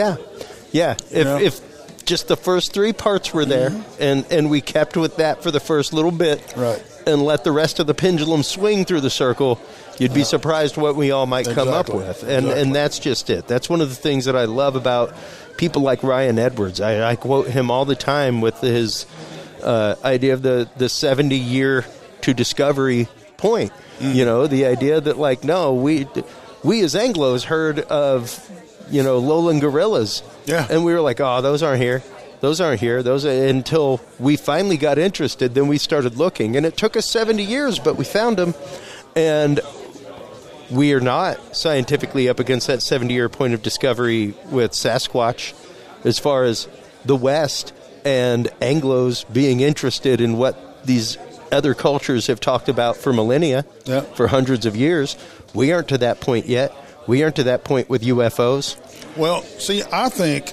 If just the first 3 parts were there, and we kept with that for the first little bit, and let the rest of the pendulum swing through the circle, you'd be surprised what we all might come up with. And that's just it. That's one of the things that I love about people like Ryan Edwards. I quote him all the time with his idea of the 70-year to discovery point. The idea that, like, no, we as Anglos heard of lowland gorillas. Yeah. And we were like, oh, those aren't here. Until we finally got interested, then we started looking. And it took us 70 years, but we found them. And we are not scientifically up against that 70-year point of discovery with Sasquatch as far as the West and Anglos being interested in what these other cultures have talked about for millennia, for hundreds of years. We aren't to that point yet. We aren't to that point with UFOs. Well, see, I think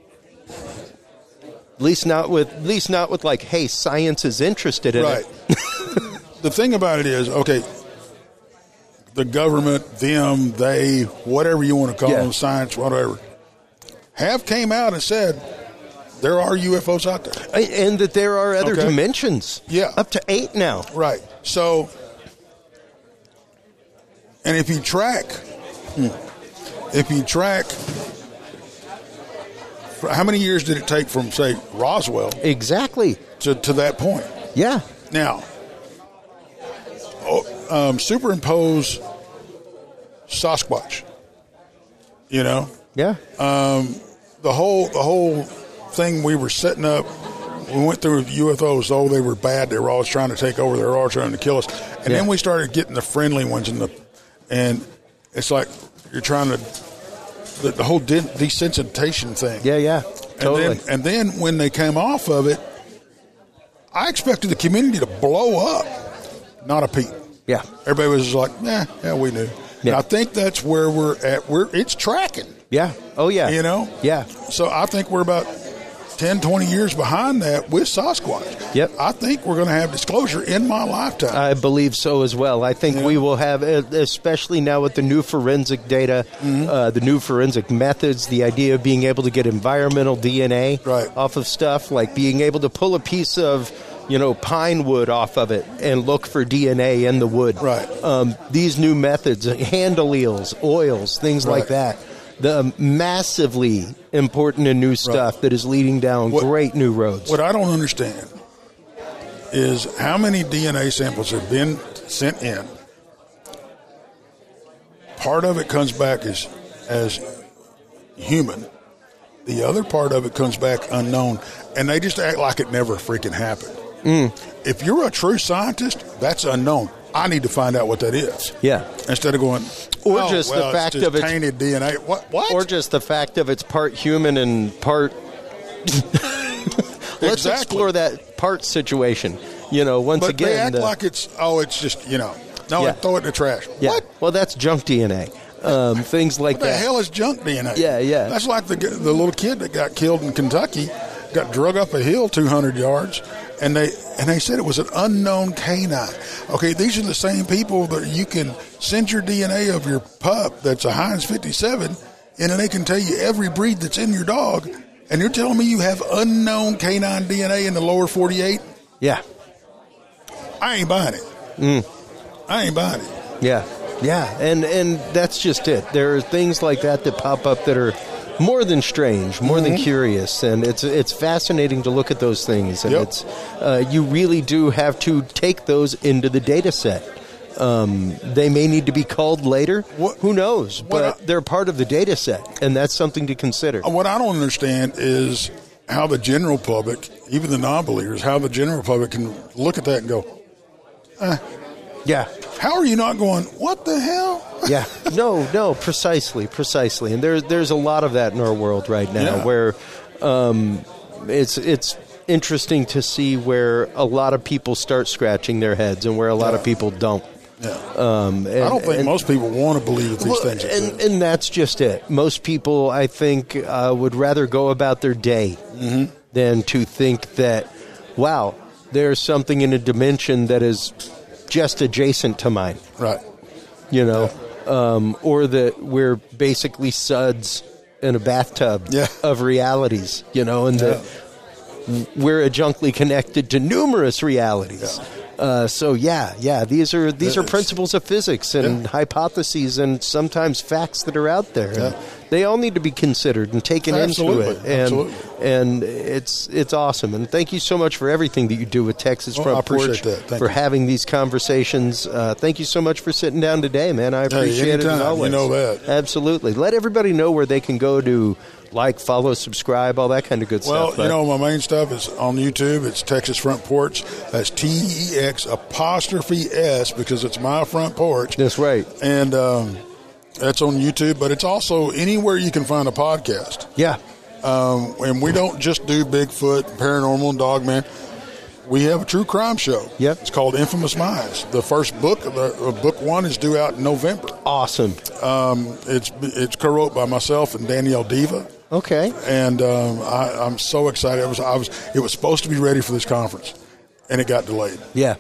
at least not with like, hey, science is interested in it. The thing about it is, okay, the government, them, they, whatever you want to call them, science, whatever, have came out and said there are UFOs out there, and that there are other dimensions. Up to 8 now. Right. So, and if you track. How many years did it take from, say, Roswell? Exactly. To that point? Yeah. Now, superimpose Sasquatch. Yeah. The whole thing we were setting up, we went through UFOs. Oh, they were bad. They were always trying to take over. They were always trying to kill us. And then we started getting the friendly ones and it's like you're trying to the whole desensitization thing. Yeah, totally. And then when they came off of it, I expected the community to blow up, not a peep. Yeah, everybody was just like, yeah, we knew. Yeah. And I think that's where we're at. It's tracking. Yeah. Oh yeah. Yeah. Yeah. So I think we're about 10, 20 years behind that with Sasquatch. Yep. I think we're going to have disclosure in my lifetime. I believe so as well. I think we will have, especially now with the new forensic data, the new forensic methods, the idea of being able to get environmental DNA off of stuff, like being able to pull a piece of pine wood off of it and look for DNA in the wood. Right. These new methods, hand alleles, oils, things like that. The massively important and new stuff that is leading down great new roads. What I don't understand is how many DNA samples have been sent in. Part of it comes back as human. The other part of it comes back unknown. And they just act like it never freaking happened. If you're a true scientist, that's unknown. I need to find out what that is. Yeah. Instead of going, the fact it's of its tainted DNA. What? Or just the fact of it's part human and part. Let's explore that part situation. Once again, they act like it's just no, throw it in the trash. Yeah. What? Well, that's junk DNA. Things like that. What the hell is junk DNA? Yeah. That's like the little kid that got killed in Kentucky, got drug up a hill 200 yards. And they said it was an unknown canine. Okay, these are the same people that you can send your DNA of your pup that's a Heinz 57, and then they can tell you every breed that's in your dog. And you're telling me you have unknown canine DNA in the lower 48? Yeah. I ain't buying it. I ain't buying it. Yeah, and that's just it. There are things like that pop up that are more than strange, more than curious, and it's fascinating to look at those things. And it's you really do have to take those into the data set. They may need to be called later. Who knows? But they're part of the data set, and that's something to consider. What I don't understand is how the general public, even the non-believers, how the general public can look at that and go, yeah. How are you not going, what the hell? Yeah. No, precisely. And there's a lot of that in our world right now where it's interesting to see where a lot of people start scratching their heads and where a lot of people don't. Yeah. I don't think most people want to believe that these things are true. And that's just it. Most people, I think, would rather go about their day than to think that, wow, there's something in a dimension that is just adjacent to mine. Right. Or that we're basically suds in a bathtub of realities, and that we're adjunctly connected to numerous realities. These are principles of physics and hypotheses and sometimes facts that are out there. And they all need to be considered and taken into it. And it's awesome. And thank you so much for everything that you do with Texas Front Porch, for having these conversations. Thank you so much for sitting down today, man. I appreciate it as always. You know that. Absolutely. Let everybody know where they can go to like, follow, subscribe, all that kind of good stuff. Well, my main stuff is on YouTube. It's Texas Front Porch. That's TEX''S because it's my front porch. That's right. And that's on YouTube, but it's also anywhere you can find a podcast. Yeah. And we don't just do Bigfoot, paranormal, and Dogman. We have a true crime show. Yep. It's called Infamous Minds. The first book, book 1, is due out in November. Awesome. It's co-wrote by myself and Danielle Diva. Okay. And I'm so excited. It was supposed to be ready for this conference, and it got delayed. Yeah.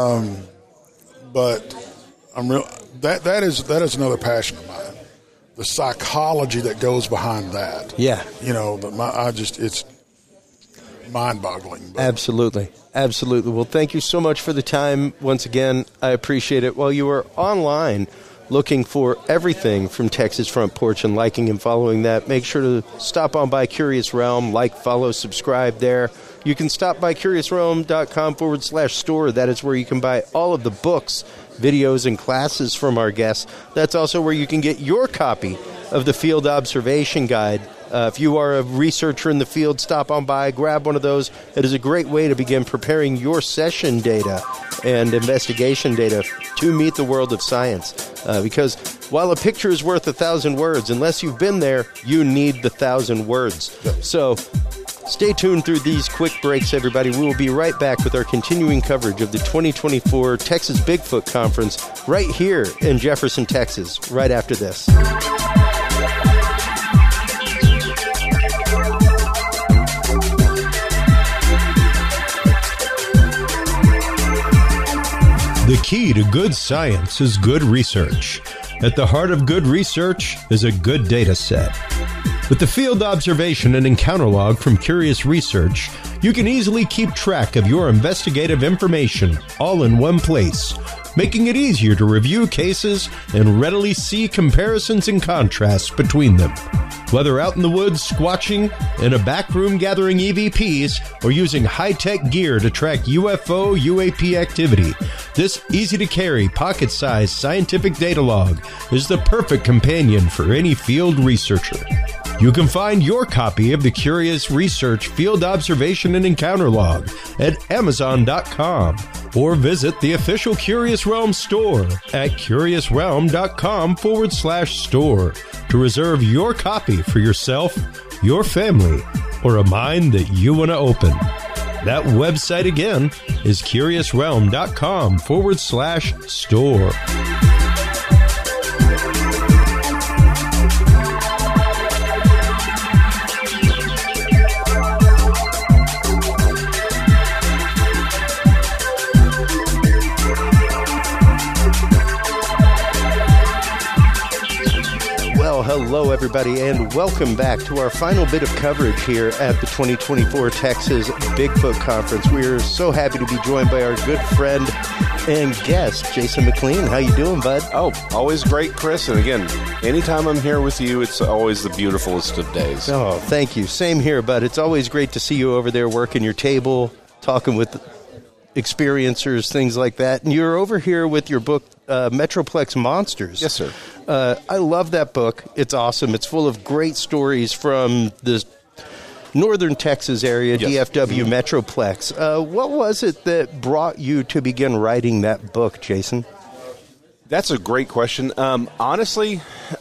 But I'm real. That is another passion of mine. The psychology that goes behind that. Yeah. It's mind-boggling. But. Absolutely. Well, thank you so much for the time. Once again, I appreciate it. While you are online looking for everything from Texas Front Porch and liking and following that, make sure to stop on by Curious Realm, like, follow, subscribe there. You can stop by CuriousRealm.com/store. That is where you can buy all of the books, videos, and classes from our guests. That's also where you can get your copy of the Field Observation Guide. If you are a researcher in the field, stop on by, grab one of those. It is a great way to begin preparing your session data and investigation data to meet the world of science. Because while a picture is worth 1,000 words, unless you've been there, you need the 1,000 words. So stay tuned through these quick breaks, everybody. We will be right back with our continuing coverage of the 2024 Texas Bigfoot Conference right here in Jefferson, Texas, right after this. The key to good science is good research. At the heart of good research is a good data set. With the field observation and encounter log from Curious Research, you can easily keep track of your investigative information all in one place, making it easier to review cases and readily see comparisons and contrasts between them. Whether out in the woods squatching, in a back room gathering EVPs, or using high-tech gear to track UFO, UAP activity, this easy-to-carry, pocket-sized scientific data log is the perfect companion for any field researcher. You can find your copy of the Curious Research Field Observation and Encounter Log at Amazon.com or visit the official Curious Realm store at curiousrealm.com/store to reserve your copy for yourself, your family, or a mind that you want to open. That website again is curiousrealm.com/store. Hello, everybody, and welcome back to our final bit of coverage here at the 2024 Texas Bigfoot Conference. We are so happy to be joined by our good friend and guest, Jason McLean. How you doing, bud? Oh, always great, Chris. And again, anytime I'm here with you, it's always the beautifulest of days. Oh, thank you. Same here, bud. It's always great to see you over there working your table, talking with experiencers, things like that. And you're over here with your book, Metroplex Monsters. Yes, sir. I love that book. It's awesome. It's full of great stories from the northern Texas area, yes. DFW Metroplex. What was it that brought you to begin writing that book, Jason? That's a great question. Honestly,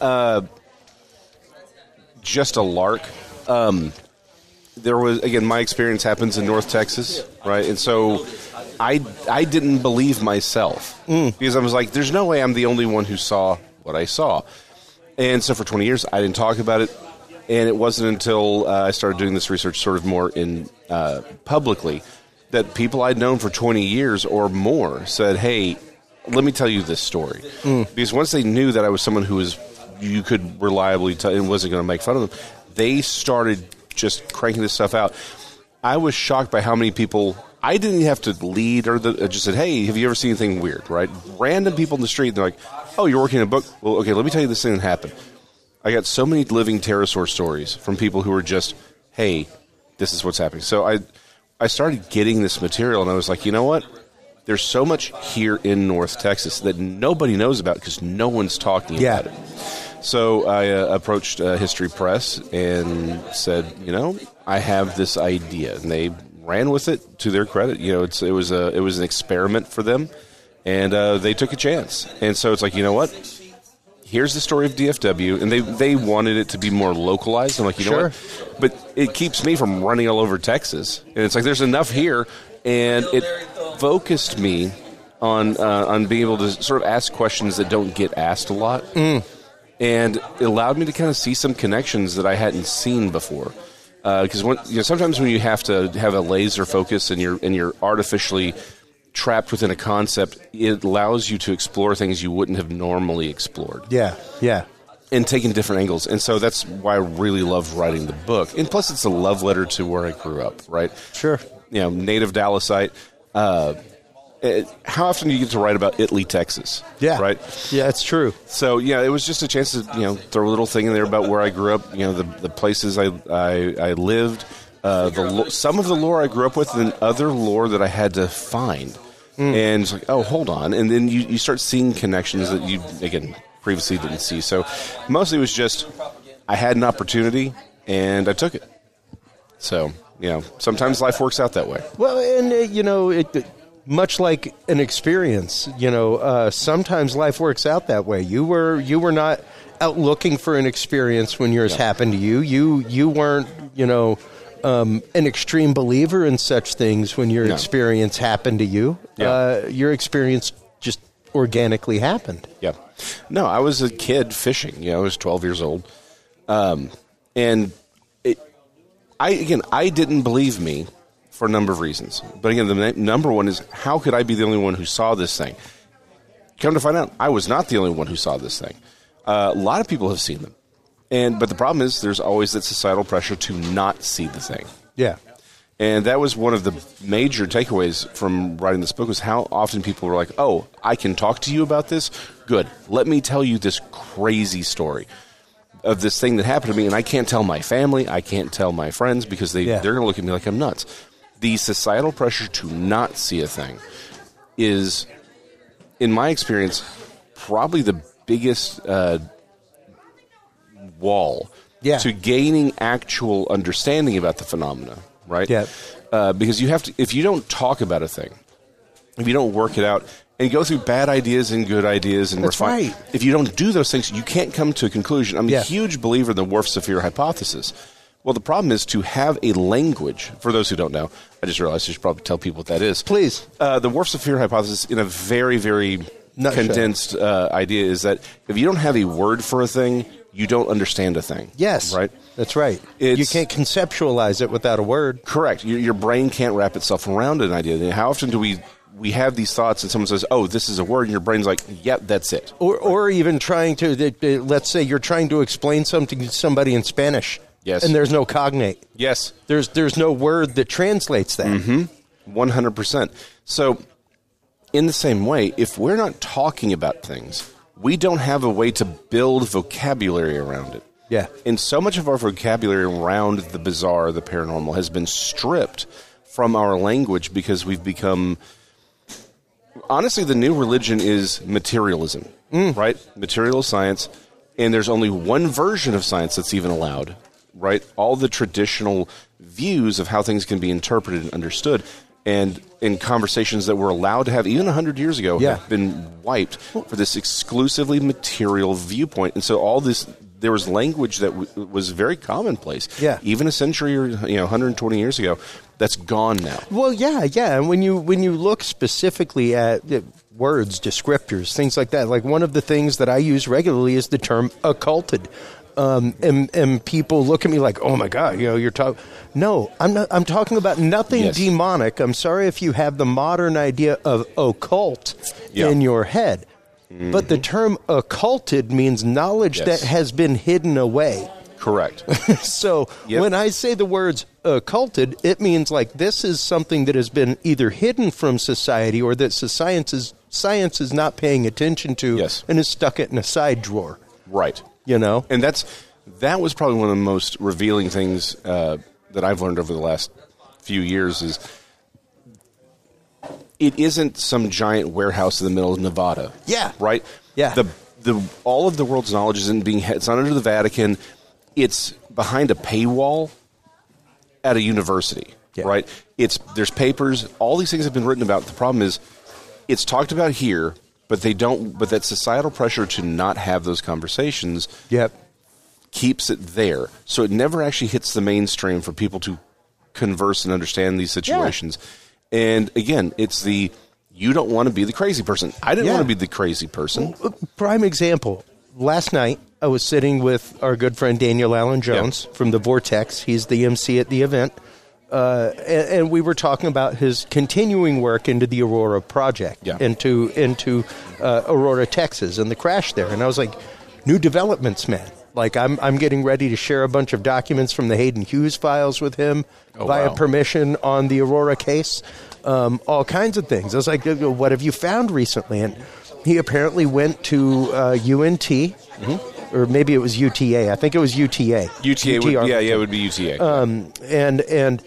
just a lark. There was, again, my experience happens in North Texas, right? And so I didn't believe myself because I was like, there's no way I'm the only one who saw what I saw. And so for 20 years, I didn't talk about it. And it wasn't until I started doing this research sort of more in publicly that people I'd known for 20 years or more said, hey, let me tell you this story. Because once they knew that I was someone who was, you could reliably tell and wasn't going to make fun of them, they started just cranking this stuff out. I was shocked by how many people, I didn't have to lead or just said, hey, have you ever seen anything weird, right? Random people in the street, they're like, oh, you're working on a book? Well, okay, let me tell you this thing that happened. I got so many living pterosaur stories from people who were just, hey, this is what's happening. So I started getting this material, and I was like, you know what? There's so much here in North Texas that nobody knows about because no one's talking about it. So I approached History Press and said, you know, I have this idea, and they ran with it. To their credit, you know, it was an experiment for them, and they took a chance. And so it's like, you know what? Here's the story of DFW, and they wanted it to be more localized. I'm like, you know what? But it keeps me from running all over Texas, and it's like there's enough here, and it focused me on being able to sort of ask questions that don't get asked a lot. And it allowed me to kind of see some connections that I hadn't seen before. Because sometimes when you have to have a laser focus and you're artificially trapped within a concept, it allows you to explore things you wouldn't have normally explored. Yeah. And taking different angles. And so that's why I really love writing the book. And plus, it's a love letter to where I grew up, right? Sure. You know, native Dallasite. How often do you get to write about Italy, Texas? Yeah. Right? Yeah, it's true. So, yeah, it was just a chance to, throw a little thing in there about where I grew up, the places I lived, some of the lore I grew up with, and other lore that I had to find. And it's like, oh, hold on. And then you start seeing connections that you, again, previously didn't see. So mostly it was just I had an opportunity, and I took it. So, sometimes life works out that way. Well, and, much like an experience, sometimes life works out that way. You were not out looking for an experience when yours happened to you. You weren't, an extreme believer in such things when your experience happened to you. Yeah. Your experience just organically happened. Yeah. No, I was a kid fishing. I was 12 years old. And I didn't believe me for a number of reasons. But again, the number one is, how could I be the only one who saw this thing? come to find out, I was not the only one who saw this thing. A lot of people have seen them. But the problem is there's always that societal pressure to not see the thing. Yeah. And that was one of the major takeaways from writing this book, was how often people were like, oh, I can talk to you about this? Good. Let me tell you this crazy story of this thing that happened to me, and I can't tell my family, I can't tell my friends, because they're going to look at me like I'm nuts. The societal pressure to not see a thing is, in my experience, probably the biggest wall to gaining actual understanding about the phenomena. Right? Yeah. Because you have to, if you don't talk about a thing, if you don't work it out and go through bad ideas and good ideas and refine, right. If you don't do those things, you can't come to a conclusion. I'm a huge believer in the Whorf-Sapir hypothesis. Well, the problem is to have a language. For those who don't know, I just realized I should probably tell people what that is. Please. The Whorf-Sapir hypothesis, in a very, very condensed idea, is that if you don't have a word for a thing, you don't understand a thing. Yes. Right? That's right. You can't conceptualize it without a word. Correct. Your brain can't wrap itself around an idea. How often do we have these thoughts and someone says, oh, this is a word, and your brain's like, yep, that's it. Or even trying to, let's say you're trying to explain something to somebody in Spanish. Yes. And there's no cognate. Yes. There's no word that translates that. Mm-hmm. 100%. So in the same way, if we're not talking about things, we don't have a way to build vocabulary around it. Yeah. And so much of our vocabulary around the bizarre, the paranormal, has been stripped from our language because we've become... Honestly, the new religion is materialism, right? Material science. And there's only one version of science that's even allowed, right? All the traditional views of how things can be interpreted and understood, and in conversations that were allowed to have even 100 years ago have been wiped for this exclusively material viewpoint. And so all this, there was language that was very commonplace, even a century or 120 years ago, that's gone now. Well, yeah. And when you look specifically at words, descriptors, things like that, like one of the things that I use regularly is the term occulted. And people look at me like, oh my God, you're talking. No, I'm not. I'm talking about nothing demonic. I'm sorry if you have the modern idea of occult in your head, but the term occulted means knowledge that has been hidden away. Correct. So when I say the words occulted, it means like this is something that has been either hidden from society or that science is not paying attention to and has stuck it in a side drawer. Right. And that was probably one of the most revealing things that I've learned over the last few years is it isn't some giant warehouse in the middle of Nevada. Yeah. Right? Yeah. The all of the world's knowledge isn't it's not under the Vatican. It's behind a paywall at a university. Yeah. Right? There's papers, all these things have been written about. The problem is it's talked about here, but that societal pressure to not have those conversations keeps it there. So it never actually hits the mainstream for people to converse and understand these situations. Yeah. And again, it's you don't want to be the crazy person. I didn't want to be the crazy person. Prime example. Last night, I was sitting with our good friend Daniel Allen Jones from the Vortex. He's the MC at the event. And we were talking about his continuing work into the Aurora project, into Aurora, Texas, and the crash there. And I was like, new developments, man. Like, I'm getting ready to share a bunch of documents from the Hayden Hughes files with him via permission on the Aurora case, all kinds of things. I was like, what have you found recently? And he apparently went to UNT, or maybe it was UTA. I think it was UTA. It would be UTA. And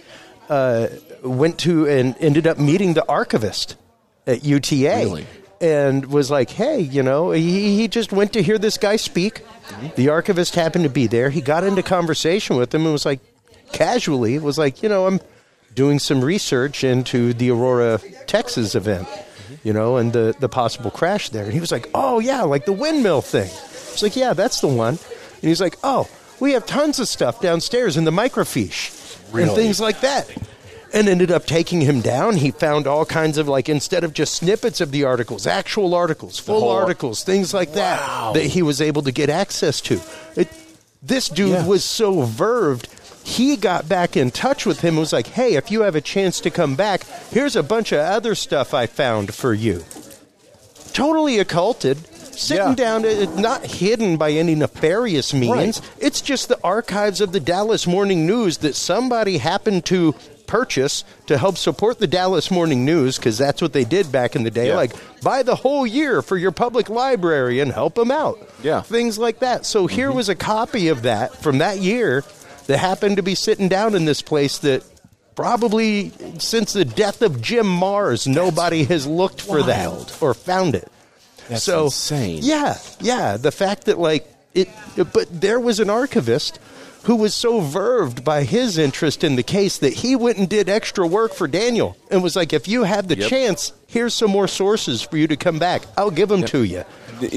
went to and ended up meeting the archivist at UTA. Really? And was like, hey, he just went to hear this guy speak. The archivist happened to be there. He got into conversation with him and was like, casually, was like, I'm doing some research into the Aurora, Texas event, and the possible crash there. And he was like, oh, yeah, like the windmill thing. It's like, yeah, that's the one. And he's like, oh, we have tons of stuff downstairs in the microfiche and things like that. And ended up taking him down. He found all kinds of, like, instead of just snippets of the articles, actual articles, full articles, things like that he was able to get access to. This dude was so verved, he got back in touch with him and was like, hey, if you have a chance to come back, here's a bunch of other stuff I found for you. totally occulted. Sitting down, not hidden by any nefarious means. Right. It's just the archives of the Dallas Morning News that somebody happened to purchase to help support the Dallas Morning News, because that's what they did back in the day. Yeah. Like, buy the whole year for your public library and help them out. Yeah. Things like that. So here was a copy of that from that year that happened to be sitting down in this place that probably since the death of Jim Mars, nobody has looked for that or found it. That's so insane. Yeah. The fact that but there was an archivist who was so verved by his interest in the case that he went and did extra work for Daniel and was like, if you have the chance, here's some more sources for you to come back. I'll give them to you.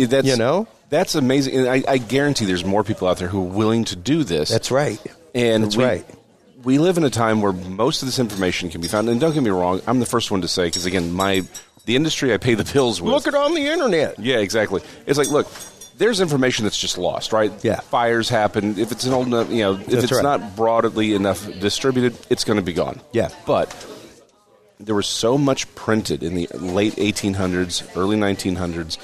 That's amazing. And I guarantee there's more people out there who are willing to do this. That's right. And we live in a time where most of this information can be found. And don't get me wrong, I'm the first one to say, because again, the industry I pay the bills with. Look it on the internet. Yeah, exactly. It's like, look, there's information that's just lost, right? Yeah. Fires happen. If it's an old enough, if it's not broadly enough distributed, it's going to be gone. Yeah. But there was so much printed in the late 1800s, early 1900s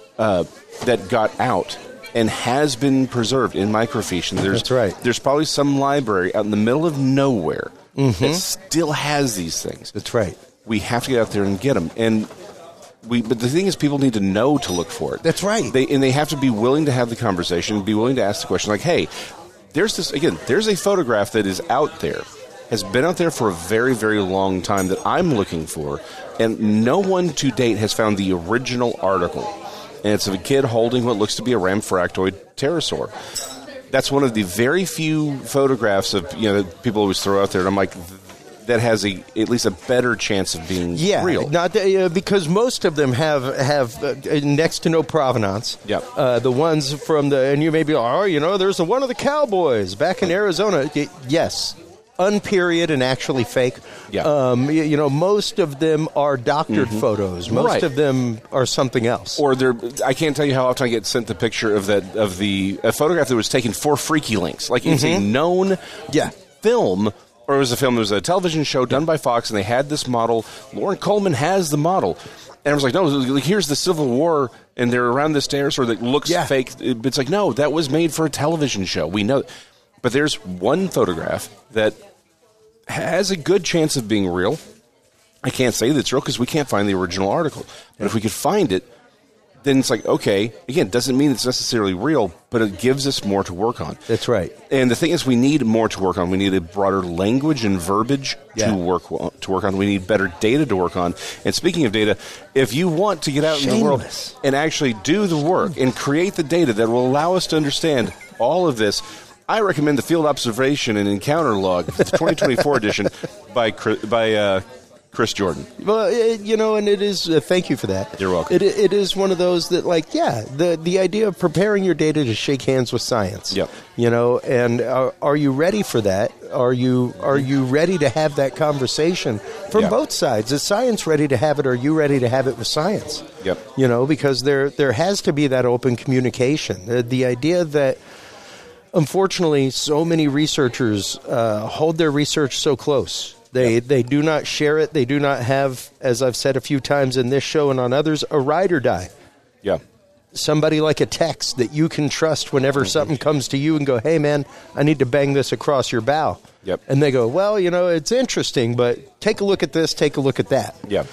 that got out and has been preserved in microfiche. And That's right. There's probably some library out in the middle of nowhere that still has these things. That's right. We have to get out there and get them. But the thing is, people need to know to look for it. That's right. They have to be willing to have the conversation, be willing to ask the question, like, hey, there's a photograph that is out there, has been out there for a very, very long time that I'm looking for, and no one to date has found the original article. And it's of a kid holding what looks to be a ramphoractoid pterosaur. That's one of the very few photographs of, that people always throw out there, and I'm like, that has at least a better chance of being real. Not because most of them have next to no provenance. Yeah. The ones from and you may be like, there's the one of the Cowboys back in Arizona. Yes. Unperiod and actually fake. Yeah. Most of them are doctored photos. Most of them are something else. Or I can't tell you how often I get sent the picture of a photograph that was taken for Freaky Links. Like it's a known film. Or it was a television show done by Fox, and they had this model. Lauren Coleman has the model. And I was like, no, here's the Civil War, and they're around this dinosaur that looks fake. It's like, no, that was made for a television show. We know. But there's one photograph that has a good chance of being real. I can't say that it's real because we can't find the original article. But if we could find it, then it's like, okay, again, it doesn't mean it's necessarily real, but it gives us more to work on. That's right. And the thing is, we need more to work on. We need a broader language and verbiage to work on. We need better data to work on. And speaking of data, if you want to get out in the world and actually do the work and create the data that will allow us to understand all of this, I recommend the Field Observation and Encounter Log, the 2024 edition by Chris Jordan. Well, and it is, thank you for that. You're welcome. It is one of those that, the idea of preparing your data to shake hands with science. Yep. And are you ready for that? Are you ready to have that conversation from both sides? Is science ready to have it? Are you ready to have it with science? Yep. Because there has to be that open communication. The idea that, unfortunately, so many researchers hold their research so close. They do not share it. They do not have, as I've said a few times in this show and on others, a ride or die. Yeah. Somebody like a text that you can trust whenever something comes to you and go, hey, man, I need to bang this across your bow. Yep. And they go, well, it's interesting, but take a look at this, take a look at that. Yeah.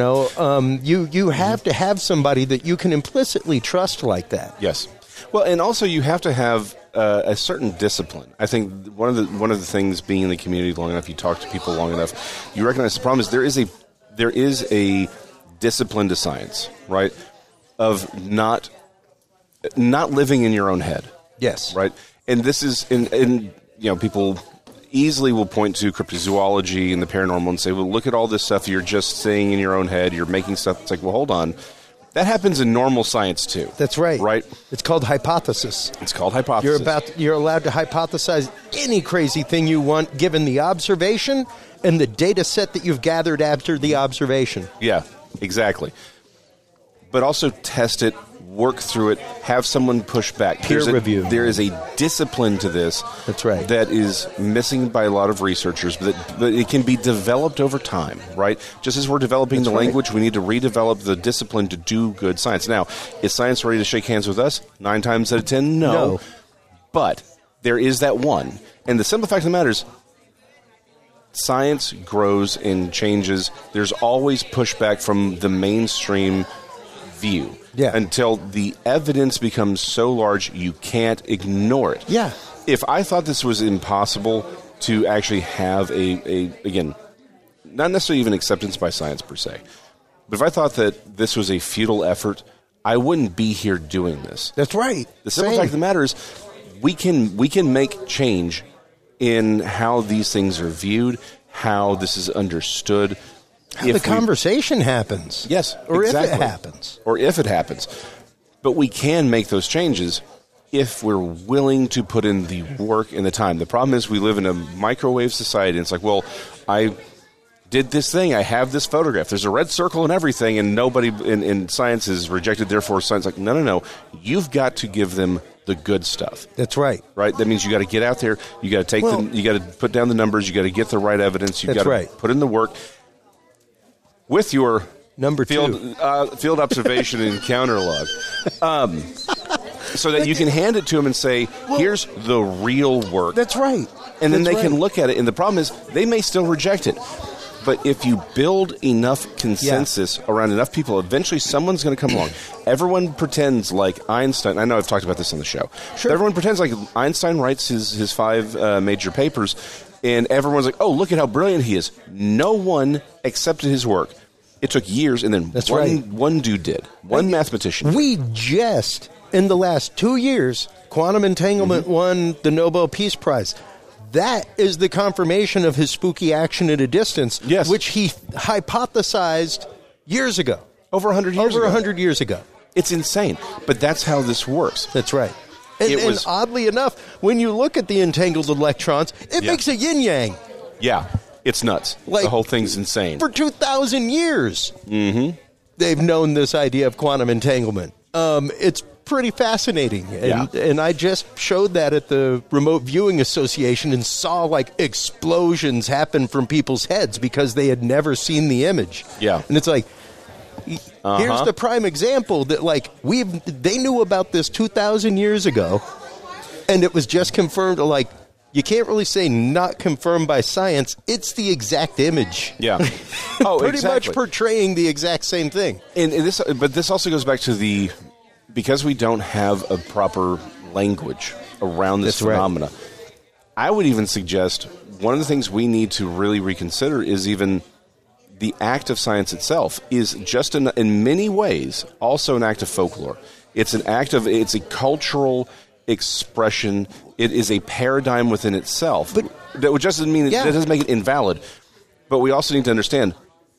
You have to have somebody that you can implicitly trust like that. Yes. Well, and also you have to have a certain discipline. I think one of the things, being in the community long enough, you talk to people long enough, you recognize the problem is there is a discipline to science, right? Of not living in your own head. Yes. Right. And this is in people easily will point to cryptozoology and the paranormal and say, well, look at all this stuff you're just saying in your own head. You're making stuff. It's like, well, hold on. That happens in normal science, too. That's right. Right? It's called hypothesis. It's called hypothesis. You're allowed to hypothesize any crazy thing you want, given the observation and the data set that you've gathered after the observation. Yeah, exactly. But also test it work through it, have someone push back. Peer review. There is a discipline to this. That's right. That is missing by a lot of researchers, but it can be developed over time, right? Just as we're developing the language, we need to redevelop the discipline to do good science. Now, is science ready to shake hands with us? 9 times out of 10, no. But there is that one. And the simple fact of the matter is, science grows and changes. There's always pushback from the mainstream view until the evidence becomes so large you can't ignore it. Yeah. If I thought this was impossible to actually have again, not necessarily even acceptance by science per se, but if I thought that this was a futile effort, I wouldn't be here doing this. That's right. The simple fact of the matter is, we can make change in how these things are viewed, how this is understood. How the conversation happens. Yes, or exactly. if it happens. Or if it happens. But we can make those changes if we're willing to put in the work and the time. The problem is we live in a microwave society, and it's like, well, I did this thing. I have this photograph. There's a red circle and everything, and nobody in science is rejected. Therefore, science is like, no. You've got to give them the good stuff. That's right. Right? That means you got to get out there. You got to you got to put down the numbers. You got to get the right evidence. You got to put in the work with your field observation and counter log, so that you can hand it to them and say, "Here's the real work." That's right. And then they can look at it. And the problem is, they may still reject it. But if you build enough consensus around enough people, eventually someone's going to come along. Everyone pretends like Einstein. I know I've talked about this on the show. Sure. Everyone pretends like Einstein writes his 5 major papers, and everyone's like, oh, look at how brilliant he is. No one accepted his work. It took years, and then one dude did. One mathematician did. We just, in the last 2 years, quantum entanglement won the Nobel Peace Prize. That is the confirmation of his spooky action at a distance, which he hypothesized years ago. Over 100 years ago. Over 100 years ago. It's insane. But that's how this works. That's right. And oddly enough, when you look at the entangled electrons, it makes a yin-yang. Yeah. It's nuts. The whole thing's insane. For 2,000 years, they've known this idea of quantum entanglement. It's pretty fascinating. And I just showed that at the Remote Viewing Association and saw explosions happen from people's heads because they had never seen the image. Yeah. And it's like, here's the prime example that they knew about this 2,000 years ago, and it was just confirmed. You can't really say not confirmed by science. It's the exact image. Yeah. Pretty much portraying the exact same thing. And this also goes back to because we don't have a proper language around this phenomena. I would even suggest one of the things we need to really reconsider is even the act of science itself is just in many ways also an act of folklore. It's a cultural expression. It is a paradigm within itself. But that doesn't mean that doesn't make it invalid. But we also need to understand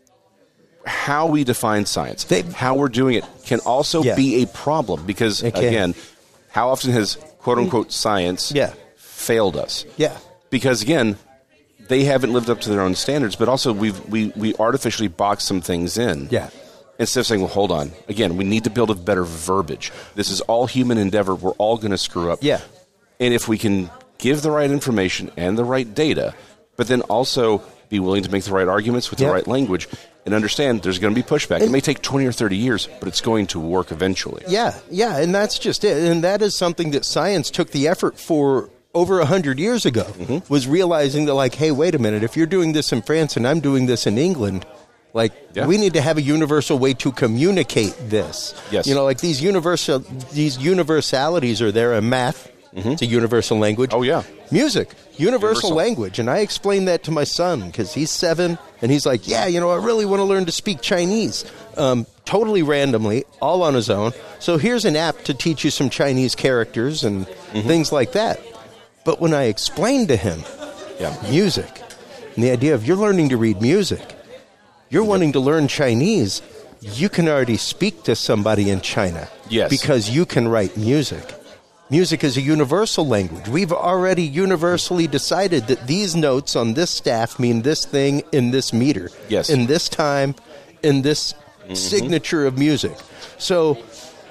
how we define science, how we're doing it, can also be a problem because, again, how often has quote-unquote science failed us? Yeah. Because, again, they haven't lived up to their own standards, but also we artificially box some things in. Yeah. Instead of saying, well, hold on. Again, we need to build a better verbiage. This is all human endeavor. We're all going to screw up. Yeah. And if we can give the right information and the right data, but then also be willing to make the right arguments with the right language and understand there's going to be pushback. It may take 20 or 30 years, but it's going to work eventually. Yeah, and that's just it. And that is something that science took the effort for over 100 years ago, was realizing that, hey, wait a minute, if you're doing this in France and I'm doing this in England, we need to have a universal way to communicate this. Yes. These universalities are there in math. It's a universal language. Oh, yeah. Music, universal language. And I explained that to my son because he's 7, and he's like, I really want to learn to speak Chinese. Totally randomly, all on his own. So here's an app to teach you some Chinese characters and things like that. But when I explained to him music and the idea of you're learning to read music, you're wanting to learn Chinese, you can already speak to somebody in China. Yes. Because you can write music. Music is a universal language. We've already universally decided that these notes on this staff mean this thing in this meter. Yes. In this time, in this signature of music. So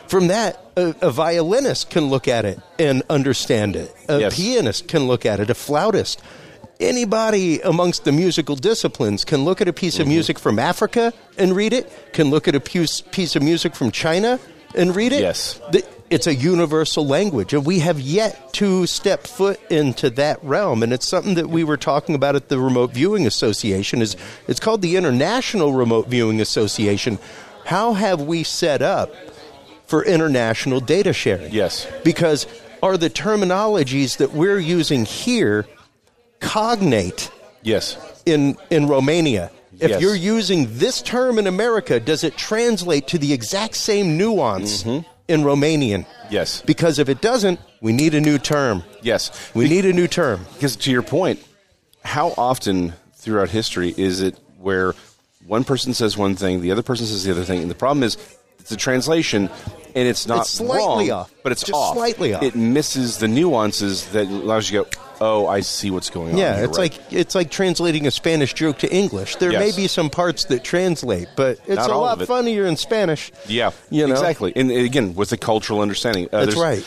From that, a violinist can look at it and understand it. A pianist can look at it. A flautist. Anybody amongst the musical disciplines can look at a piece of music from Africa and read it, can look at a piece of music from China and read it. Yes. It's a universal language, and we have yet to step foot into that realm. And it's something that we were talking about at the Remote Viewing Association. It's called the International Remote Viewing Association. How have we set up for international data sharing? Yes. Because are the terminologies that we're using here cognate in Romania? If you're using this term in America, does it translate to the exact same nuance in Romanian? Yes. Because if it doesn't, we need a new term. Yes. We need a new term. Because to your point, how often throughout history is it where one person says one thing, the other person says the other thing, and the problem is it's a translation, and it's not slightly wrong, off, but it's just off. Slightly off. It misses the nuances that allows you to go, oh, I see what's going on. Yeah, here, it's like translating a Spanish joke to English. There may be some parts that translate, but it's Not a lot of funnier in Spanish. Yeah, you know? Exactly. And again, with the cultural understanding. That's right.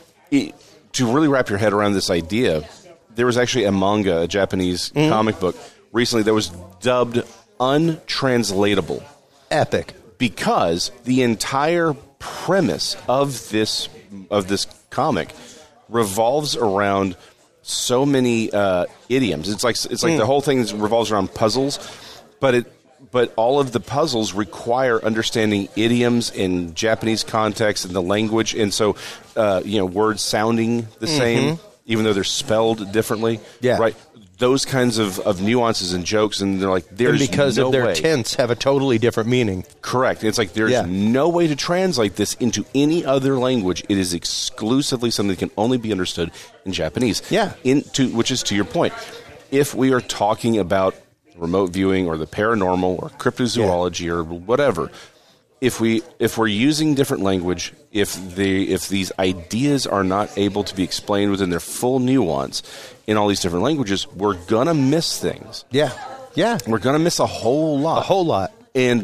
To really wrap your head around this idea, there was actually a manga, a Japanese comic book, recently that was dubbed untranslatable. Epic. Because the entire premise of this comic revolves around so many idioms. It's like the whole thing revolves around puzzles, but all of the puzzles require understanding idioms in Japanese context and the language, and so words sounding the same even though they're spelled differently. Yeah, right. Those kinds of nuances and jokes, and they're like, there's and because no of their way. tense have a totally different meaning. Correct. It's like there's no way to translate this into any other language. It is exclusively something that can only be understood in Japanese. Yeah. Which is to your point. If we are talking about remote viewing or the paranormal or cryptozoology or whatever, if we're using different language, if these ideas are not able to be explained within their full nuance in all these different languages, we're gonna miss things. Yeah. We're gonna miss a whole lot. And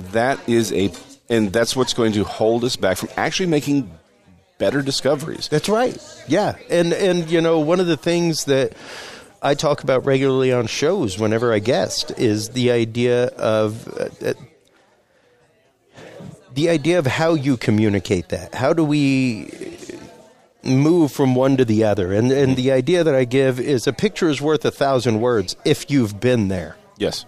that's what's going to hold us back from actually making better discoveries. That's right. Yeah. And one of the things that I talk about regularly on shows whenever I guest is the idea of how you communicate that. How do we move from one to the other? And the idea that I give is a picture is worth 1,000 words if you've been there. Yes.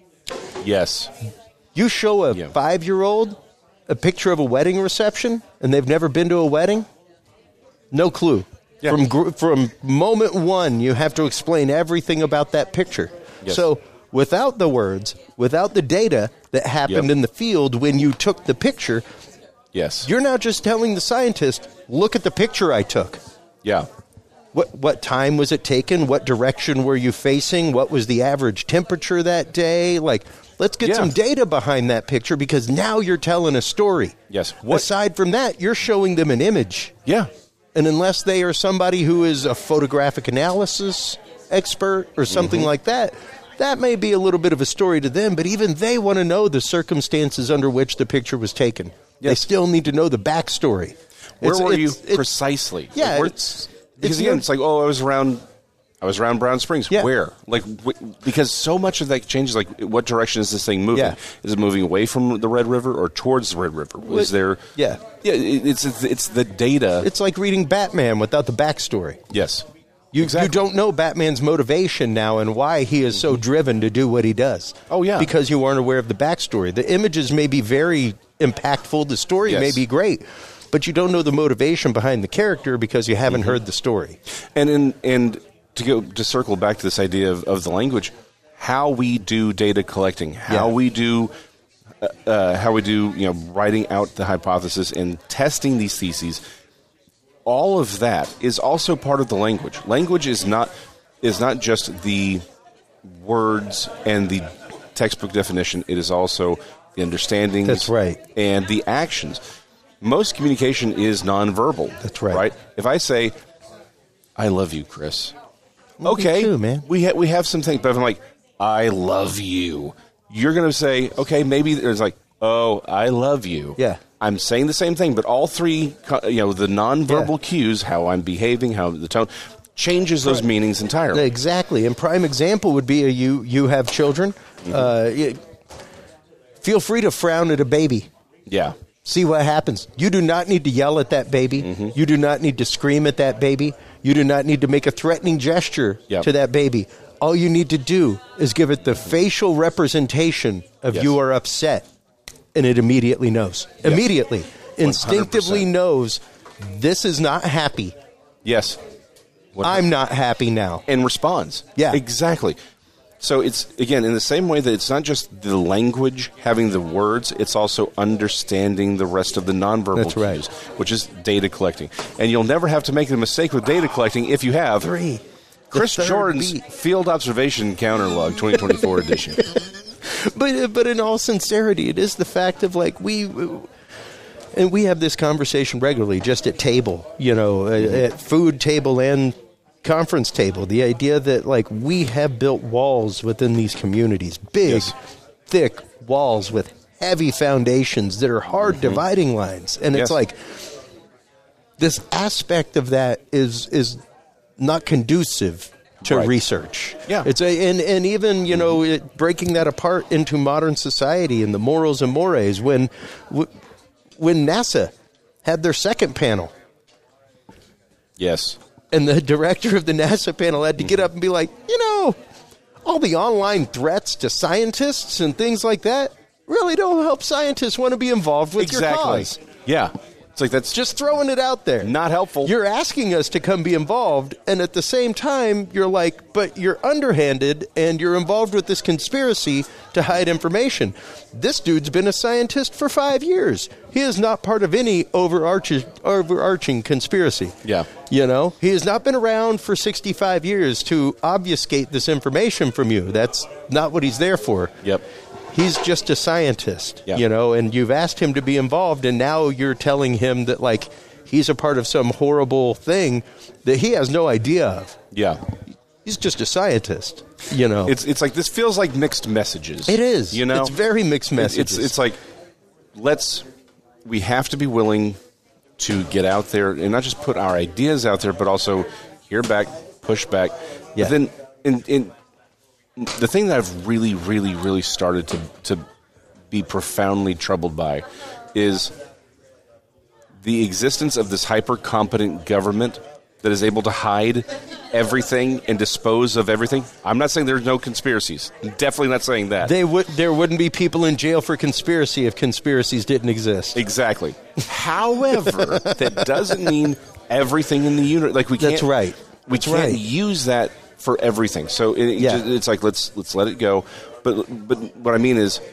You show a 5-year-old a picture of a wedding reception and they've never been to a wedding, no clue. Yeah. From moment one, you have to explain everything about that picture. Yes. So without the words, without the data that happened in the field when you took the picture, you're now just telling the scientist, look at the picture I took. Yeah. What time was it taken? What direction were you facing? What was the average temperature that day? Let's get some data behind that picture because now you're telling a story. Yes. Aside from that, you're showing them an image. Yeah. And unless they are somebody who is a photographic analysis expert or something like that, that may be a little bit of a story to them, but even they want to know the circumstances under which the picture was taken. Yes. They still need to know the backstory. Where were you precisely? Yeah. Because it's like, I was around Brown Springs. Yeah. Where? Because so much of that changes, what direction is this thing moving? Yeah. Is it moving away from the Red River or towards the Red River? Is there... Yeah. Yeah, it's the data. It's like reading Batman without the backstory. Yes. You don't know Batman's motivation now and why he is so driven to do what he does. Oh, yeah. Because you aren't aware of the backstory. The images may be very impactful. The story may be great. But you don't know the motivation behind the character because you haven't heard the story. And to circle back to this idea of the language, how we do data collecting, how we do writing out the hypothesis and testing these theses, all of that is also part of the language. Language is not just the words and the textbook definition. It is also the understandings. That's right. And the actions. Most communication is nonverbal. That's right. Right? If I say, I love you, Chris. Love okay, you too, man. We have some things, but if I'm like, I love you, you're going to say, okay, maybe there's oh, I love you. Yeah. I'm saying the same thing, but all three, the nonverbal cues, how I'm behaving, how the tone, changes those meanings entirely. Exactly. And prime example would be you have children. Feel free to frown at a baby. Yeah. See what happens. You do not need to yell at that baby. Mm-hmm. You do not need to scream at that baby. You do not need to make a threatening gesture to that baby. All you need to do is give it the facial representation of you are upset, and it immediately knows. Yep. Immediately. 100%. Instinctively knows this is not happy. Yes. 100%. I'm not happy now. And responds. Yeah. Exactly. So it's, again, in the same way that it's not just the language, having the words, it's also understanding the rest of the nonverbal cues, which is data collecting. And you'll never have to make the mistake with data collecting if you have Chris Jordan's Field Observation Encounter Log 2024 edition. But in all sincerity, it is the fact of, like, we have this conversation regularly just at table, at food table and conference table, the idea that, like, we have built walls within these communities, big, thick walls with heavy foundations that are hard dividing lines. And it's like, this aspect of that is not conducive to research. Yeah. It's and even, breaking that apart into modern society and the morals and mores, when NASA had their second panel. Yes. And the director of the NASA panel had to get up and be like, all the online threats to scientists and things like that really don't help scientists want to be involved with your cause. Yeah. It's like, that's just throwing it out there. Not helpful. You're asking us to come be involved, and at the same time, you're like, but you're underhanded, and you're involved with this conspiracy to hide information. This dude's been a scientist for 5 years. He is not part of any overarching conspiracy. Yeah. He has not been around for 65 years to obfuscate this information from you. That's not what he's there for. Yep. He's just a scientist, and you've asked him to be involved, and now you're telling him that, like, he's a part of some horrible thing that he has no idea of. Yeah. He's just a scientist, It's like, this feels like mixed messages. It is. It's very mixed messages. It's like, we have to be willing to get out there and not just put our ideas out there, but also hear back, push back. Yeah. But then, the thing that I've really, really, really started to be profoundly troubled by is the existence of this hyper-competent government that is able to hide everything and dispose of everything. I'm not saying there's no conspiracies. I'm definitely not saying that. There wouldn't be people in jail for conspiracy if conspiracies didn't exist. Exactly. However, that doesn't mean everything in the universe. Like, we can't. That's right. We can't use that for everything. So it's like, let's let it go. But what I mean is,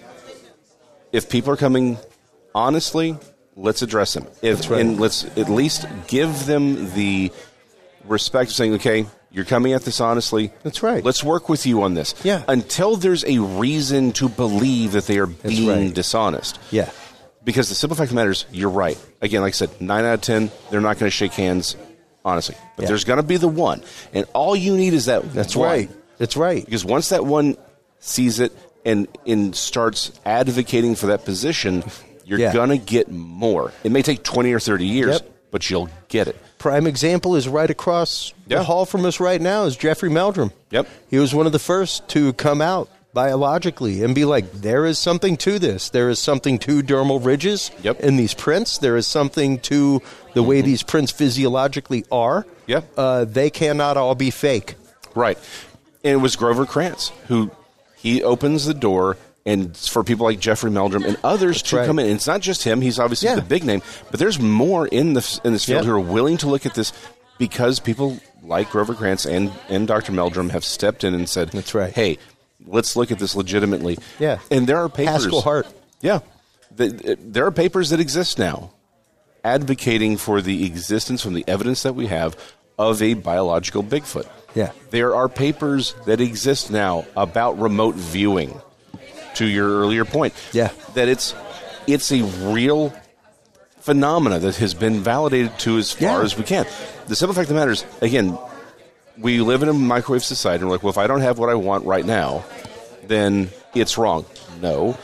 if people are coming honestly, let's address them. And let's at least give them the respect of saying, okay, you're coming at this honestly. That's right. Let's work with you on this. Yeah. Until there's a reason to believe that they are being dishonest. Yeah. Because the simple fact of the matter is, you're right. Again, like I said, 9 out of 10, they're not going to shake hands, honestly. But there's going to be the one. And all you need is that That's one. right. That's right. Because once that one sees it and starts advocating for that position, you're going to get more. It may take 20 or 30 years, but you'll get it. Prime example is right across the hall from us right now is Jeffrey Meldrum. Yep. He was one of the first to come out biologically and be like, there is something to this. There is something to dermal ridges in these prints. There is something to the way these prints physiologically are. Yep. They cannot all be fake. Right. And it was Grover Krantz who he opens the door and for people like Jeffrey Meldrum and others to come in. And it's not just him. He's obviously the big name. But there's more in this field who are willing to look at this because people like Grover Krantz and Dr. Meldrum have stepped in and said, that's right. Hey, let's look at this legitimately. Yeah. And there are papers. Haskell Hart. Yeah. There are papers that exist now advocating for the existence from the evidence that we have of a biological Bigfoot. Yeah. There are papers that exist now about remote viewing, to your earlier point. Yeah. That it's a real phenomena that has been validated to as far as we can. The simple fact of the matter is, again, we live in a microwave society, and we're like, well, if I don't have what I want right now, then it's wrong. No.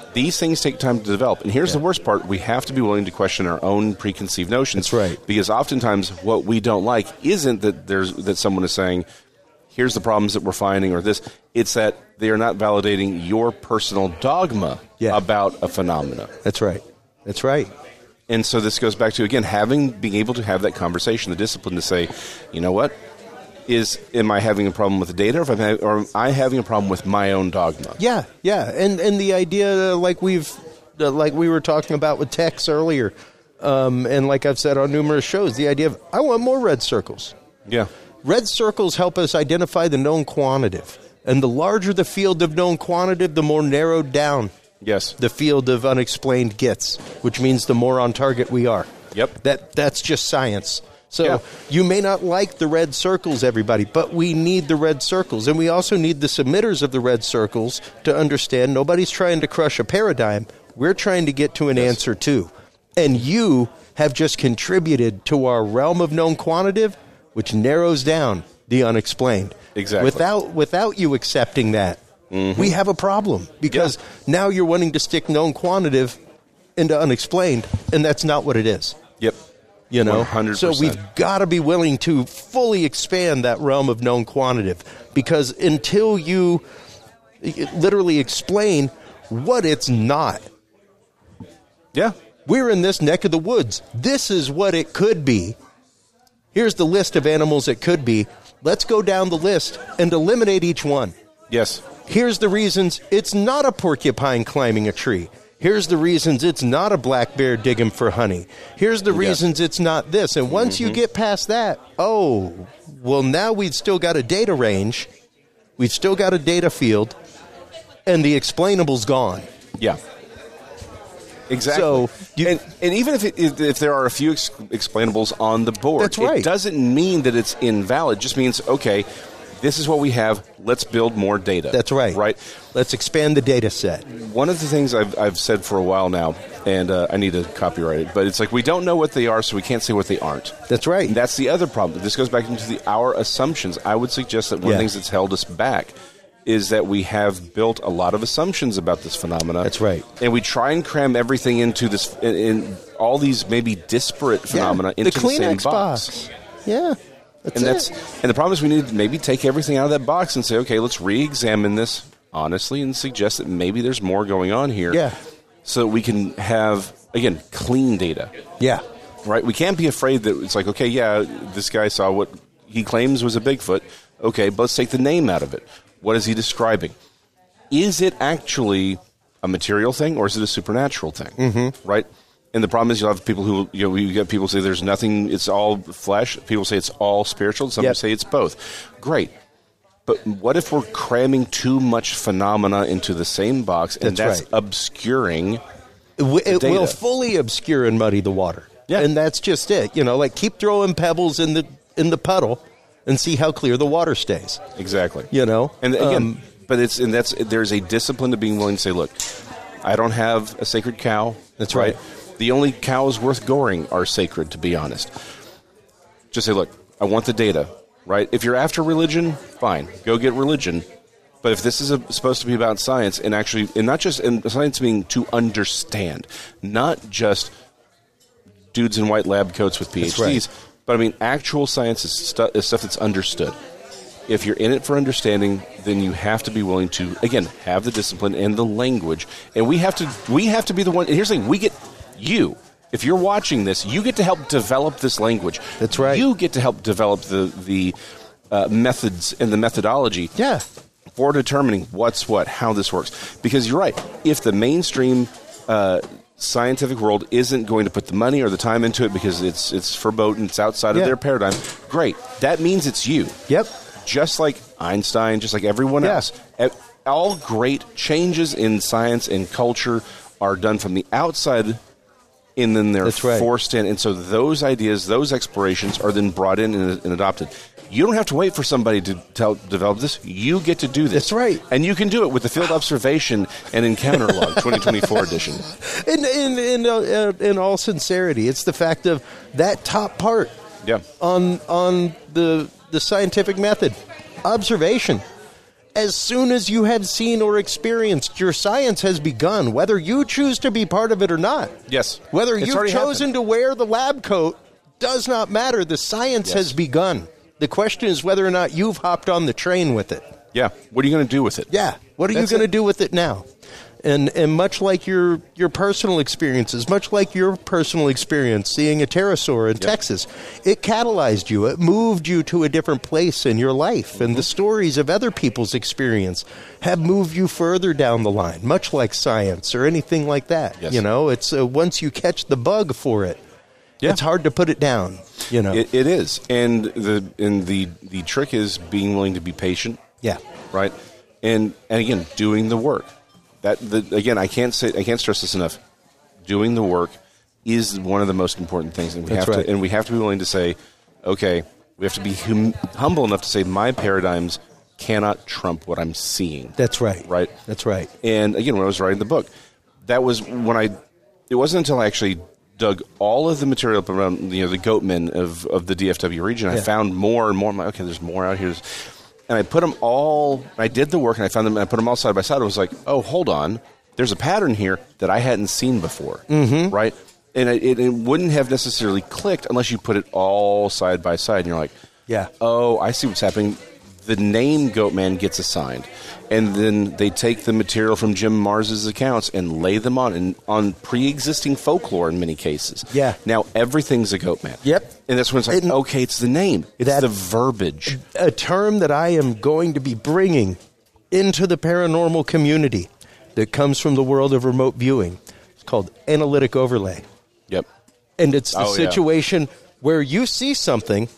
These things take time to develop. And here's the worst part. We have to be willing to question our own preconceived notions. That's right. Because oftentimes what we don't like isn't that someone is saying, here's the problems that we're finding or this. It's that they are not validating your personal dogma about a phenomena. That's right. That's right. And so this goes back to, again, being able to have that conversation, the discipline to say, you know what? Am I having a problem with the data, or am I having a problem with my own dogma? Yeah, yeah, and the idea, like we were talking about with Tex earlier, and like I've said on numerous shows, the idea of I want more red circles. Yeah, red circles help us identify the known quantitative, and the larger the field of known quantitative, the more narrowed down. Yes, the field of unexplained gets, which means the more on target we are. Yep, that's just science. So you may not like the red circles, everybody, but we need the red circles. And we also need the submitters of the red circles to understand nobody's trying to crush a paradigm. We're trying to get to an answer, too. And you have just contributed to our realm of known quantitative, which narrows down the unexplained. Exactly. Without you accepting that, we have a problem. Because now you're wanting to stick known quantitative into unexplained, and that's not what it is. Yep. You know, 100%. So we've got to be willing to fully expand that realm of known quantitative, because until you literally explain what it's not, we're in this neck of the woods. This is what it could be. Here's the list of animals it could be. Let's go down the list and eliminate each one. Yes. Here's the reasons it's not a porcupine climbing a tree. Here's the reasons it's not a black bear digging for honey. Here's the reasons it's not this. And once you get past that, now we've still got a data range. We've still got a data field. And the explainable's gone. Yeah. Exactly. So and even if there are a few explainables on the board, that's right. It doesn't mean that it's invalid. It just means, okay, this is what we have. Let's build more data. That's right. Right? Let's expand the data set. One of the things I've said for a while now, and I need to copyright it, but it's like we don't know what they are, so we can't say what they aren't. That's right. And that's the other problem. This goes back into our assumptions. I would suggest that one of the things that's held us back is that we have built a lot of assumptions about this phenomena. That's right. And we try and cram everything into this, in all these maybe disparate phenomena into the same box. Yeah. And the problem is we need to maybe take everything out of that box and say, okay, let's re-examine this honestly and suggest that maybe there's more going on here. Yeah. So that we can have, again, clean data. Yeah. Right? We can't be afraid that it's like, okay, this guy saw what he claims was a Bigfoot. Okay, but let's take the name out of it. What is he describing? Is it actually a material thing or is it a supernatural thing? Mm-hmm. Right? And the problem is you'll have people who, you get people say there's nothing, it's all flesh. People say it's all spiritual. Some say it's both. Great. But what if we're cramming too much phenomena into the same box and that's obscuring it will fully obscure and muddy the water. Yeah. And that's just it. Keep throwing pebbles in the puddle and see how clear the water stays. Exactly. And again, there's a discipline to being willing to say, look, I don't have a sacred cow. That's right. The only cows worth goring are sacred, to be honest. Just say, look, I want the data, right? If you're after religion, fine, go get religion. But if this is supposed to be about science, and not just science being to understand, not just dudes in white lab coats with PhDs, but actual science is stuff that's understood. If you're in it for understanding, then you have to be willing to, again, have the discipline and the language. And we have to be the one. And here's the thing: if you're watching this, you get to help develop this language. That's right. You get to help develop the methods and the methodology. For determining what's what, how this works. Because you're right. If the mainstream scientific world isn't going to put the money or the time into it because it's verboten, it's outside of their paradigm, great. That means it's you. Yep. Just like Einstein, just like everyone else. All great changes in science and culture are done from the outside, and then they're forced in. And so those ideas, those explorations are then brought in and adopted. You don't have to wait for somebody to develop this. You get to do this. That's right. And you can do it with the Field Observation and Encounter Log 2024 edition. In all sincerity, it's the fact of that top part on the scientific method, observation. as soon as you have seen or experienced, your science has begun, whether you choose to be part of it or not. Yes. Whether It's you've already chosen happened. to wear the lab coat does not matter. The science has begun. The question is whether or not you've hopped on the train with it. Yeah. What are you going to do with it? Yeah. What are you going to do with it now? And much like your personal experiences, much like your personal experience seeing a pterosaur in Texas, it catalyzed you. It moved you to a different place in your life. Mm-hmm. And the stories of other people's experience have moved you further down the line, much like science or anything like that. Yes. You know, it's once you catch the bug for it, it's hard to put it down. You know, it is. And the trick is being willing to be patient. Yeah. Right. And again, doing the work. Again, I can't stress this enough. Doing the work is one of the most important things, and we have to be willing to say, okay, we have to be humble enough to say my paradigms cannot trump what I'm seeing. That's right. Right. That's right. And again, when I was writing the book, that was when it wasn't until I actually dug all of the material up around the goatmen of the DFW region. I found more and more. I'm like, okay, there's more out here. And I put them all, I did the work, and I found them, and I put them all side by side. I was like, oh, hold on. There's a pattern here that I hadn't seen before, right? And it wouldn't have necessarily clicked unless you put it all side by side. And you're like, oh, I see what's happening. The name Goatman gets assigned. And then they take the material from Jim Mars's accounts and lay them on pre-existing folklore in many cases. Yeah. Now everything's a Goatman. Yep. And that's when it's like, okay, it's the name. It's the verbiage. A term that I am going to be bringing into the paranormal community that comes from the world of remote viewing. It's called analytic overlay. Yep. And it's the situation where you see something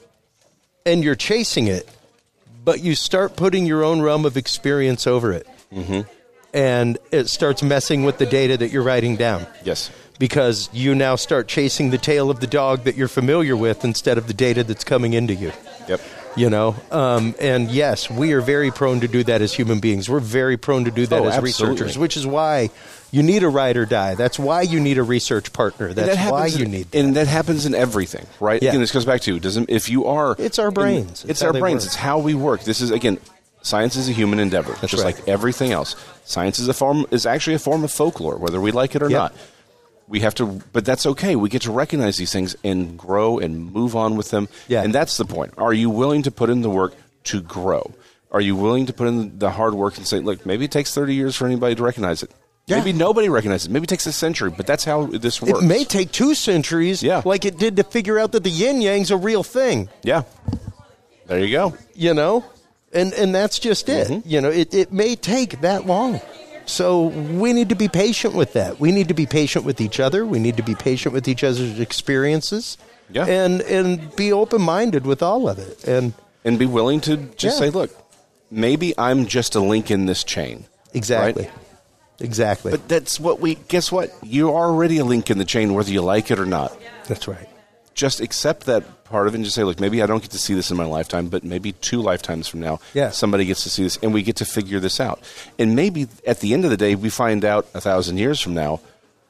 and you're chasing it, but you start putting your own realm of experience over it. Mm-hmm. And it starts messing with the data that you're writing down. Yes. Because you now start chasing the tail of the dog that you're familiar with instead of the data that's coming into you. Yep. You know? And yes, we are very prone to do that as human beings. We're very prone to do that as researchers, which is why you need a ride or die. That's why you need a research partner. That's why you need that. And that happens in everything, right? Yeah. And this goes back to, it's our brains. It's our brains. It's how we work. This is, again, science is a human endeavor, just like everything else. Science is actually a form of folklore, whether we like it or not. We have to, but that's okay. We get to recognize these things and grow and move on with them. Yeah. And that's the point. Are you willing to put in the work to grow? Are you willing to put in the hard work and say, look, maybe it takes 30 years for anybody to recognize it. Yeah. Maybe nobody recognizes it. Maybe it takes a century, but that's how this works. It may take 2 centuries, like it did to figure out that the yin-yang's a real thing. Yeah. There you go. You know? And that's just it. Mm-hmm. You know, it may take that long. So we need to be patient with that. We need to be patient with each other. We need to be patient with each other's experiences. Yeah. And be open-minded with all of it. And be willing to just say, look, maybe I'm just a link in this chain. Exactly. Right? Exactly. But that's guess what? You're already a link in the chain, whether you like it or not. That's right. Just accept that part of it and just say, look, maybe I don't get to see this in my lifetime, but maybe 2 lifetimes from now, somebody gets to see this, and we get to figure this out. And maybe at the end of the day, we find out 1,000 years from now,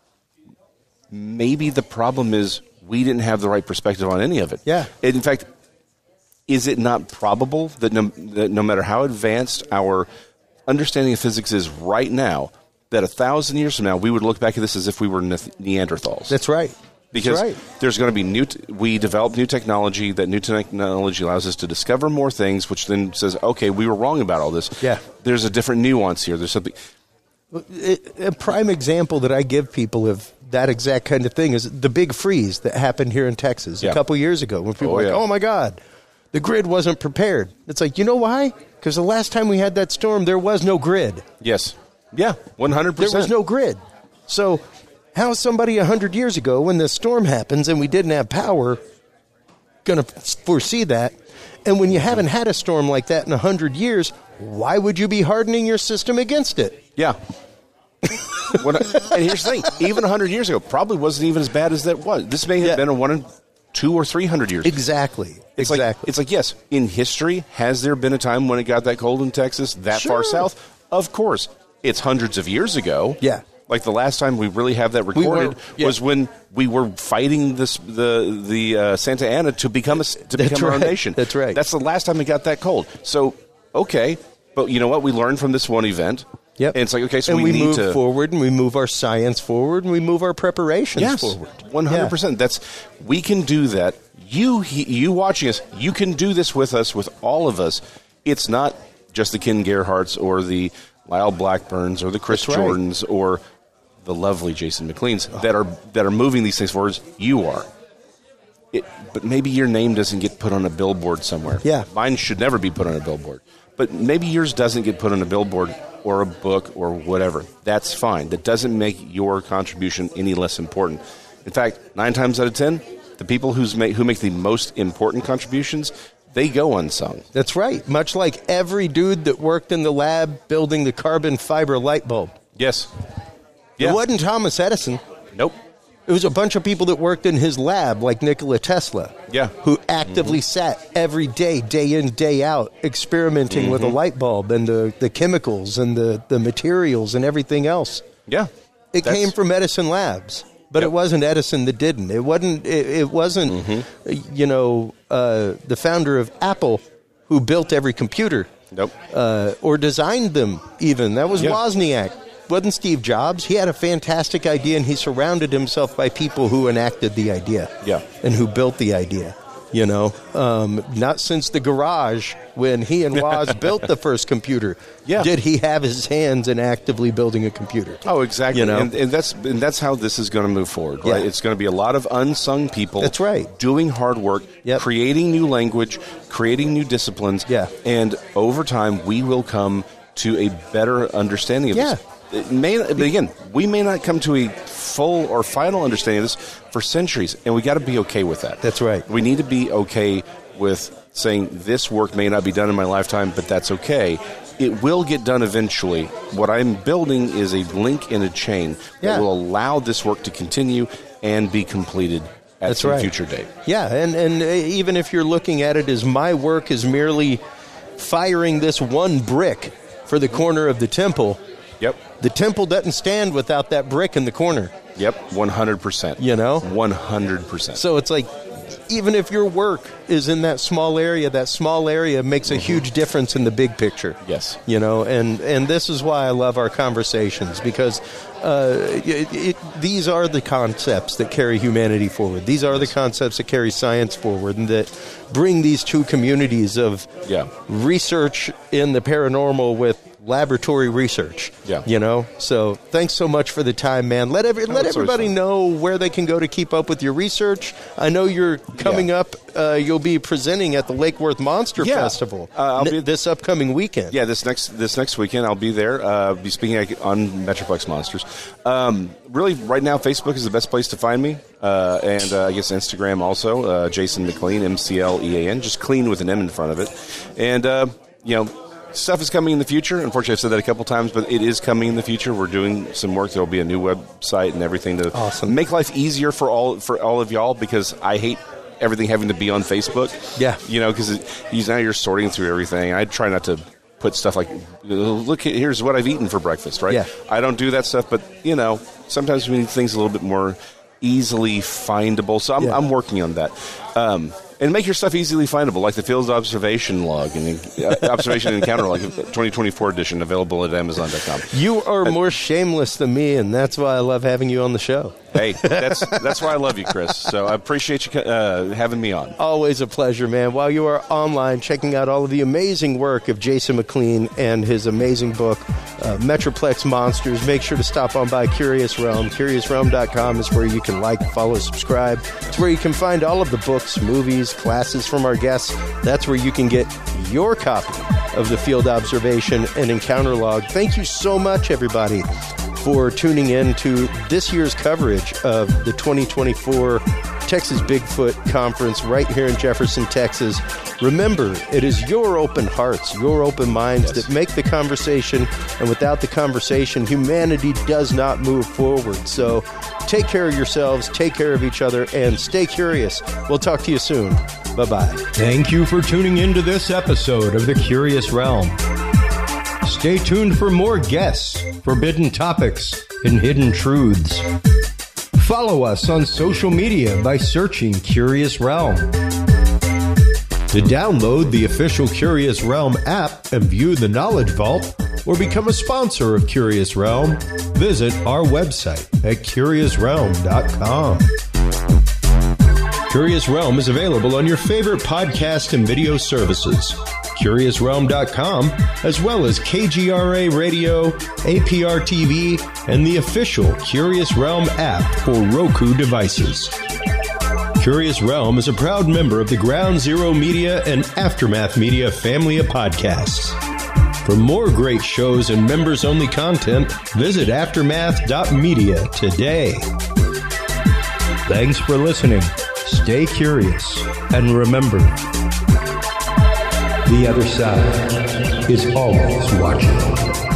maybe the problem is we didn't have the right perspective on any of it. Yeah. And in fact, is it not probable that no matter how advanced our understanding of physics is right now, that 1,000 years from now, we would look back at this as if we were Neanderthals? That's right. Because there's going to be we develop new technology. That new technology allows us to discover more things, which then says, okay, we were wrong about all this. Yeah. There's a different nuance here. There's something. A prime example that I give people of that exact kind of thing is the big freeze that happened here in Texas a couple years ago. When people were like, oh, my God, the grid wasn't prepared. It's like, you know why? Because the last time we had that storm, there was no grid. Yes. Yeah, 100%. There was no grid. So how is somebody 100 years ago, when this storm happens and we didn't have power, going to foresee that? And when you haven't had a storm like that in 100 years, why would you be hardening your system against it? Yeah. And here's the thing. Even 100 years ago, probably wasn't even as bad as that was. This may have been a 100, 200 or 300 years. Exactly. It's like, yes, in history, has there been a time when it got that cold in Texas, that far south? Of course. It's hundreds of years ago. Yeah. Like the last time we really have that recorded was when we were fighting the Santa Ana to become our own nation. That's right. That's the last time it got that cold. So, okay, But you know what? We learned from this one event. Yep. And it's like, okay, so and we need move to forward, and we move our science forward, and we move our preparations forward. 100%. We can do that. You watching us, you can do this with us, with all of us. It's not just the Ken Gerhardts or the Lyle Blackburns or the Chris Jordans or the lovely Jason McLeans that are moving these things forward. You are. But maybe your name doesn't get put on a billboard somewhere. Yeah. Mine should never be put on a billboard. But maybe yours doesn't get put on a billboard or a book or whatever. That's fine. That doesn't make your contribution any less important. In fact, 9 times out of 10, the people who make the most important contributions, they go unsung. That's right. Much like every dude that worked in the lab building the carbon fiber light bulb. Yes. Yeah. It wasn't Thomas Edison. Nope. It was a bunch of people that worked in his lab, like Nikola Tesla, who actively sat every day, day in, day out, experimenting with a light bulb and the chemicals and the materials and everything else. Yeah. It came from Edison Labs, but it wasn't Edison that didn't. It wasn't the founder of Apple who built every computer. Nope. Or designed them, even. That was Wozniak. Wasn't Steve Jobs. He had a fantastic idea, and he surrounded himself by people who enacted the idea. Yeah. And who built the idea. Not since the garage when he and Woz built the first computer did he have his hands in actively building a computer. Oh, exactly. And that's how this is going to move forward, right? It's going to be a lot of unsung people. That's right. Doing hard work, creating new language, creating new disciplines. Yeah. And over time, we will come to a better understanding of this. But again, we may not come to a full or final understanding of this for centuries, and we got to be okay with that. That's right. We need to be okay with saying this work may not be done in my lifetime, but that's okay. It will get done eventually. What I'm building is a link in a chain that will allow this work to continue and be completed at some future date. Yeah, and even if you're looking at it as my work is merely firing this one brick for the corner of the temple. Yep. The temple doesn't stand without that brick in the corner. Yep, 100%. 100%. So it's like, even if your work is in that small area makes a huge difference in the big picture. Yes. And this is why I love our conversations, because these are the concepts that carry humanity forward. These are the concepts that carry science forward and that bring these two communities of research in the paranormal with laboratory research. So thanks so much for the time, man. Let everybody know where they can go to keep up with your research. I know you're coming up. You'll be presenting at the Lake Worth Monster Festival this upcoming weekend. Yeah, this next weekend I'll be there. I'll be speaking on Metroplex Monsters. Really, right now, Facebook is the best place to find me, and I guess Instagram also. Jason McLean, MCLEAN, just clean with an M in front of it, and stuff is coming in the future. Unfortunately, I've said that a couple times, but it is coming in the future. We're doing some work. There will be a new website and everything to make life easier for all of y'all, because I hate everything having to be on Facebook. Yeah. Because now you're sorting through everything. I try not to put stuff like, look, here's what I've eaten for breakfast, right? Yeah. I don't do that stuff, but, sometimes we need things a little bit more easily findable. So I'm working on that. And make your stuff easily findable, like the Field Observation Log and Observation Encounter Log, 2024 edition, available at Amazon.com. You are more shameless than me, and that's why I love having you on the show. Hey, that's why I love you, Chris. So I appreciate you having me on. Always a pleasure, man. While you are online checking out all of the amazing work of Jason McLean and his amazing book, Metroplex Monsters, make sure to stop on by Curious Realm. CuriousRealm.com is where you can like, follow, subscribe. It's where you can find all of the books, movies, classes from our guests. That's where you can get your copy of the Field Observation and Encounter Log. Thank you so much, everybody, for tuning in to this year's coverage of the 2024 Texas Bigfoot Conference right here in Jefferson, Texas. Remember, it is your open hearts, your open minds that make the conversation, and without the conversation, humanity does not move forward. So take care of yourselves, take care of each other, and stay curious. We'll talk to you soon. Bye-bye. Thank you for tuning into this episode of The Curious Realm. Stay tuned for more guests, forbidden topics, and hidden truths. Follow us on social media by searching Curious Realm. To download the official Curious Realm app and view the Knowledge Vault, or become a sponsor of Curious Realm, visit our website at CuriousRealm.com. Curious Realm is available on your favorite podcast and video services, CuriousRealm.com, as well as KGRA Radio, APR TV, and the official Curious Realm app for Roku devices. Curious Realm is a proud member of the Ground Zero Media and Aftermath Media family of podcasts. For more great shows and members-only content, visit aftermath.media today. Thanks for listening. Stay curious, and remember, the other side is always watching.